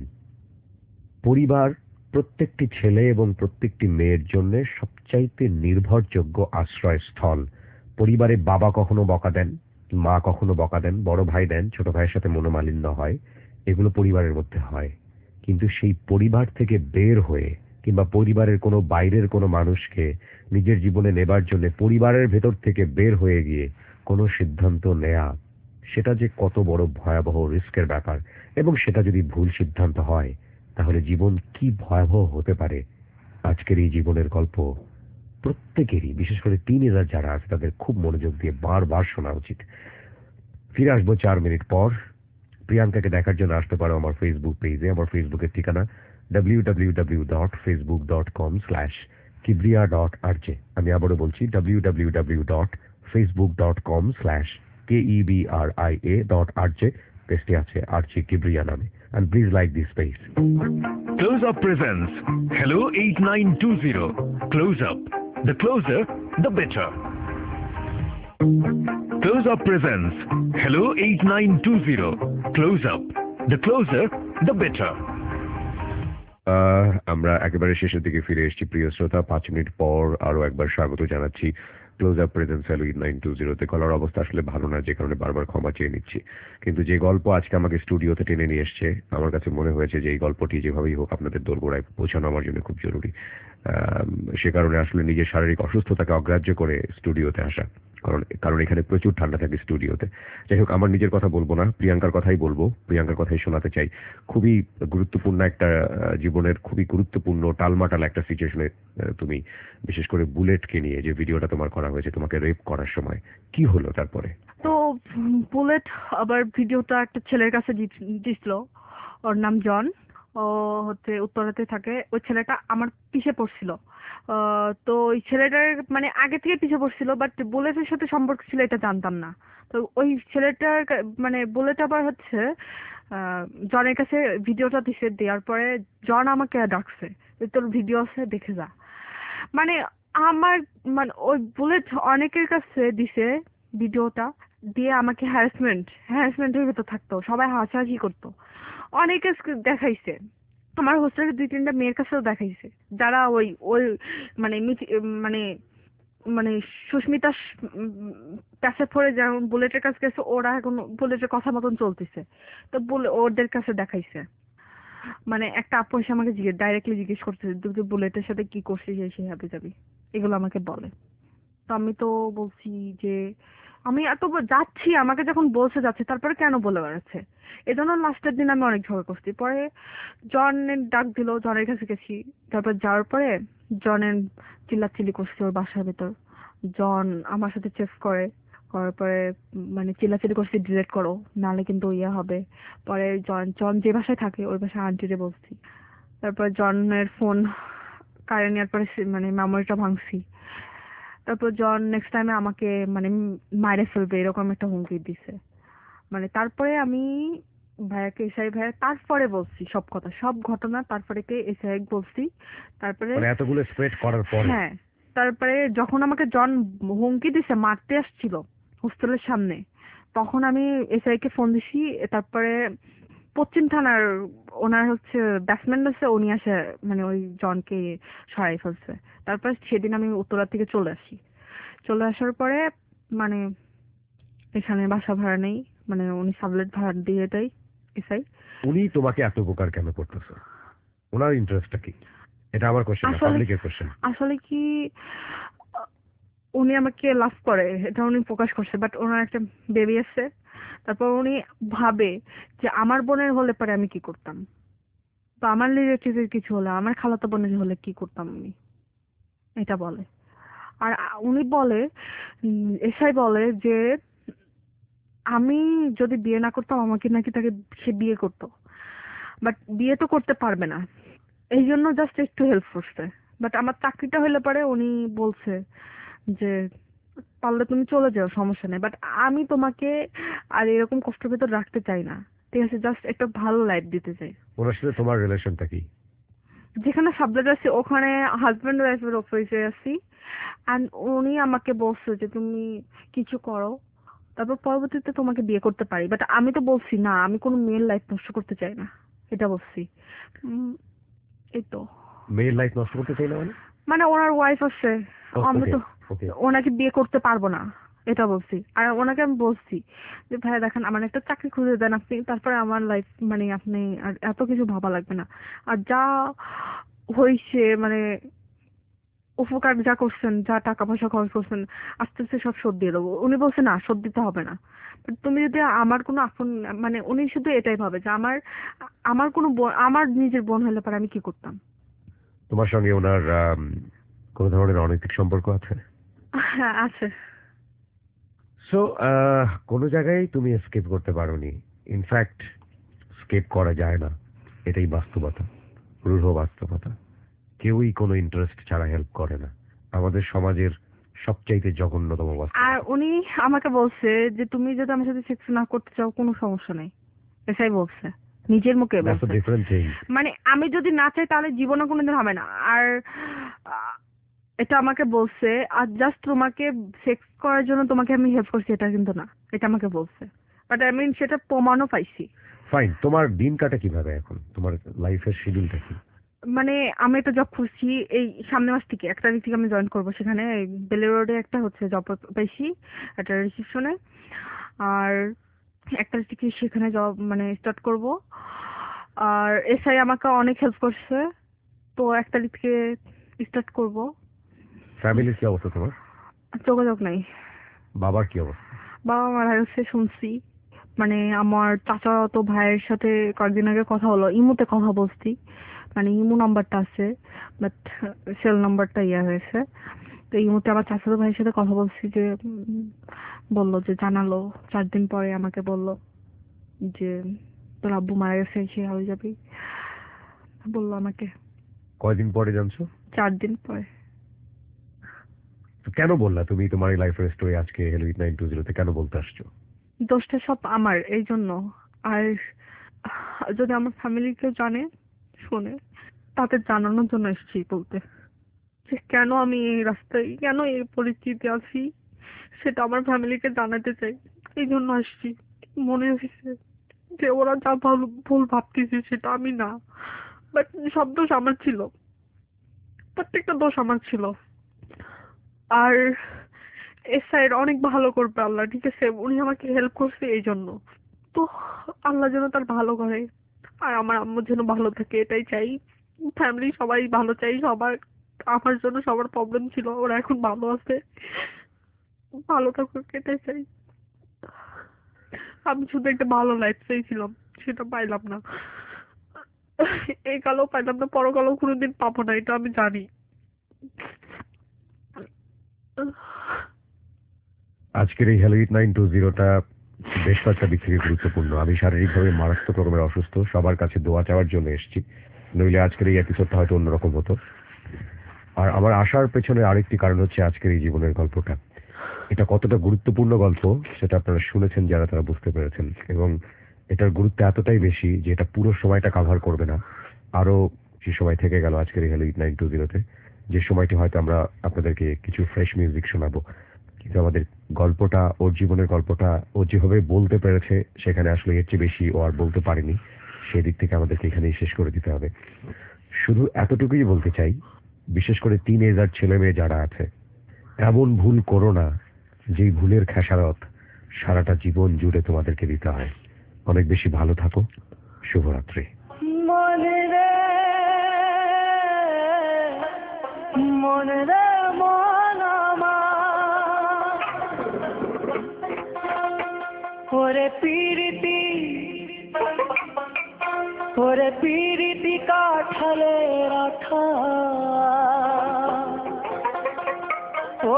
পরিবার প্রত্যেকটি ছেলে এবং প্রত্যেকটি মেয়ের জন্য সবচাইতে নির্ভরযোগ্য আশ্রয়স্থল। পরিবারে বাবা কখনো বকা দেন, মা কখনো বকা দেন, বড় ভাই দেন, ছোট ভাইয়ের সাথে মনোমালিন্য হয়, এগুলো পরিবারের মধ্যে হয়। কিন্তু সেই পরিবার থেকে বের হয়ে কিংবা পরিবারের কোনো বাইরের কোনো মানুষকে নিজের জীবনে নেবার জন্য পরিবারের ভেতর থেকে বের হয়ে গিয়ে কোনো সিদ্ধান্ত নেয়া, সেটা যে কত বড় ভয়াবহ রিস্কের ব্যাপার, এবং সেটা যদি ভুল সিদ্ধান্ত হয় তাহলে জীবন কি ভয়াবহ হতে পারে। আজকের এই জীবনের গল্প প্রত্যেকেরই, বিশেষ করে টিনেজার যারা আছে, তাদের খুব মনোযোগ দিয়ে বারবার শোনা উচিত। ফিরে আসবো 4 মিনিট পর। প্রিয়াঙ্কাকে দেখার জন্য আসতে পারো আমার ফেসবুক পেজে। আমার ফেসবুকের ঠিকানা www.facebook.com/kibriya.rj। আমি আবারও বলছি www.facebook.com/KEBRIA.RJ। পেজটি আছে আরজি কিবরিয়া নামে। And please like this page. Close Up presents Hello 8920. Close Up. The closer, the better. Close Up presents Hello 8920. Close Up. The closer, the better. আমরা একেবারে শেষের দিকে ফিরে এসেছি প্রিয় শ্রোতা। 5 মিনিট পর আরো একবার স্বাগত জানাচ্ছি ক্লোজ আপ প্রেজেন্স হ্যালো 8920-তে। কলার অবস্থা আসলে ভালো না, যে কারণে বারবার ক্ষমা চেয়ে নিচ্ছি। কিন্তু যে গল্প আজকে আমাকে স্টুডিওতে টেনে নিয়ে এসছে, আমার কাছে মনে হয়েছে যে এই গল্পটি যেভাবেই হোক আপনাদের দোরগোড়ায় পৌঁছানো আমার জন্য খুব জরুরি। সে কারণে আসলে নিজের শারীরিক অসুস্থতাকে অগ্রাহ্য করে স্টুডিওতে আসা, কারণ এখানে প্রচুর ঠান্ডা থাকে স্টুডিওতে। যাই হোক, আমার নিজের কথা বলবো না, প্রিয়াঙ্কার কথাই বলবো, প্রিয়াঙ্কার কথাই শোনাতে চাই। খুবই গুরুত্বপূর্ণ একটা জীবনের খুবই গুরুত্বপূর্ণ টালমাটাল একটা সিচুয়েশনে তুমি, বিশেষ করে বুলেটকে নিয়ে যে ভিডিওটা তোমার করা হয়েছে তোমাকে রেপ করার সময়, কি হলো তারপরে? তো বুলেট আবার ভিডিওটা একটা ছেলের কাছে দিছিল, ওর নাম জন। ও হচ্ছে উত্তরাতে থাকে। ওই ছেলেটা আমার পিছে পড়ছিল। তো ওই ছেলেটার মানে আগে থেকে পিছে পড়ছিল, বাট বুলেটের সাথে সম্পর্ক ছিল এটা জানতাম না। তো ওই ছেলেটার মানে বুলেট আবার হচ্ছে জনের কাছে ভিডিওটা দিছে। দেওয়ার পরে জন আমাকে ডাকছে, তোর ভিডিও আছে দেখে যা। মানে আমার মানে ওই বুলেট অনেকের কাছে দিছে ভিডিওটা, দিয়ে আমাকে হ্যারাসমেন্টের ভেতর থাকতো, সবাই হাসাহাসি করতো, অনেকে দেখাইছে। আমার হোস্টেলের 2-3টা মেয়ের কাছেও দেখাইছে, যারা ওই ওই মানে মানে মানে সুস্মিতা কাছে পড়ে যেমন বুলেটের কাছে গেছে, ওরা এখন বুলেটের কথা মতন চলতেছে। তো ওদের কাছে দেখাইছে। মানে একটা আপু এসে আমাকে ডাইরেক্টলি জিজ্ঞেস করতেছে, তুই বুলেটের সাথে কি করছিস, এসে হাবি যাবি, এগুলো আমাকে বলে। তো আমি তো বলছি যে আমি এত যাচ্ছি, আমাকে যখন বলছে যাচ্ছে, তারপরে কেন বলে বেড়াচ্ছে। এজন্য লাস্টের দিন আমি অনেক ঝগড়া করছি। পরে জনের ডাক দিল, জনের কাছে গেছি। তারপর যাওয়ার পরে জনের চিল্লাচিল্লি করছে ওর বাসার ভেতর। জন আমার সাথে চেস করার পরে মানে চিল্লাচিল্লি করছে, ডিলেট করো নাহলে কিন্তু ইয়ে হবে। পরে জন জন যে বাসায় থাকে ওই বাসায় আন্টিরে বলছি। তারপর জনের ফোন কারে নেওয়ার পরে মানে মেমোরিটা ভাঙছি। তারপর জন নেক্সট টাইমে আমাকে মানে মাইরে ফেলবে এরকম একটা হুমকি দিছে। মানে তারপরে আমি ভাইয়াকে, এসআই ভাইয়া তারপরে বলছি সব কথা, সব ঘটনা তারপরে এসআই বলছি। তারপরে মানে এতগুলো স্প্রেড করার পরে? হ্যাঁ। তারপরে যখন আমাকে জন হুমকি দিছে, মারতে আসছিল হোস্টেলের সামনে, তখন আমি এসআই কে ফোন দিছি। তারপরে পশ্চিম থানার ওনার হচ্ছে ব্যাটসম্যান আছে, উনি আসে মানে ওই জনকে সরাই ফেলছে। তারপর সেদিন আমি উত্তরা থেকে চলে আসার পরে মানে এখানে বাসা ভাড়া নেই, মানে উনি সাবলেট ভাড়া দিয়ে দেয় এসআই। উনি তোমাকে এত উপকার কেন করতেছে? ওনার ইন্টারেস্টটা কি? এটা আমার কোশ্চেন না, পাবলিকের কোশ্চেন। আসলে কি উনি আমাকে লাভ করে এটা উনি প্রকাশ করছে, বাট ওনার একটা বেবি আছে। তারপর উনি ভাবে যে আমার বোনের হলে পরে আমি কি করতাম, বা আমার রিলেটিভের কিছু হলে, আমার খালাতো বোনের হলে কি করতাম আমি, এটা বলে। আর উনি বলে, এসআই বলে যে আমি যদি বিয়ে না করতাম আমাকে নাকি তাকে সে বিয়ে করতো, বাট বিয়ে তো করতে পারবে না, এই জন্য জাস্ট একটু হেল্প করছে। বাট আমার চাকরিটা হলে পরে উনি বলছে যে পারলে তুমি চলে যাও, সমস্যা নেই, বাট আমি তোমাকে আর এরকম কষ্টের ভেতর রাখতে চাই না, ঠিক আছে, জাস্ট একটা ভালো লাইফ দিতে চাই। ওনার সাথে তোমার রিলেশনটা কি? যেখানে সাবলেট আছে ওখানে হাজব্যান্ড ওয়াইফের অফিসে আছি। অ্যান্ড উনি আমাকে বলছে যে তুমি কিছু করো, তারপর পরবর্তীতে তোমাকে বিয়ে করতে পারি, বাট আমি তো বলছি না, আমি কোনো মেয়ের লাইফ নষ্ট করতে চাই না, এটা বলছি। এই তো। মেয়ের লাইফ নষ্ট করতে চাই না মানে? মানে ওনার ওয়াইফ আছে, আমি তো ওকে। ওনাকে বিয়ে করতে পারবো না, এটা বলছি। আর ওনাকে আমি বলছি যে ভাইয়া দেখেন আমার একটা চাকরি খুঁজে দেন আপনি, তারপরে আমার লাইফ মানে আপনি আর এত কিছু ভাবা লাগবে না। আর যা হয়েছে মানে উপকার যা করছেন, যা টাকা পয়সা খরচ করছেন, আস্তে আস্তে সব শোধ দিয়ে দেবো। উনি বলছে না, শোধ দিতে হবে না। But তুমি যদি আমার কোনো আপন, মানে উনি শুধু এটাই ভাবে যে আমার আমার কোনো আমার নিজের বোন হলে পরে আমি কি করতাম। তোমার সঙ্গে ওনার কোনো ধরনের অনৈতিক সম্পর্ক আছে? হ্যাঁ আছে। সো কোনো জায়গায় তুমি এসকেপ করতে পারোনি। ইনফ্যাক্ট স্কেপ করা যায় না, এটাই বাস্তবতা, রূঢ় বাস্তবতা। কেউই কোনো ইন্টারেস্ট ছাড়া হেল্প করে না, আমাদের সমাজের সবচাইতে জঘন্যতম আর বাস্তবতা। উনি আমাকে বলছে যে তুমি যদি আমার সাথে সেক্স না করতে চাও কোনো সমস্যা নেই, এটাই বলছে, নিজের মুখে দ্যাটস আ বলছে। Different thing. মানে আমি যদি না চাই তাহলে জীবনে কোনোদিন হবে না। আর আহ, এটা আমাকে বলছে। আর জাস্ট তোমাকে সেক্স করার জন্য তোমাকে আমি হেল্প করছি এটা কিন্তু না, এটা আমাকে বলছে। বাট আমি সেটা প্রমাণও পাইছি। ফাইন, তোমার দিন কাটা কিভাবে এখন? তোমার লাইফের শিডিউলটা কি? মানে আমি একটা জব করছি, এই সামনের মাস থেকে 1 তারিখ থেকে আমি জয়েন করবো সেখানে। বেলি রোডে একটা হচ্ছে জব পাইছি, একটা রিসেপশনে। আর 1 তারিখ থেকে সেখানে জব মানে স্টার্ট করব। আর এসআই আমাকে অনেক হেল্প করছে, তো 1 তারিখ থেকে স্টার্ট করব। ফ্যামিলির কি অবস্থা তোমার? যোগাযোগ নাই। বাবার কি অবস্থা? বাবা মারা গেছে শুনছি। মানে আমার চাচাতো ভাইয়ের সাথে কয়েকদিন আগে কথা হলো, ইমুতে কথা বলছি। মানে ইমু নাম্বারটা আছে, বাট সেল নাম্বারটা ইয়া হয়েছে। তো এই মুহূর্তে আমার চাচাতো ভাইয়ের সাথে কথা বলছি, যে বললো যে জানালো 4 দিন পরে আমাকে বললো যে তোর আব্বু মারা গেছে, সে হয়ে যাবি, বললো আমাকে। কয়দিন পরে জানছো? 4 দিন পরে। তো কেন বললা তুমি তোমার এই লাইফের স্টোরি আজকে হ্যালো 8920 কেন বলতে আসছো? দোষটা সব আমার, এই জন্য। আর যদি আমার ফ্যামিলি কেউ জানে, শুনে, তাদের জানানোর জন্য এসেছি বলতে, যে কেন আমি এই রাস্তায়, কেন এই পরিস্থিতি আছি, সেটা আমার ফ্যামিলিকে জানাতে চাই। এই জন্য আসছি। মনে হয়েছে যে ওরা যা ভালো ভুল ভাবতেছে সেটা আমি না, বাট সব দোষ আমার ছিল, প্রত্যেকটা দোষ আমার ছিল। আর এসআইয়ের অনেক ভালো করবে আল্লাহ, ঠিক আছে, উনি আমাকে হেল্প করছে এই জন্য। তো আল্লাহ যেন তার ভালো করে, আর আমার আম্মুর যেন ভালো থাকে এটাই চাই। ফ্যামিলি সবাই ভালো চাই, সবার, আমার জন্য সবার প্রবলেম ছিল, ওরা এখন ভালো আছে, ভালো থাকুক এটাই চাই। আমি শুধু একটা ভালো লাইফ চাইছিলাম, সেটা পাইলাম না। এই কালেও পাইলাম না, পরকালেও কোনোদিন পাবো না, এটা আমি জানি। আজকের এই হ্যালো 8920টা বেশ কয়েকটা দিক থেকে গুরুত্বপূর্ণ। আমি শারীরিকভাবে মারাত্মক রকমের অসুস্থ, সবার কাছে দোয়া চাওয়ার জন্য এসেছি, নইলে আজকের এই এপিসোডটা হয়তো অন্যরকম হতো। আর আমার আসার পেছনে আরেকটি কারণ হচ্ছে আজকের এই জীবনের গল্পটা। এটা কতটা গুরুত্বপূর্ণ গল্প সেটা আপনারা শুনেছেন, যারা তারা বুঝতে পেরেছেন। এবং এটার গুরুত্ব এতটাই বেশি যে এটা পুরো সময়টা কাভার করবে না, আরো যে সময় থেকে গেল আজকের এই হ্যালো 8920তে, যে সময়টি হয়তো আমরা আপনাদেরকে কিছু ফ্রেশ মিউজিক শোনাবো। কিন্তু আমাদের গল্পটা, ওর জীবনের গল্পটা ও যেভাবে বলতে পেরেছে, সেখানে আসলে এর চেয়ে বেশি ও আর বলতে পারেনি। সেদিক থেকে আমাদেরকে এখানেই শেষ করে দিতে হবে। শুধু এতটুকুই বলতে চাই, বিশেষ করে টিনেজার ছেলে মেয়ে যারা আছে, এমন ভুল করো না যেই ভুলের খেসারত সারাটা জীবন জুড়ে তোমাদেরকে দিতে হয়। অনেক বেশি ভালো থাকো। শুভরাত্রি। মনে রে মনে রে মন আমার, ওরে পিরিতি ওরে পিরিতি কাঠালে রাখা, ও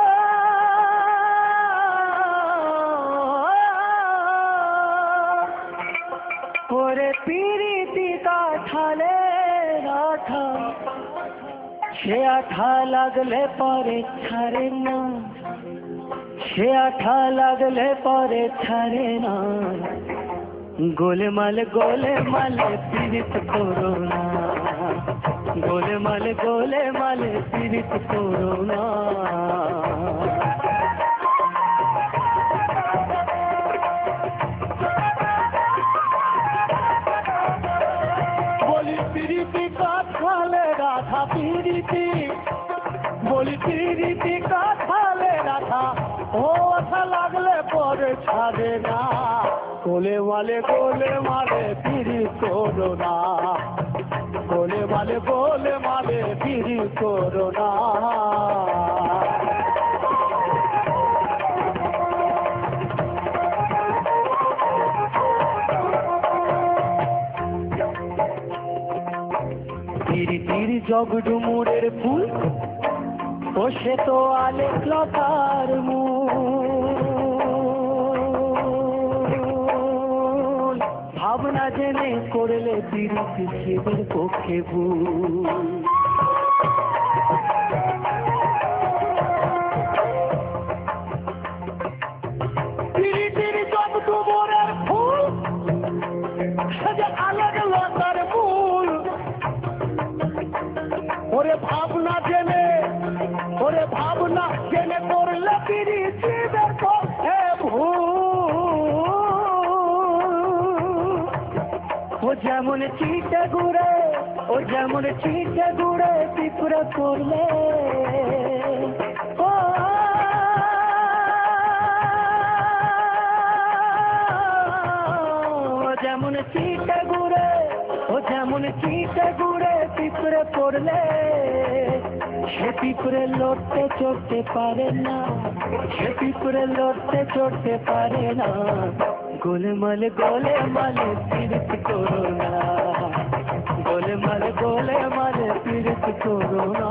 ওরে পিরিতি কাঠালে রাখা, সে আঠা লাগলে পরে ছাড়ে না, সে আঠা লাগলে পরে ছাড়ে না। গোলমাল গোলমাল পীড়িত করো না, গোলমাল গোলমাল পীড়িত করো না। বলি পিরিতি কাঠালে রাধা পিরিতি, বলি পিরিতি কাঠালে রাধা, ও আঠা লাগলে পরে ছাড়ে না। গোলে মালে পিরিত করো না। গোলে মালে পিড়ি করো না। পিড়িতির জগডুমুরের ফুল ও সে তো আলেক লতার মূল, ভাবনা জেনে করলে পিড়িতি শিবের পক্ষে ভুল। পিড়িতির জগডুমুরের ফুল সে যে আলেক লতার মূল, ওরে ভাবনা জেনে করলে পিড়িতি শিবের পক্ষে ভুল। ও যেমন চিটে গুড়ে পিঁপড়ে করলে, যেমন চিটে গুড়ে পিঁপড়ে পড়লে, সে পিঁপড়ে লড়তে চড়তে পারে না, গোলে মালে পিড়িত করো না, গোলে মালে পিড়িত করো না।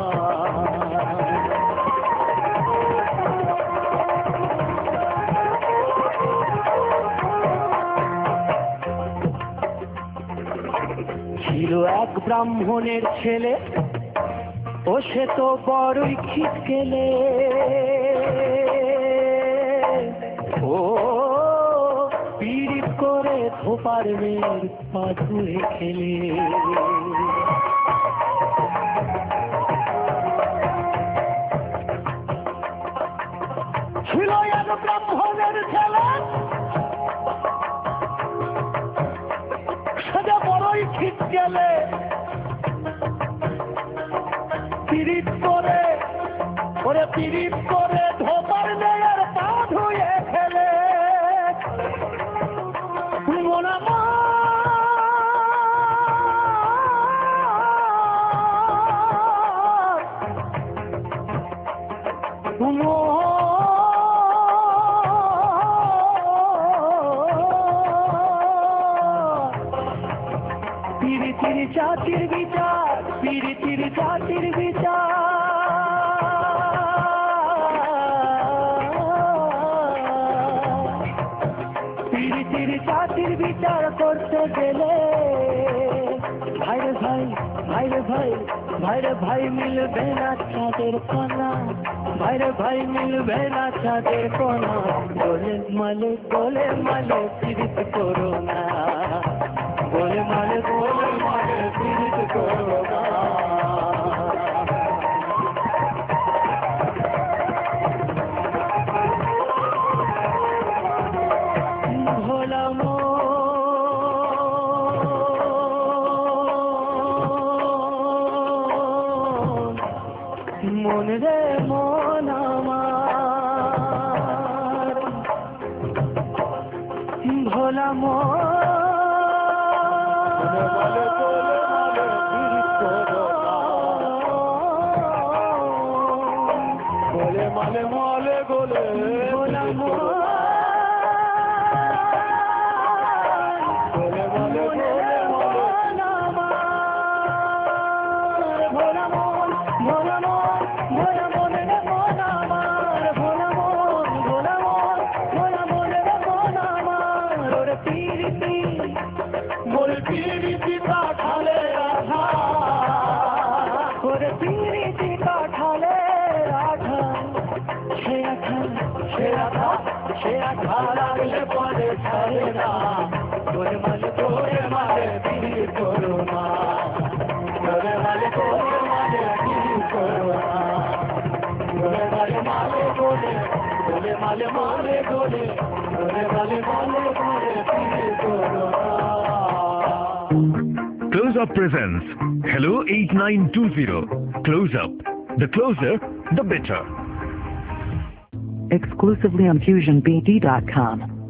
ছিল এক ব্রাহ্মণের ছেলে, ও সে তো বড়ই খিটকেলে, ও পীড়িত করে ধোপার মেয়ের পা ধুয়ে খেলে। ছিল এক ব্রাহ্মণের ছেলে, সেটা বড়ই খিটকেলে, পীড়িত করে ধোপার মেয়ের পা ধুয়ে খেলে। পিড়িতির জাতির বিচার, পিড়িতির জাতির বিচার, পিড়িতির জাতির বিচার করতে গেলে, ভাইরে ভাই মিলবে না চাঁদের কোনা, মিলবে না চাঁদের কোনা, গোলে মালে পিড়িত করো না, গোলে মালে পিড়িত করো না। ভোলা মন রে মন আমার, ভোলা গোলে মালে গোলে ভোলা পিড়িতি কাঠালে রাধা, পিড়িতি কাঠালে রাধা, সে আঠা লাগলে পরে ছাড়ে না, গোলে মালে পিড়িত করো না, গোলে মালে পিড়িত করো না, গোলে মালে পিড়িত করো না। Close Up presents Hello 8920. Close Up. The closer, the better. Exclusively on FusionBD.com.